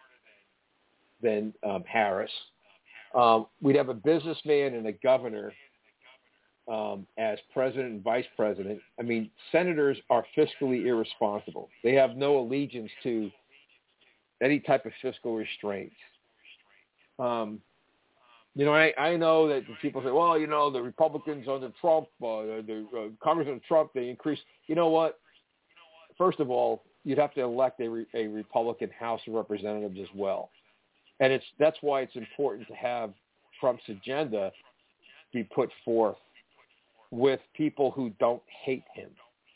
Speaker 2: Harris. We'd have a businessman and a governor as president and vice president. I mean, senators are fiscally irresponsible. They have no allegiance to any type of fiscal restraints. I know that people say, well, the Republicans under Trump, the Congress under Trump, they increased. You know what? First of all, you'd have to elect a Republican House of Representatives as well. And that's why it's important to have Trump's agenda be put forth with people who don't hate him.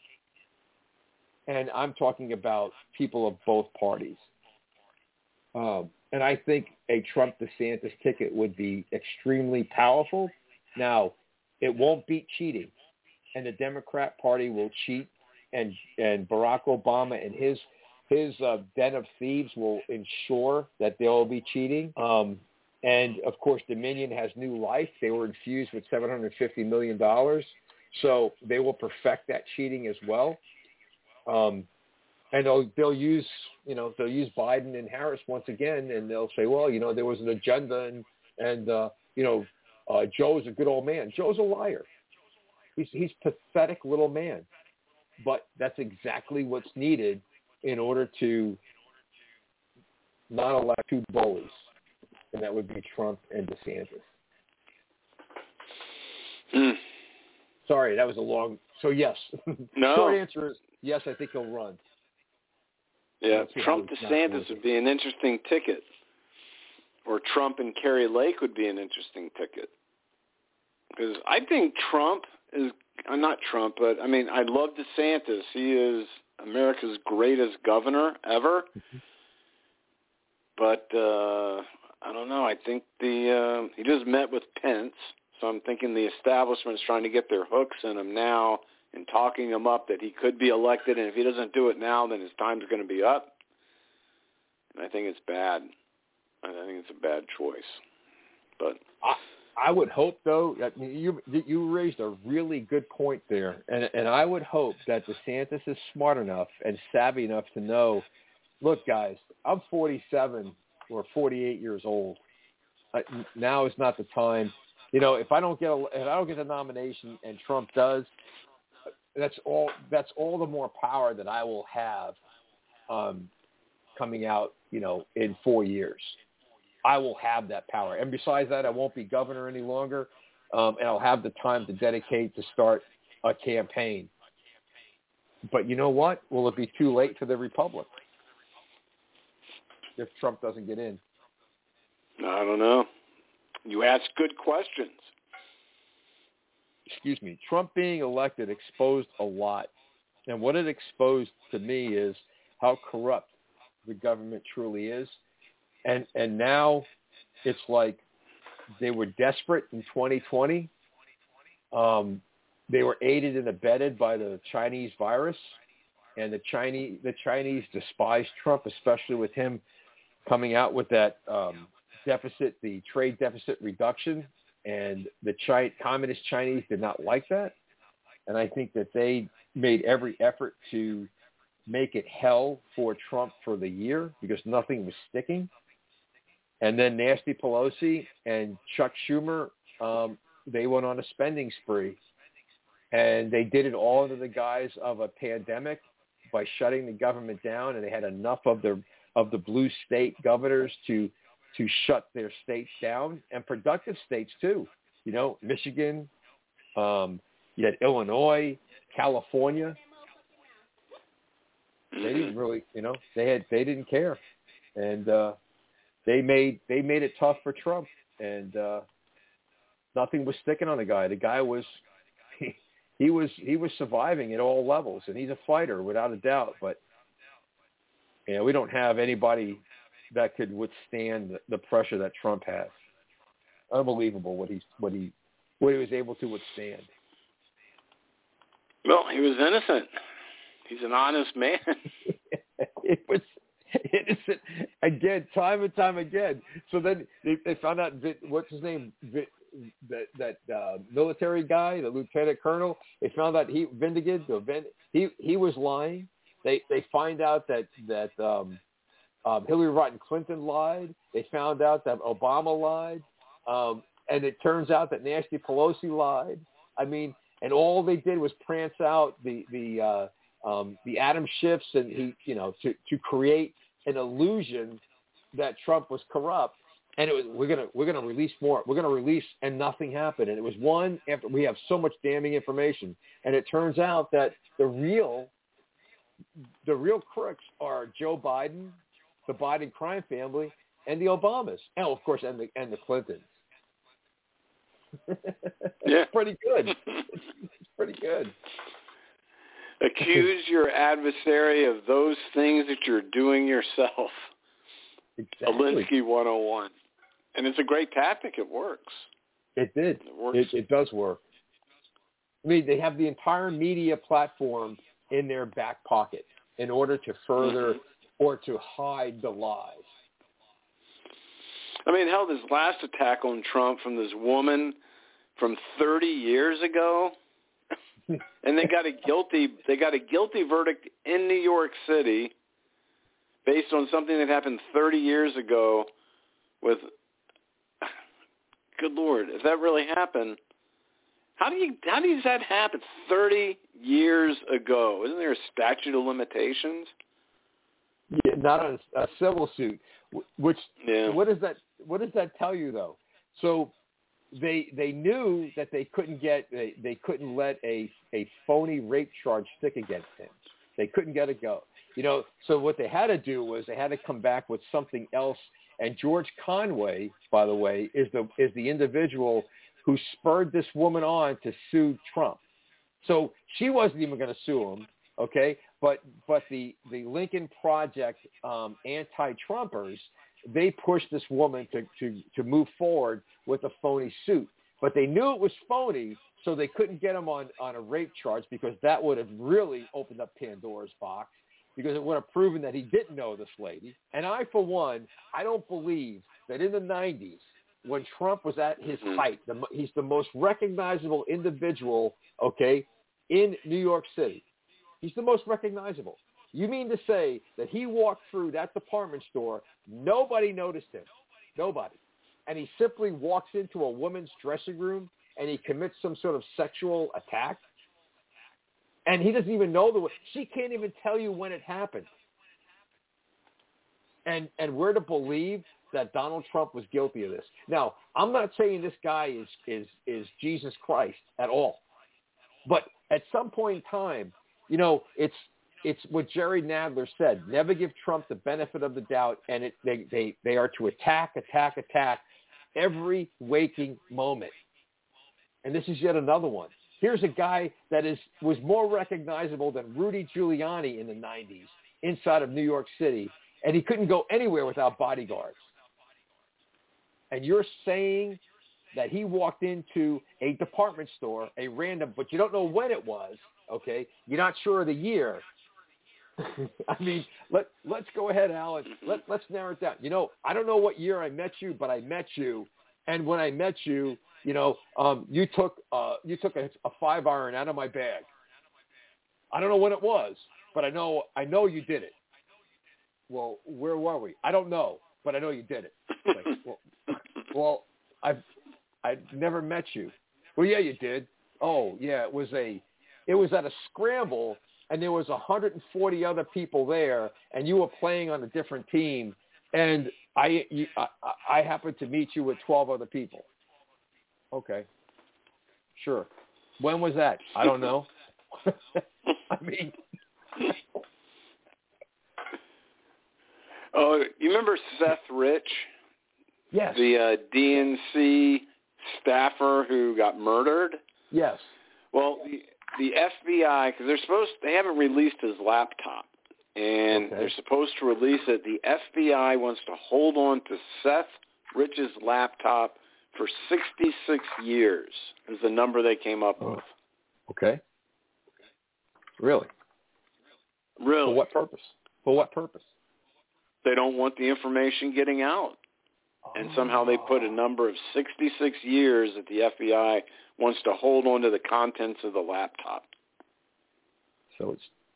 Speaker 2: And I'm talking about people of both parties. And I think a Trump-DeSantis ticket would be extremely powerful. Now, it won't beat cheating. And the Democrat Party will cheat. And Barack Obama and his den of thieves will ensure that they'll be cheating. And, of course, Dominion has new life. They were infused with $750 million. So they will perfect that cheating as well. And they'll use Biden and Harris once again, and they'll say, well, there was an agenda, and Joe's a good old man. Joe's a liar. He's pathetic little man. But that's exactly what's needed in order to not elect two bullies, and that would be Trump and DeSantis. Sorry, that was a long. So yes,
Speaker 3: no.
Speaker 2: Short answer is yes. I think he'll run.
Speaker 3: Yeah, Trump DeSantis would be an interesting ticket, or Trump and Kari Lake would be an interesting ticket, because I think Trump is. Not Trump, but I mean, I love DeSantis. He is America's greatest governor ever. But I don't know. I think he just met with Pence, so I'm thinking the establishment is trying to get their hooks in him now and talking him up that he could be elected, and if he doesn't do it now, then his time's going to be up. And I think it's bad. I think it's a bad choice. But
Speaker 2: I would hope, though, that you raised a really good point there, and I would hope that DeSantis is smart enough and savvy enough to know, look, guys, I'm 47 or 48 years old. Now is not the time. If I don't get the nomination and Trump does, that's all the more power that I will have coming out, in 4 years. I will have that power. And besides that, I won't be governor any longer, and I'll have the time to dedicate to start a campaign. But you know what? Will it be too late for the Republic? if Trump doesn't get in?
Speaker 3: I don't know. You ask good questions.
Speaker 2: Excuse me. Trump being elected exposed a lot. And what it exposed to me is how corrupt the government truly is. And now it's like they were desperate in 2020. They were aided and abetted by the Chinese virus. And the Chinese despised Trump, especially with him coming out with that the trade deficit reduction. And the communist Chinese did not like that. And I think that they made every effort to make it hell for Trump for the year because nothing was sticking. And then Nancy Pelosi and Chuck Schumer, they went on a spending spree. And they did it all under the guise of a pandemic by shutting the government down. And they had enough of the blue state governors to shut their states down, and productive states too. You know, Michigan, you had Illinois, California. They didn't really, they didn't care, and they made it tough for Trump, and nothing was sticking on the guy. The guy was he was surviving at all levels, and he's a fighter without a doubt. But we don't have anybody that could withstand the pressure that Trump has. Unbelievable what he was able to withstand.
Speaker 3: Well, he was innocent. He's an honest man.
Speaker 2: It was innocent again, time and time again. So then they found out what's his name, that military guy, the lieutenant colonel. They found out he was lying. They find out that Hillary Rodham Clinton lied. They found out that Obama lied. And it turns out that Nancy Pelosi lied. I mean, and all they did was prance out the Adam Schiffs and to create an illusion that Trump was corrupt. And it was we're gonna release more. We're gonna release, and nothing happened. And it was one after we have so much damning information. And it turns out that the real crooks are Joe Biden, the Biden crime family, and the Obamas, and of course, and the Clintons.
Speaker 3: Yeah,
Speaker 2: pretty good. It's pretty good.
Speaker 3: Accuse your adversary of those things that you're doing yourself.
Speaker 2: Exactly.
Speaker 3: Alinsky 101. And it's a great tactic. It works.
Speaker 2: It did.
Speaker 3: It works.
Speaker 2: It does work. I mean, they have the entire media platform in their back pocket in order to further or to hide the lies.
Speaker 3: I mean, hell, this last attack on Trump from this woman from 30 years ago, and they got a guilty verdict in New York City based on something that happened 30 years ago with, good Lord, if that really happened, how does that happen 30 years ago? Isn't there a statute of limitations?
Speaker 2: Yeah, not on a civil suit. Which what does that tell you though? So they knew that they couldn't let a phony rape charge stick against him. They couldn't get it go. So what they had to do was they had to come back with something else. And George Conway, by the way, is the individual who spurred this woman on to sue Trump. So she wasn't even going to sue him, okay? But the Lincoln Project anti-Trumpers, they pushed this woman to move forward with a phony suit. But they knew it was phony, so they couldn't get him on a rape charge because that would have really opened up Pandora's box, because it would have proven that he didn't know this lady. And I, for one, I don't believe that in the 90s, when Trump was at his height, he's the most recognizable individual, okay, in New York City. He's the most recognizable. You mean to say that he walked through that department store, nobody noticed him, nobody, and he simply walks into a woman's dressing room and he commits some sort of sexual attack? And he doesn't even know she can't even tell you when it happened. And we're to believe that Donald Trump was guilty of this. Now, I'm not saying this guy is Jesus Christ at all. But at some point in time, it's what Jerry Nadler said. Never give Trump the benefit of the doubt, and they are to attack every waking moment. And this is yet another one. Here's a guy that was more recognizable than Rudy Giuliani in the 90s inside of New York City, and he couldn't go anywhere without bodyguards. And you're saying that he walked into a department store, a random, but you don't know when it was, okay? You're not sure of the year. I mean, let's go ahead, Alan. Let's narrow it down. You know, I don't know what year I met you, but I met you. And when I met you, you know, you took a 5-iron out of my bag. I don't know when it was, but I know you did it. Well, where were we? I don't know, but I know you did it. Like, well, I've never met you. Well, yeah, you did. Oh, yeah, it was at a scramble, and there was 140 other people there, and you were playing on a different team, and I happened to meet you with 12 other people. Okay, sure. When was that? I don't know. I mean,
Speaker 3: oh, you remember Seth Rich?
Speaker 2: Yes.
Speaker 3: The DNC staffer who got murdered?
Speaker 2: Yes.
Speaker 3: Well, the FBI, because they haven't released his laptop, and they're supposed to release it. The FBI wants to hold on to Seth Rich's laptop for 66 years is the number they came up with.
Speaker 2: Okay. Really?
Speaker 3: Really.
Speaker 2: For what purpose? For what purpose?
Speaker 3: They don't want the information getting out. And somehow they put a number of 66 years that the FBI wants to hold on to the contents of the laptop.
Speaker 2: So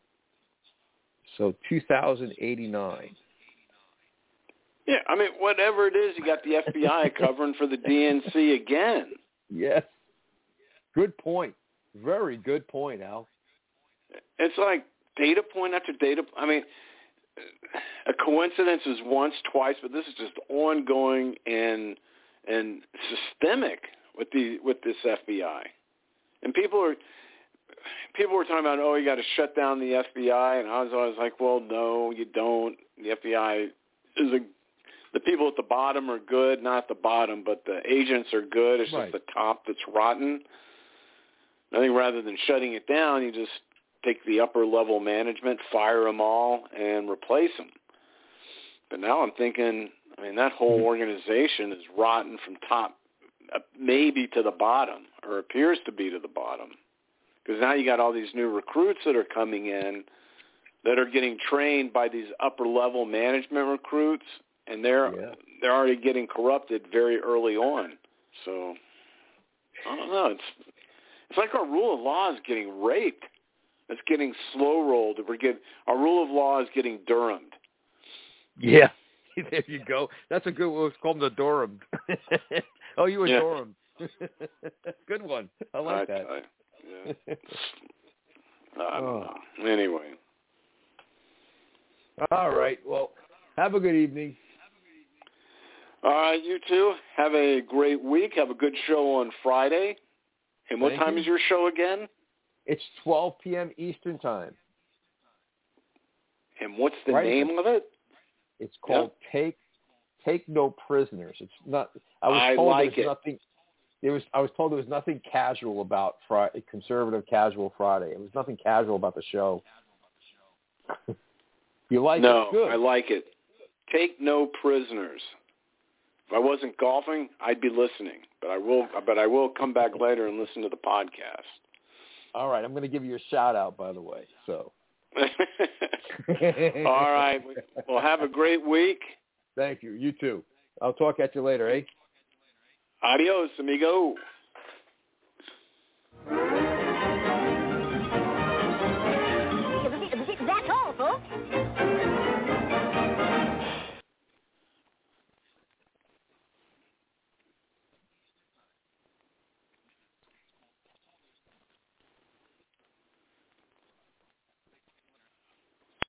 Speaker 2: 2089.
Speaker 3: Yeah, I mean, whatever it is, you got the FBI covering for the DNC again.
Speaker 2: Yes. Good point. Very good point, Al.
Speaker 3: It's like data point after data. I mean, a coincidence is once, twice, but this is just ongoing and systemic with this FBI. And people were talking about, oh, you got to shut down the FBI, and I was always like, well, no, you don't. The FBI the people at the bottom are good, not at the bottom, but the agents are good. It's just the top that's rotten. I think rather than shutting it down, you just take the upper level management, fire them all, and replace them. But now I'm thinking, I mean, that whole organization is rotten from top, maybe to the bottom, or appears to be to the bottom. Because now you got all these new recruits that are coming in that are getting trained by these upper level management recruits, and they're already getting corrupted very early on. So I don't know. It's like our rule of law is getting raped. It's getting slow rolled. Our rule of law is getting Durhamed.
Speaker 2: Yeah, there you go. That's a good one. It's called the Durham. Oh, you were Durham. Good one. I like that.
Speaker 3: I don't know. Anyway.
Speaker 2: All right. Well, have a good evening.
Speaker 3: All right, you too. Have a great week. Have a good show on Friday. And what time is your show again?
Speaker 2: It's 12 p.m. Eastern Time.
Speaker 3: And what's the name of it?
Speaker 2: It's called Take No Prisoners. It's not. I was told there was nothing casual about Friday, conservative casual Friday. It was nothing casual about the show. You like it? Good.
Speaker 3: I like it. Take No Prisoners. If I wasn't golfing, I'd be listening. But I will come back later and listen to the podcast.
Speaker 2: All right, I'm going to give you a shout out, by the way. So.
Speaker 3: All right. Well, have a great week.
Speaker 2: Thank you. You too. I'll talk at you later, eh?
Speaker 3: Adios, amigo.